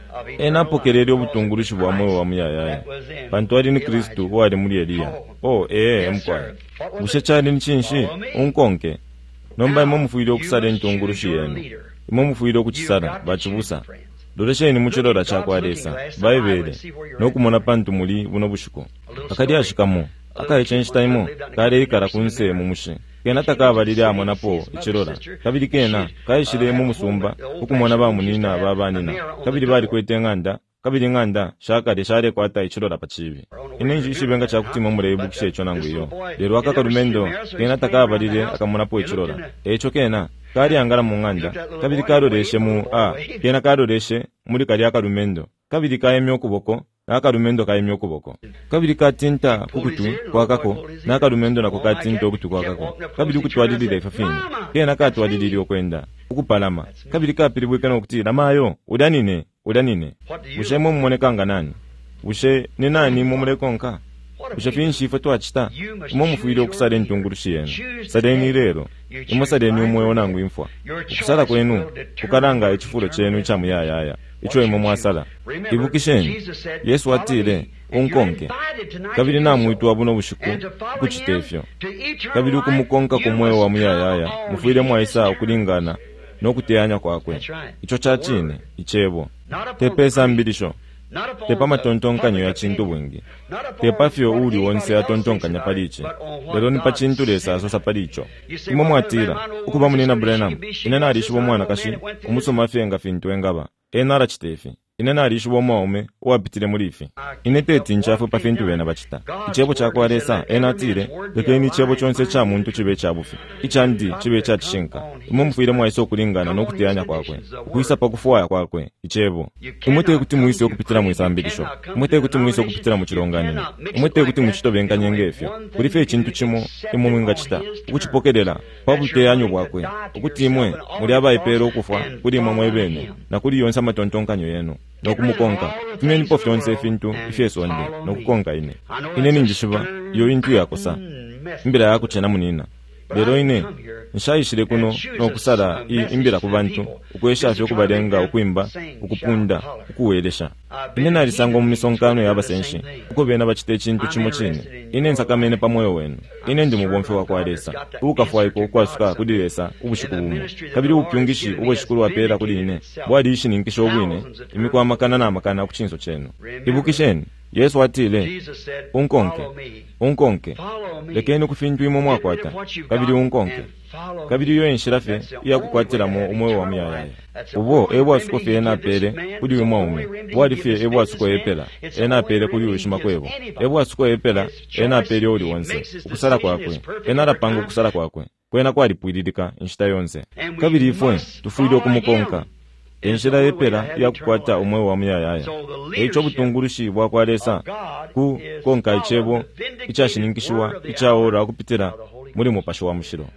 ena apokerere obutungurushi bwa moyo wa muyayaya bantu ali ni Kristu ho ali muri Eliya oh ee mkwaya bushe cyane nichinshi unkonke nomba imo mufuire okusala entungurushi yenu imo mufuire okukisala bachibusa doreshe ni muchirora chakwaresa baibere nokumona pantu muri buno bushuko akadi ashikamo akaechenshi taimo kare ikara kunse mumushe kena takabalire amona po ichirora kabiri kena kaishire mu musumba ukumona ba munina babanina kabiri bari kwetenganda kabiri nganda shakare share kwata ichirora pachibi inenji ishibenga chakutima mure bukishe echo nangu iyo lero akakarumendo kena takabalire akamona po ichirora echo kena kari angara mu nganda kabiri karoreshe mu a kena karoreshe muri kari akarumendo kabiri kayemye okuboko nakarumendo kayemye okuboko kabiri katinta kukutu kwakako nakarumendo nako katinta okutu kwakako kabiri kutwadilire fafini kena katwadilire okwenda ukupalama kabiri kapiri bwekana okutira mayo udanine udanine bushe mu monekanga nani bushe ni nani mu murekonka bushe finshi foto achita mu mufuire okusala entungurushi yenu sadeni rero imusadeni umwe onangu imfwa ukusala kwenu kukaranga echifulo chenu cha muyayaya icho imo mwasala ibukisheni Yesu atire unkonke kabiri na mwitu abuno bushiku kuchitefyo kabiri kumukonka kumweyo wa muyayaya mufuire mwaisa okulingana nokuteanya kwakwe icho chachine ichebo tepesa mbilisho tepa matontonkanyo ya chintu bwingi tepa fyo uli wonse atontonkanya palichi lero ni pachintu lesa asosa palicho imo mwatira ukuba munina Branham inena alishibo mwana kashi umusoma fyenga fintu engaba enara chitefi inena alishibo mwaume uwapitile mulifi ineteti nchafu pa fintu bena bachita ichebo chakwaresa enatire lekeni ichebo chonse cha muntu chibe chabufi ichandi chibe cha chishinka imo mfuire mwaiso okulingana nokuteanya kwakwe kuisa pakufuaya kwakwe ichebo umute kuti muise okupitira muisambilisho umute kuti muise okupitira muchilonganini umute kuti muchitobenga nyengefyo kulife ichintu chimo imo mwinga chita ukuchipokedela pabuteanyo bwakwe ukuti imwe muri abaipero okufa kuli imwe mwebene na kuli yonsa matontonkanyo yenu nokumukonka tumeni pofu yonse fintu ifyeso ndi nokukonka ine ine ninjishiba yo intu yakosa imbira yako chena munina lero ine nshayishire kuno nokusala imbira ku bantu ukwesha afyo kubalenga ukwimba ukupunda ukuwelesha ine nalisanga mu misonkano yabasenshi uko bena bachite chintu chimo chine ine nsakamene pamoyo wenu ine ndi mubomfe wakwalesa ukafwaye ko kwasuka kudiresa ubushikubumu kabiri upyungishi ubushikuru wapera kuli ine bwadi ishi ninkisho obwine imikwa makana na makana kuchinso chenu ibukisheni Yesu atile unkonke unkonke lekeni kufintu imo mwakwata kabiri unkonke kabiri yo enshirafe iya kukwatira mu umwe wa muyayaya ubo ebo asuko ena pere kuli umwe bwadi fe ebo asuko epela ena pere kuli ushima kwebo ebo asuko epela ena pere oli wonse ukusala kwakwe ena rapango kusala kwakwe kwena kwali pwididika inshita yonse kabiri ifwe tufuide okumukonka enshira epela ya kukwata umwe wa muyayaya echo butungurushi bwakwaresa ku konka ichebo ichashininkishiwa ichaora kupitira muri mupasho wa mushiro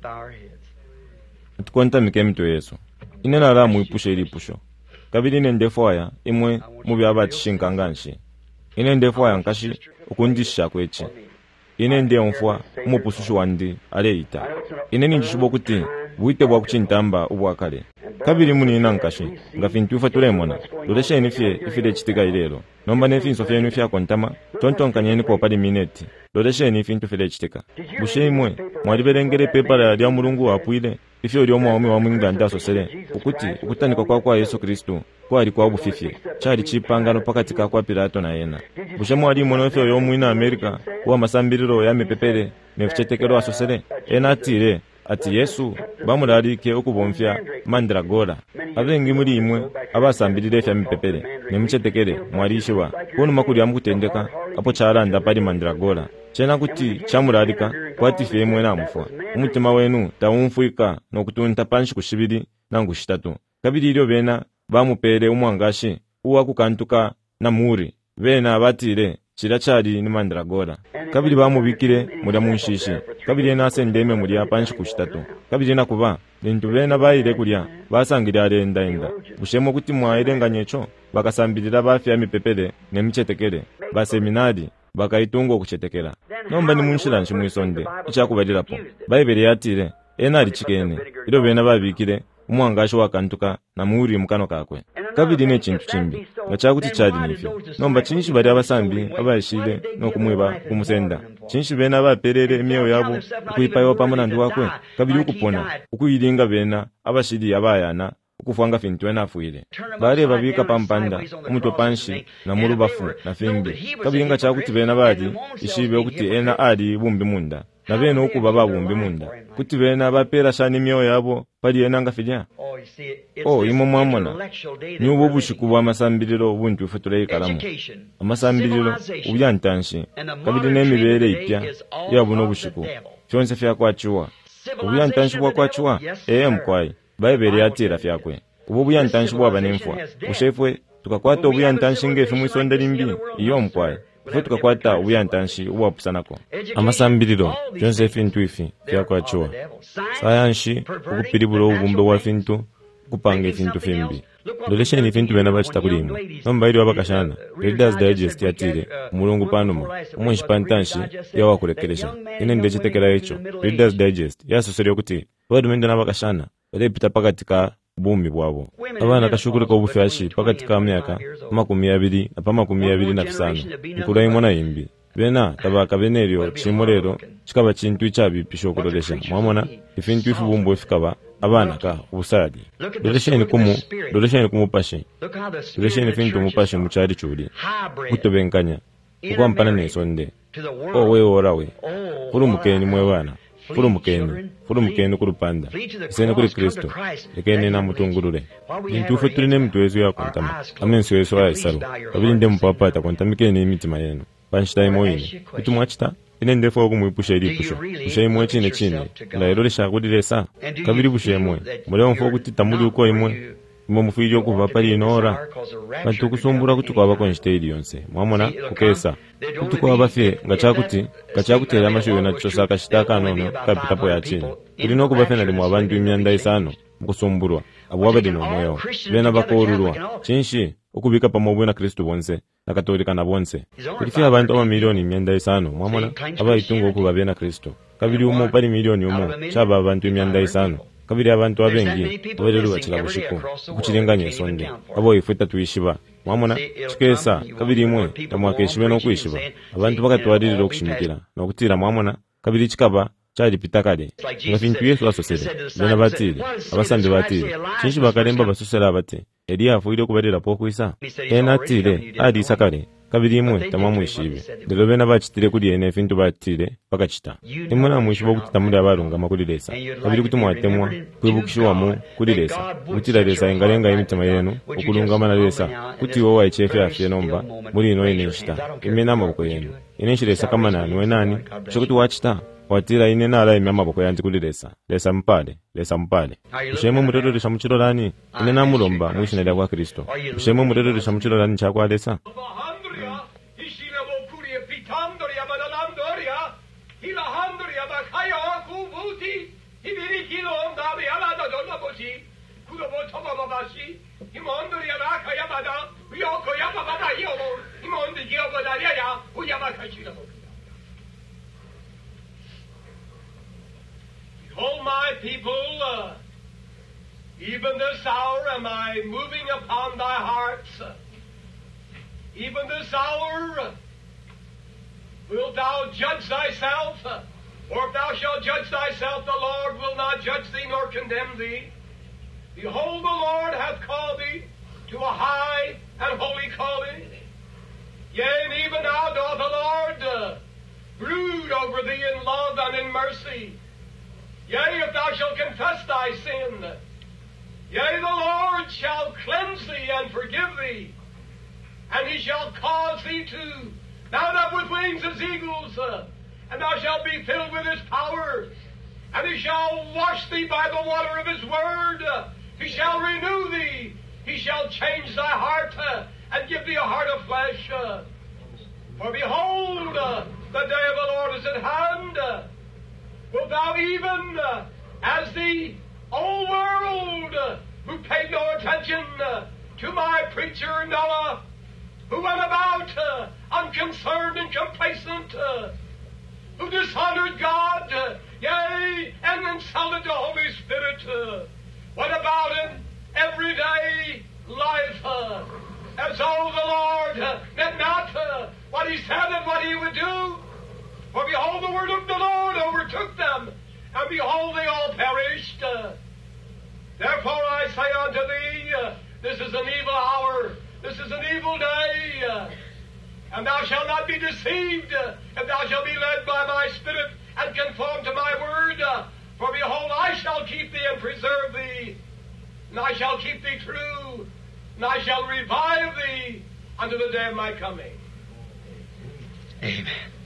tukonta mikemito Yesu inena la muipushe ilipusho kabiri ne ndefoya imwe mubi abachishinka nganshi ine ndefoya nkashi ukundisha kwechi ine nde mfwa umupusushu wandi aleita ine ninjishibo kuti buite bwa kuchintamba ubwakale kabiri muni nankashi ngafintu fatulemona dolesha inifye ifide chitiga ilero nomba nefinso fye inifya kontama tontonkanyeni ko pali mineti dolesha inifintu fide chitika bushe imwe mwaliberengere pepala lya mulungu wapwile ifyo lyo mwaomi wa mwinga ndasosele ukuti ukutanika kwa kwa Yesu Kristu kwa ali kwa ubufifye chali chipangano pakati ka kwa Pilato na yena bushe mwali mono fyo yo mwina Amerika wa masambiriro ya mepepele nefichetekero asosele ena atire ati Yesu bamulalike okubomfya mandragora abengi muri imwe abasambirire fya mipepele nemuchetekere mwalishiwa kono makuri amukutendeka apo charanda pali mandragora chena kuti chamulalika kwati fye imwe namufwa umutima wenu taumfuika nokutunta panshi kushibiri nangu shitatu kabiri ilyo bena bamupere umwangashi uwa kukantuka na muri bena batire chirachari ni mandragora kabiri bamubikire muri munshishi kabiri nase ndeme muri apanshi kushitatu kabiri nakuba bintu bena bayire kulya basangira arenda inga bushemo kuti mwairenganye cho bakasambirira bafya mipepele nemichetekere ba seminari bakaitungo kuchetekera nomba ni munshira nshimwisonde ichakubalirapo bayibere yatire ena ali chikene ilo bena babikire umwangasho wakantuka na muri mukano kakwe kabiri n'ekintu kimbi nga kyakuti kyali nifyo nomba kinshi bali abasambi abayishire n'okumwiba kumusenda kinshi bena abaperere emyoyo yabo okuyipayo pamo na nduwakwe kabiri ukupona ukuyiringa bena abashiri abayana ukufwanga fintu enafuire bali babika pampanda umutwe panshi na murubafu na fimbi kabiri nga kyakuti bena bali ishibe okuti ena ali bumbi munda na bena ukuba babumbi munda kuti bena bapera shani emyoyo yabo pali ena nga filya oh imo mwamona nyubo bushiku bw'amasambiriro buntu ifuture ikaramu amasambiriro ubyantanshi kabiri n'emibere ipya yabo no bushiku cyonse fya kwachuwa ubyantanshi bwa kwachuwa eh mkwai bayibere yatira fyakwe ubu byantanshi bwaba nemfwa ushefwe tukakwata ubyantanshi ngefe mwisonda limbi iyo mkwai fwe tukakwata ubyantanshi ubwapusanako amasambiriro cyonse fintu ifi fya kwachuwa sayanshi ukupiriburo ubumbe wa fintu kupanga ifintu fimbi dolesha ni fintu bena bachita kulimu nomba ili wabakashana Reader's Digest yatire mulungu panuma umwenshi pantanshi yawa kulekelesha ine ndechitekera echo Reader's Digest yasoseri okuti badu mendo nabakashana balepita pakati ka bumi bwabo abana kashukuru ko bufyashi pakati ka myaka makumi abiri na pamakumi abiri na fisano nkura imona imbi bena tabaka beneryo chimorero chikaba chintu ichabi pisho kurodesha mwamona ifintu ifu bumbo ifikaba abana ka ubusadi dolesheni kumu dolesheni kumupashe dolesheni fintu mupashe muchari churi kutobenkanya ukwampana nesonde o we orawe kuri mukeni mwe bana kuri mukeni kuri mukeni kurupanda isene kuri Kristo ekene na mutungurure intu feturi ne mtwezo ya kontama amenso yeso ya isaro abinde mpapa ta kontamike ne imitima yenu banshita moyini kutumwachita ine ndefo kumwipusha iri pusho pusha imwe chine chine la erolesha kudiresa kabiri pusha imwe muleo mfo kutita muri uko imwe imwe mufiri kuva pali inora bantu kusumbura kutukwa bakonshite iri yonse mwamona kukesa kutukwa bafye ngachakuti ngachakutera amashuyo na chosa kashitaka nono kapita po ya chine kulino kubafe na limu abantu imyanda isano mkusumburwa abuwabedi no moyo bena bakorurwa chinshi ukubika pamobwe na Kristo bonse na katolika na bonse kulifia abantu ama milioni imyanda isano mwamona aba itungo okubabe na Kristo kabiri umo pali milioni umo chaba abantu imyanda isano kabiri abantu abengi oberero bachira bushiko kuchirenganya sonde abo ifuta tuishiba mwamona chikesa kabiri imwe tamwakeshibe no kwishiba abantu bakatwaririra okushimikira no kutira mwamona kabiri chikaba chali pitakade ngafintu Yesu asosere bena batire abasande batire chinshi bakalemba basosera abate Elia afuire kuberera pokuisa ena tire adi sakare kabiri imwe tamamwishibe ndero bena bachitire kuri ene fintu batire bakachita imwana mwishibo kutita muri abarunga makuliresa kabiri kutumwatemwa kwibukishwa mu kuliresa kutira resa ingalenga imitima yenu okulungama na resa kuti wowa ichefe afye nomba muri ino ene nshita imena maboko yenu ine nshiresa kama nani we nani chokuti wachita watira ine nala ime amaboko yanzi kuliresa lesa mpale lesa mpale ushemu murero resha muchirorani ine namulomba mwishinelea kwa Kristo ushemu murero resha muchirorani chakwa lesa Oh, my people, uh, even this hour am I moving upon thy hearts. Even this hour uh, wilt thou judge thyself, uh, or if thou shalt judge thyself, the Lord will not judge thee nor condemn thee. Behold, the Lord hath called thee to a high and holy calling. Yea, and even now doth the Lord uh, brood over thee in love and in mercy. Yea, if thou shalt confess thy sin, yea, the Lord shall cleanse thee and forgive thee, and he shall cause thee to mount up with wings as eagles, uh, and thou shalt be filled with his power, and he shall wash thee by the water of his word, uh, he shall renew thee, he shall change thy heart, uh, and give thee a heart of flesh. Uh, for behold, uh, the day of the Lord is at hand. Uh, Wilt thou even, uh, as the old world, uh, who paid no attention uh, to my preacher Noah, who went about uh, unconcerned and complacent, uh, who dishonored God, uh, yea, and insulted the Holy Spirit, uh, what about an everyday life? Uh, he said and what he would do. For behold, the word of the Lord overtook them, and behold, they all perished. Uh, therefore I say unto thee, uh, this is an evil hour, this is an evil day, uh, and thou shalt not be deceived, uh, if thou shalt be led by my Spirit, and conform to my word. Uh, for behold, I shall keep thee and preserve thee, and I shall keep thee true, and I shall revive thee unto the day of my coming. Amen.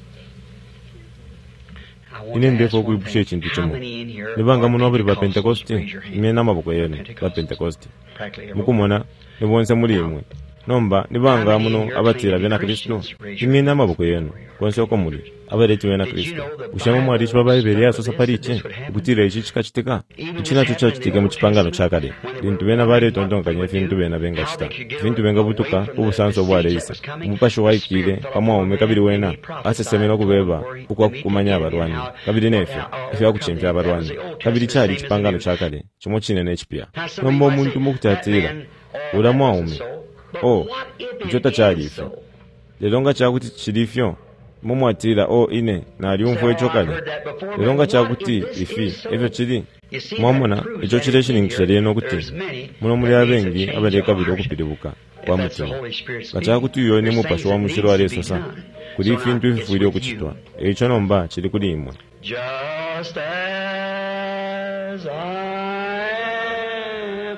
ine ndefo kuipusha ekintu kimu nibanga muno abali ba pentekosti imena amaboko yenu ba pentekosti mukumona nibonse muri imwe nomba nibanga muno abatira bena Kristo imena amaboko yenu konse oko muri abareti bena Kristo ushamo mwari cyo babayibere asosa pariche gutira iki kikachiteka ikina cyo cyakitega mu kipangano cyakare bintu bena bare tondonganye fintu bena benga chita fintu benga butuka ubusanso bwa reisa umupasho waikire pamwa ume kabiri wena asesemeno kubeba uko kumanya abarwani kabiri nefe ife akuchempya abarwani kabiri cyari kipangano cyakare kimo kinene ekipya nombo muntu mukutatira uramwa ume oh jota cyari ife leronga cyakuti kirifyo mumwatira o ine nari umfo ecokale leronga cyakuti ifi evyo kiri mwamona ico kire shiringishariye no kuti muno muri abengi abareka biro kupiribuka kwa mutima gacakuti uyo ni mupasho wa mushiro wa resosa kuri ifi ntu ifuire okuchitwa eco nomba kiri kuri imwe. Just as I am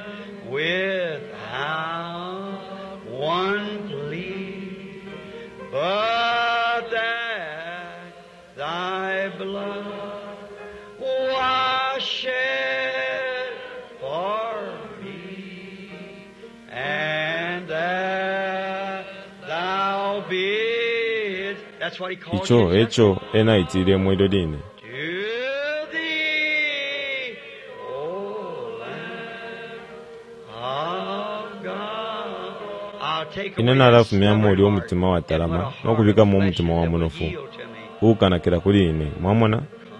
without one plea, but that thy blood was shed for me, and that thou bidst. That's what he calls ico eco enaitire mwedodine ine narafumya muri omutima wa tarama nokubika mu omutima wa munofu ukanakira kuri ine mwamona.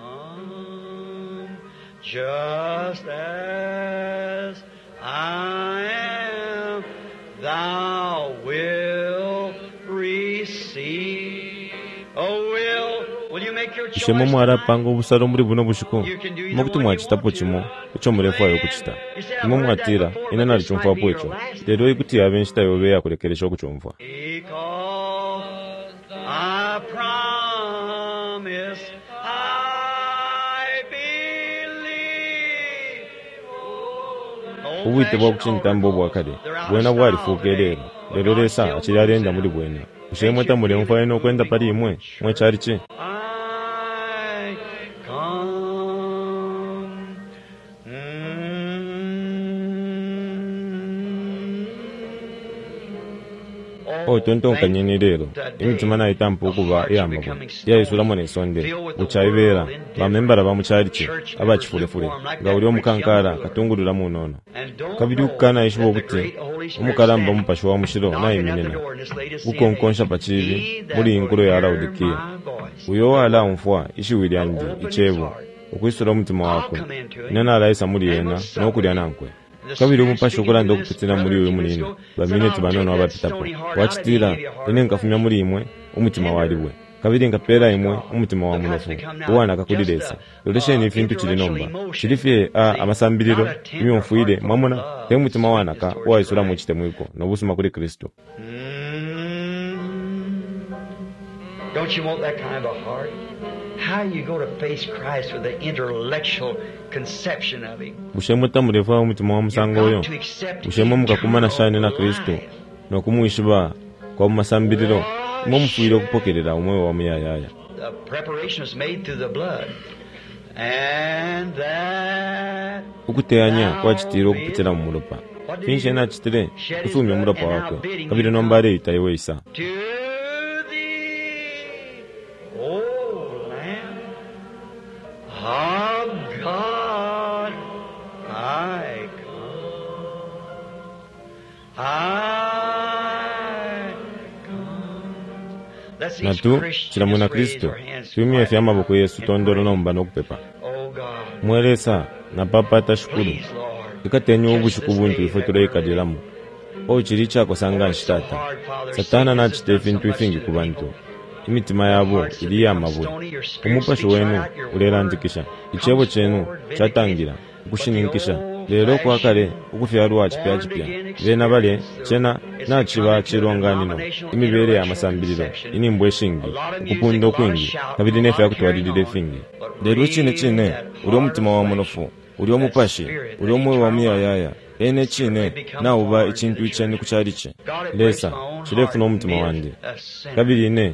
Just as I am, thou will receive. Oh, will, will you make your choice? Ishemo mwara pango busaro muri buno bushiko mokuti mwachita pochimo uco murefu ayo kuchita imo mwatira ina nari chumfa pocho lero ikuti abenshita yobe yakurekeresha kuchumfa Because I promise I believe. ubwite bwo kuchintambo bwakade bwena bwari fukerero lero resa akiri arenda muri bwena ushemwe tamuri mfa no kwenda pari imwe mwe cyari ki I come. o tonto kanyeni rero imitima na itampo kuba yamabo ya Yesu ramone sonde ucayibera bamembara bamucyarike abakifurefure ngawuri omukankara katungurura mu nono kabiri ukana ishubo gute umukaramba mupasho wa mushiro na iminena ukonkonsha pachivi muri inguro ya Laodikia uyo wala umfwa ishiwiri andi ichebo ukwisura umutima wako nana raisa muri yena no kurya nankwe kabiri umupasho kuranda okupitira muri uyu munini bamine tubanono abapitapo wachitira ine nkafumya muri imwe umutima waliwe kabiri nkapera imwe umutima wa munofu uwana akakudiresa loleshe ni fintu kilinomba kilifye a amasambiriro imyonfuire mwamona te umutima wanaka waisura muchite mwiko nobusuma kuri Kristo. Don't you want that kind of a heart? How you go to face Christ with the intellectual conception of him? Ushemo tamurefa umutima wa musango oyo ushemo mukakumana shane na Kristo no kumwishiba kwa masambiriro mo mufuire kupokerera umwe wa muyayaya. The preparation is made through the blood, and that ukuteanya kwa chitiro kupitira mu muropa finshe na chitire kusumya muropa wako kabiri nombare itayewe isa of God I come. I come. Let's each natu Christian chilamuna just raise Kristo our hands to twimye God. fya amaboko Yesu tondoro nomba nokupepa Oh God, mweresa na papa tashukuru please Lord. ikatenye ubushiku buntu ifotora ikadiramu o chiri chako sanga nshitata satana na chitefi ntu ifingi kubantu imitima yabo iri yamabuye. Umupashi wenu ulerandikisha, ichebo chenu chatangira okushininkisha. Lero kwa kale okufya lwachi pya chipya bena bale chena nachiba chironganino imibere ya masambiriro ini mbweshingi kupunda kwingi kabiri nefe yakutwalirire fingi. Lero chine chine uri omutima wa munofu uri omupashi uri omwe wa miyayaya ene chine na uba ikintu ichene kuchariche lesa chirefu no mutima wandi kabiri ne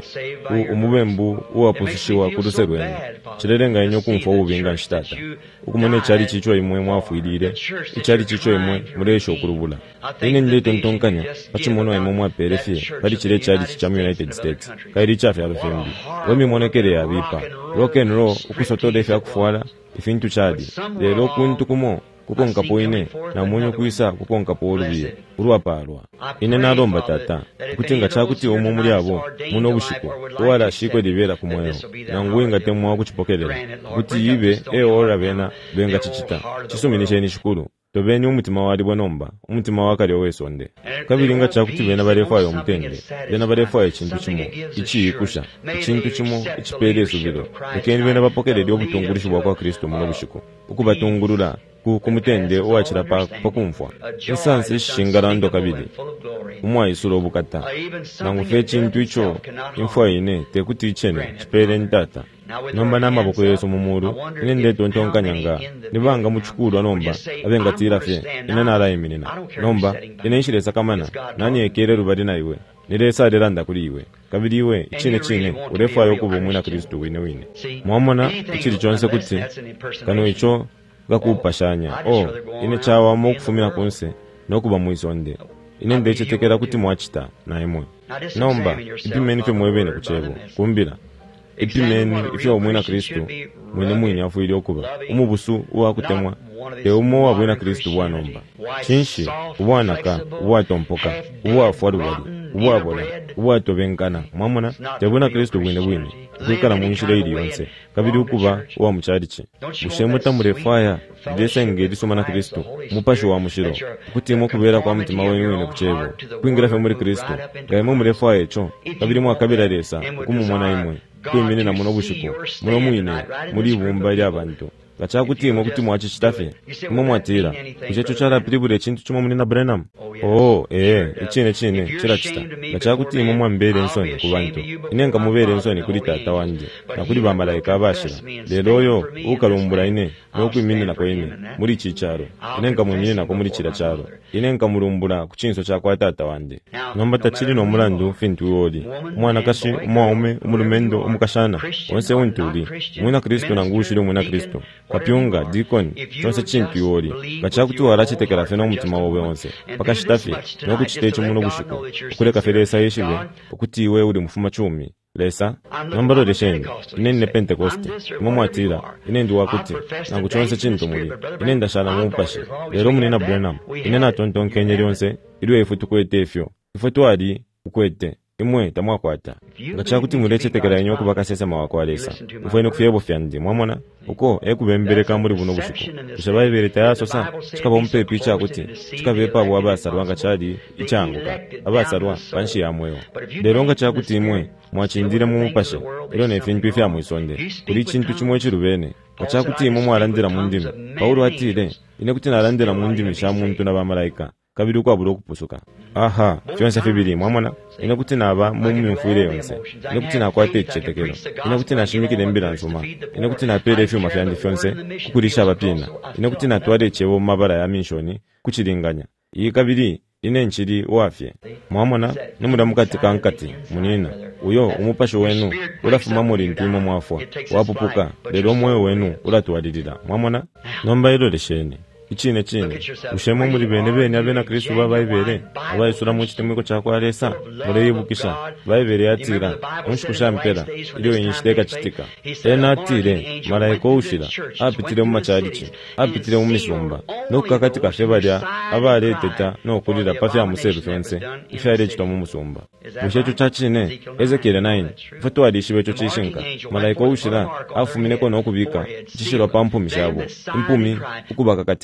umubembu uwapusishiwa kuruserwene chirerenga inyo kumfa ubinga nshitata ukumene chari chichwa imwe mwafuirire ichari chichwa imwe muresho kurubula ine ndeto ntonkanya pachimono imwe mwaperefie pali chire chari chichamu United States kairi chafe alofembi wemi monekere ya bipa rock and roll ukusotode fya kufuala ifintu chadi lero kuntu kumo kukonka poine na mwenye kuisa kukonka po olubiye uruwapalwa ine nalomba tata kutinga chakuti omwo muli abo muno bushiko wala shikwe libera kumweyo na nguinga temwa kuchipokelera kuti ibe eora bena benga chichita chisuminisha ni shukuru tobeni umutima wali bonomba umutima wakali owesonde kabiringa chakuti bena barefayo omutende bena barefayo chintu chimo ichi ikusha chintu chimo ichiperezo biro ekeni bena bapokelera obutungurishibwa kwa Kristo muno bushiko ukubatungurura ku kumutende owachira pa pakumfwa esansi shingarando kabili umwa isuro bukata nangufe chintu icho imfwa ine tekuti ichene chipere ntata nomba namaboko yeso mumuru ine ndeto ntonkanyanga nibanga muchukuru anomba abenga tirafe ine narayiminina nomba ine ishiresa kamana nani ekere rubari na iwe niresa deranda kuri iwe kabiri iwe ichine chine urefayo kuba umwe na Kristo wine wine mwamona ichiri chonse kuti kano icho gakupashanya oh ine chawa mo kufumira kunse nokuba muisonde ine ndechetekera kuti mwachita na imwe nomba ipimeni fe mwebene kuchebo kumbira ipimeni ife omwe na Kristo mwene mwinya afuiri okuba umubusu uwakutemwa te umo wa bwena Kristo bwanomba chinshi ubwanaka ubwatompoka ubwafwarubari ubwabola ubwatobenkana mwamona te bwena Kristo bwene bwine kwikala munshire iri yonse kabiri ukuba wa muchariche mushemuta murefaya desenge disoma na Kristo mupashi wa mushiro kuti mo kubera kwa mutima wenyu wine kuchebo kwingira fe muri Kristo gaimo murefaya echo kabiri mwa kabira resa kumumona imwe kwimene na muno bushiko muno mwine muri bumba lya bantu gachakutima kuti mwachi chitafe mo mwatira kuchecho chara pribure chintu chimo munena Branham oh eh ichine chine chira chita gachakutima mwambere nsoni ku bantu inenga mubere nsoni kuri tata wanje na kuri bamalaika bashira leroyo ukalumbura ine no kwimene na kwene muri chicharo inenga mumine na ko muri chira charo inenga murumbura kuchinso cha kwa tata wanje nomba tachiri no mulandu fintu wodi mwana kashi mwaume umulumendo umukashana onse untuli mwina Kristo na ngushire mwina Kristo kapyunga dikoni tonse chintu yori gachakuti warachitekera fena umutima wawe wonse pakashitafi no kuchitecho muno bushiko ukuleka feresa yeshibe ukuti iwe uri mufuma chumi lesa nambaro resheni inene Pentecost momwatira inendi wakuti nangu chonse chintu muri inenda shana mupashi lero munena Branham inena tonton kenye yonse iriwe ifutu kwete efyo ifutu ari ukwete imwe tamwakwata gachakuti murechetekera inyo kubakasesa mawakwalesa ufwene kufyebo fyandi mwamona uko ekubembereka muri buno bushiko ishabaye bereta yaso sa chikaba umpe picha kuti chikabepa abo abasarwa ngachadi ichanguka abasarwa banshi yamweyo leronga chakuti imwe mwachindire mu mupashe iro ne fintu fya mwisonde kuri chintu chimwe chirubene gachakuti imwe mwarandira mu ndimi Paulo atire ine kuti narandira mu ndimi sha muntu n'abamalaika kabiri kwa buro kupusuka aha fyonse fibiri mwamona ine kuti naba mu mumfuire yonse ine kuti nakwate chetekero ine kuti nashimikire mbira nsuma ine kuti napere fyuma fyandi fyonse kukurisha abapina ine kuti natware chebo mabara ya minshoni kuchiringanya iyi kabiri ine nchiri wafye mwamona numura mukati kankati munina uyo umupasho wenu urafuma muri ntimo mwafwa wapupuka lero mwe wenu uratwaririra mwamona nomba iro resheni ichine chine ushemo muri bene bene abena Kristo babayibere abayisura mu kitemeko cyakwa resa muri yibukisha bayibere yatira unshikusha mpera iriyo yinshiteka chitika ena atire malaiko ushira apitire mu macarichi apitire mu misumba no kakati kafebarya abare teta no kurira pafya museru fense ifyare chito mu musumba mushecho chachine Ezekiel nine foto adishibe cyo chishinka malaiko ushira afumineko no kubika chishiro pampu mishabo impumi ukubaka katika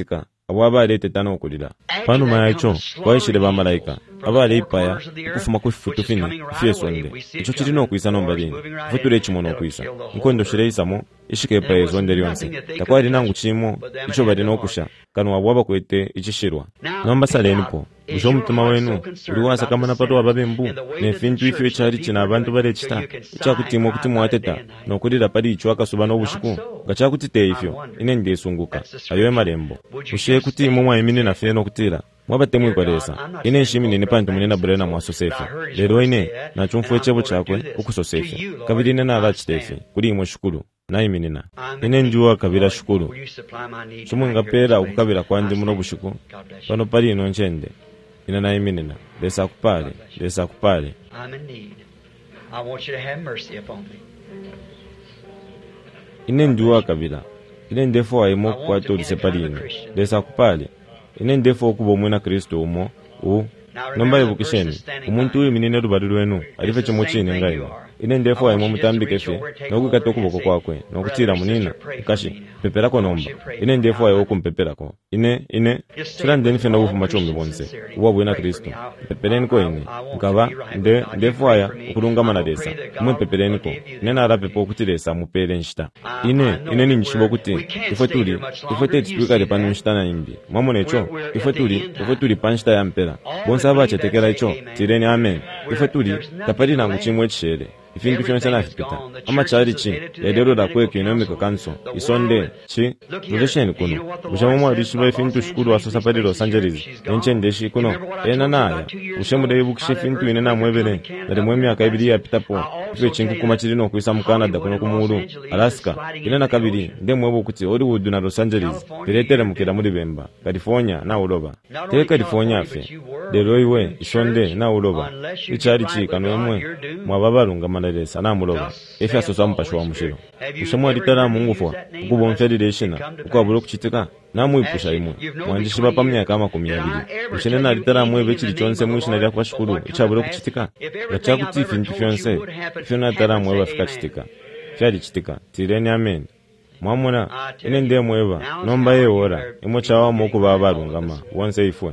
abo abaleetetana okulira panuma yakyo kwayishire bamalayika abaleipaya okufuma ku fifutu fini ifyesonde ekyo kirina okuyisa nombalini ife tuli ekimono okuyisa nkondo shireisamo ishikepa ezonde lyonse takwalina ngu kimu ekyo balina okusha kano abo abakwete ekishirwa nombasalenipo busha omutima wenu uli wasakamana pato ababembu nefintu ifyo ekyali kina abantu balekita ekyakutima okutima wateta nokulira pali ikyo akasuba n'obushiku nga kyakutite ifyo ine ndesunguka ayo emalembo bushe kutima mwayimine na fye nokutira mwabatemwikolesa ine nshimi nene pantu munena bulena mwasosefe lero ine nachumfu echebo chakwe ukusosefe kabiri nena alachitefe kuli imwe shukuru na iminina ine njuwa kabira shukuru shumwe ngapera ukukabira kwa ndi muno bushiku pano pali ino nchende ina na iminina lesa kupale lesa kupale ine njuwa kabira ine ndefo wa imo kwa todise pali ino lesa kupale ine ndefo okuba omwe na Kristo umo u nomba ebukisheni umuntu uyiminine lubali lwenu alife kimo kine ngaino ine ndefo waimo mutambike fe nokukata okuboko kwakwe nokutira munina kashi peperako nomba ine ndefo wayo okumpeperako ine ine kirande fe nobufuma chombe bonse uwa bwena Kristo pepereni ko ine nkaba nde ndefo waya okulungamana desa mwe pepereni ko nena arapepo okutiresa mupere nshita ine ine ninjishibo kuti ife tuli ife tete twikale pano nshita na imbi mwamone echo ife tuli ife tuli panshita ya mpera bonse abachetekera echo tireni amen ife tuli tapali nangu chimwe chishere ifintu fyonse nafipita amachali chi lero dakweke inomika kanso isonde chi muzesheni kuno bushamomwa lishiba ifintu shukuru wasosa pali Los Angeles enchendeshi kuno ena naya ushemude ibukishe ifintu ine na mwebere nari mwemi akabiri ya pitapo ife chingu kumachirino kuisa mu Canada kuno kumuru Alaska ine na kabiri nde mwebo kuti Hollywood na Los Angeles piretere mukira muri Bemba California na uloba te California afe lero iwe isonde na uloba ichari chi kanwemwe mwababalunga manalesa na muloba efe asosa mpasho wa mushiro ushamwa litara mungufwa ukubomfyalire shina ukaburo kuchitika namwipusha imwe mwanjishiba pamya kama kumyabiri ushene na litara mwebe chiri chonse mwishina lya kwashukuru ichaburo kuchitika gachakuti fintu fyonse fyona tara mweba fika chitika fyali chitika tireni amen mwamuna ine ndiye mweba nomba yeora imwe chawa moku babalungama wonse ifwe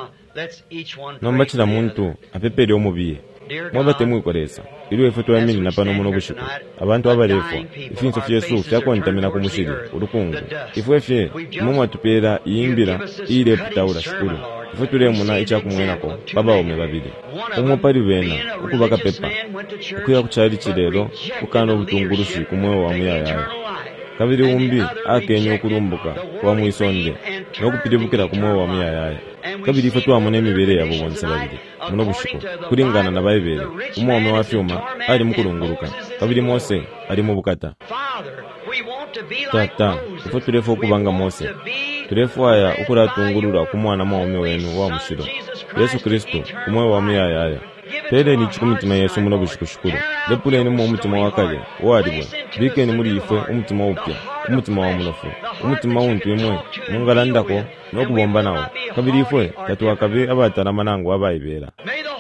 nomba chira muntu apeperi omubiye mwabate mwikolesa iliwe ife tuyamini na pano muno bushiku abantu abalefwa ifinso fyesu fyakontamina kumushiri urukungu ifwe fye mumwa tupera iyimbira ile putaula shukuru ife tulemuna ichakumwenako baba ome babiri umwe pali bena ukubaka pepa ukuya kuchali chilero ukana obutungurushi kumwe wa muyayaya kabiri umbi akenye okulumbuka wa mwisonde nokupiribukira kumwe wa muyayaya kabiri ife twamune emibere yabo bonse babiri muno bushiko kulingana na bayibere umwome wa fyuma ali mukulunguruka kabiri Mose ali mu bukata tata ife tulefo kubanga Mose tulefo aya ukuratungurura kumwana mwome wenu wa mushiro Yesu Kristo kumwe wa muyayaya pere ni chikumitima Yesu muno bushiko shukuru lepule ni mu umutima wa kale walibwe bikeni muri ife umutima upya umutima wa munofu umutima wuntu imwe mungalandako nokubomba nawo kabiri ife tatu akabe abatara manango abayibera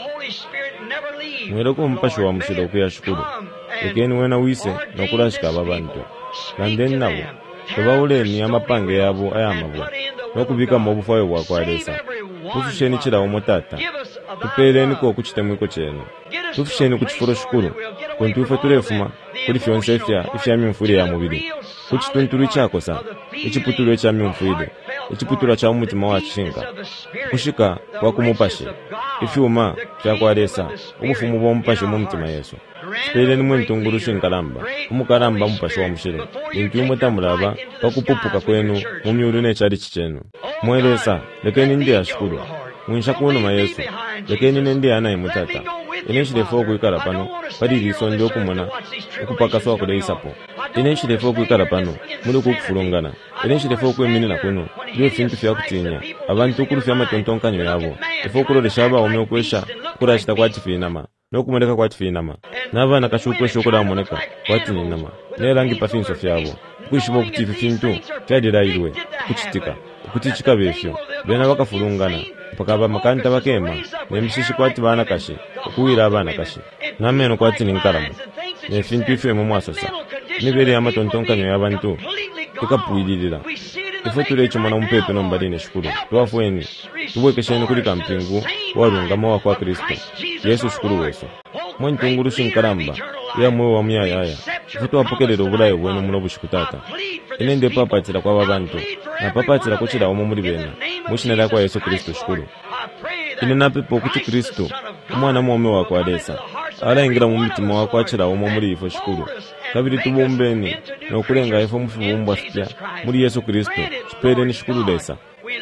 mwere ko mpasho wa mushiro okuya shukuru ekeni wena wise nokurashika ababantu nandeni nabo tebawuleni amapange yabo ayamabwa nokubika mu bufayo bwa kwalesa tufusheni chirawo mutata tupereni ko kuchitemwiko chenu tufusheni kuchifuro shukuru kuntu ife tulefuma kuli fyonse ifya ifya mimfuri ya mubiri kuchitunturu chakosa ichiputulu cha mimfuide ichiputulu cha umutima wa chishinga kushika kwa kumupashe ifyuma fyakwalesa ubufumu bwa mupashe mu mutima Yesu pereni mwe ntungurushe nkalamba umukaramba mupashe wa mushiro intu umutamulaba pakupupuka kwenu mu myuru nechali chichenu mwelesa lekeni ndi ashukuru mwinsha kuno Yesu lekeni nende ana imutata ineshilefo kuikara pano pali lisonde okumona okupaka swa kule isapo ineshilefo kuikara pano muri kukufulungana ineshilefo kweminina kuno byo fintu fya kutinya abantu kurufya matontonkanyo yabo ifo kurolesha aba ome okwesha kurashita kwati finama nokumoneka kwati finama nabana kashukwe shokora moneka kwati ninama nerangi pafinso fyabo kwishibo kutifi fintu fyadira irwe kuchitika kutichika befyo bena bakafulungana pakaba makanta bakema nemishishi kwati bana kashi okuwira abana kashi nameno kwati ninkaramu nefintu ifwe mu mwasosa nibere amatontonkanyo y'abantu tukapwilirira ifo tulecho mwana mpepe no mbalini shukuru tuwafueni tuwekesheni kuli kampingu walungama wa kwa Kristo Yesu shukuru weso mwenye tunguru shinkaramba ya mwe wa muyayaya ifo tuwapokelera obulayo bwenu muno bushikutata ine nde papatira kwa babantu na papatira kuchira omo muri bena mushinara kwa Yesu Kristo shukuru ine napepo kuti Kristo umwana mwome wako alesa alaingira mu mitima wako achira omo muri ifo shukuru kabiri tubumbeni no kulenga ifo mufibumbwa fitya muri Yesu Kristo chipere ni shukuru lesa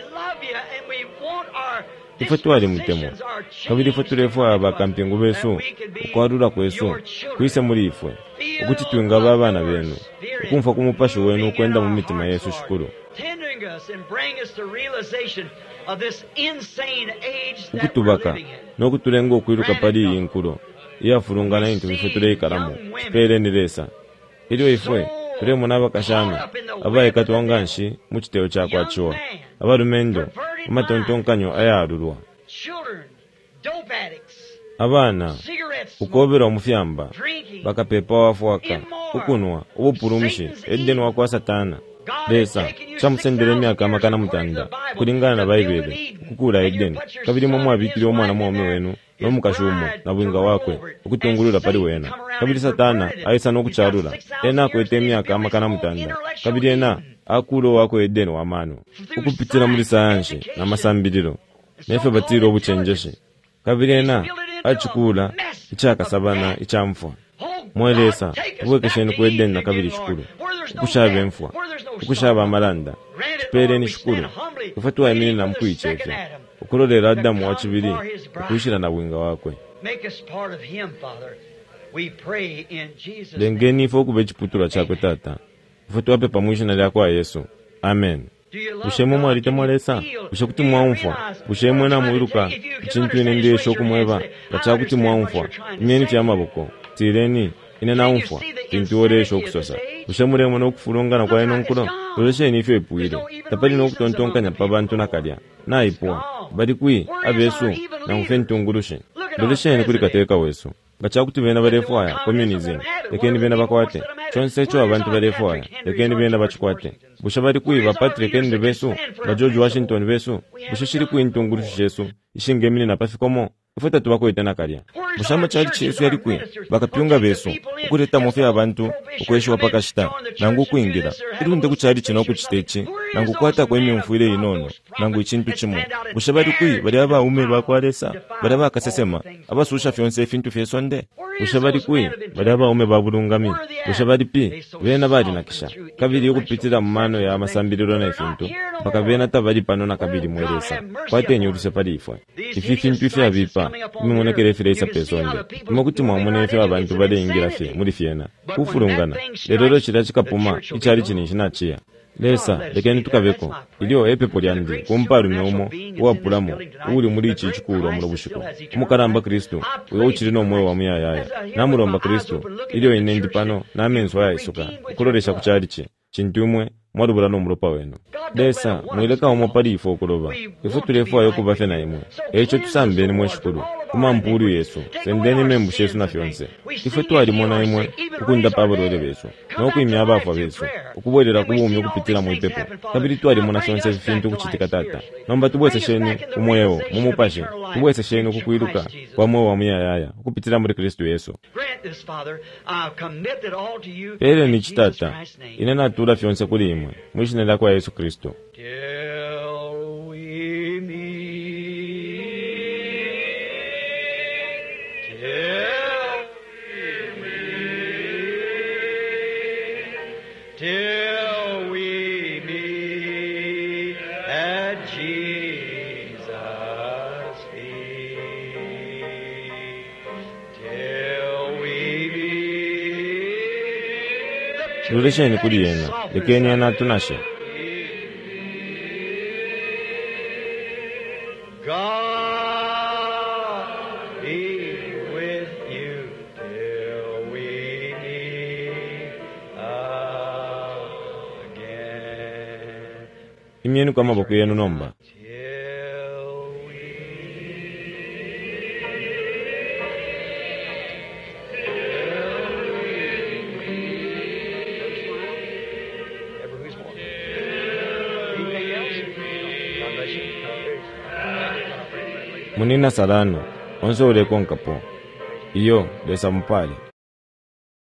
ifo twali mutemo kabiri ifo tulefu aba kampingu besu ukwarura kwesu kwise muri ifwe ukuti tuinga babana benu ukumfa kumupasho wenu kwenda mu mitima Yesu shukuru ukutubaka no kutulenga okwiruka pali yinkuro iyafurungana into ifo tuleikaramu chipere ni lesa ilio ifwe tulemo n'abakashami abaye katwanganshi mu kitero kya kwachiwa abalumendo amatontonkanyo ayarurwa abana ukobera omufyamba bakapepa wafuaka ukunwa ubupurumshi edeni wakwa satana lesa chamusendera emyaka amakana mutanda kulingana na Baibuli kukula edeni kabiri mu mwabikira omwana mwome wenu n'omukashumu na bwinga wakwe okutungulula pali wena kabiri satana ayisa n'okucharula ena akwete emyaka amakana mutanda kabiri ena akulo wako edeni wamano ukupitira muri sayansi n'amasambiriro nefe batiro obuchenjeshi kabiri ena achikula ichakasabana ichamfwa mwelesa ubwekesheni ku edeni na kabiri shukuru ukushaba emfwa ukushaba amalanda chipere ni shukuru ufatwa emini na mkuicheke ukurolera Adamu wa chibiri ukuishira na bwinga wakwe lengeni ifo kube chiputura chakwe tata ufatwa pepa mwisho na lyakwa Yesu amen ushemu mwalite mwalesa ushakuti mwaumfwa ushemu na mwiruka chintu ine ndiye shoku mweba gachakuti mwaumfwa imyeni cha maboko tireni ine na umfwa tintuore shokusosa ushamuremo no kufulungana kwa eno nkulo uleshe ni fye puire tapali no kutontonkanya pabantu nakalya na ipwa bali kui abesu na mfentungurushe uleshe ni kuli kateka wesu gachakuti bena barefwaya communism lekeni bena bakwate chonse cho abantu barefwaya lekeni bena bachikwate bushabari kui ba Patrick ende besu ba George Washington besu bushishiri kui ntungurushe Yesu ishingemini na pafikomo ufata tubako itana kalya mushamba chali chesu yali kwi bakapyunga besu ukuleta mofi abantu ukweshwa pakashita nangu kuingira irunde kuchali chino kuchitechi nangu kwata kwa emyumfuire inono nangu ichintu chimo bushabari kwi bali aba ume bakwalesa bali aba kasesema abasusha fyonse fintu fyesonde bushabari kwi bali aba ume babulungami bushabari pi bena bali nakisha kabiri ukupitira mmano ya masambiriro na fintu baka bena tabali pano na kabiri mwelesa kwate nyuruse pali ifwa ifi fintu fya bipa imonekere firesa pesonde imakuti mwamune fya abantu bale ingira fye muri fyena kufurungana lero chira chikapuma ichali chini chinachiya lesa lekeni tukabeko ilio epepo lyandi kumparu myomo uwapulamo uli muri ichi chikulu mulo bushiko umukaramba Kristo uyo uchiri no moyo wa muyayaya namuromba Kristo ilio inendi pano namenso ya isuka ukulolesha kuchali chi chintumwe mwadubula no mulopa wenu lesa mwileka omo pali ifo okuloba ifo tulefu ayo kuba fena imwe echo tusambeni mwe shukuru kuma mpuru Yesu sendeni membu Yesu na fyonse ifo twali mona imwe ukunda pabolole besu nokuimya abafu besu ukubwelera kubumye kupitira mu ipepo kabiri twali mona fyonse fintu kuchitika tata nomba tubwese sheni umwewo mumupashe tubwese sheni kukwiruka kwa moyo wa muyayaya kupitira muri Kristo Yesu pele ni chitata inena tula fyonse kuli imwe mwishinela kwa Yesu Kristo Lulesheni kuli yena lekeni yana tunashe imyeni kwa maboko yenu nomba Munina sarano, onso ule konkapo. Iyo, desa mpale.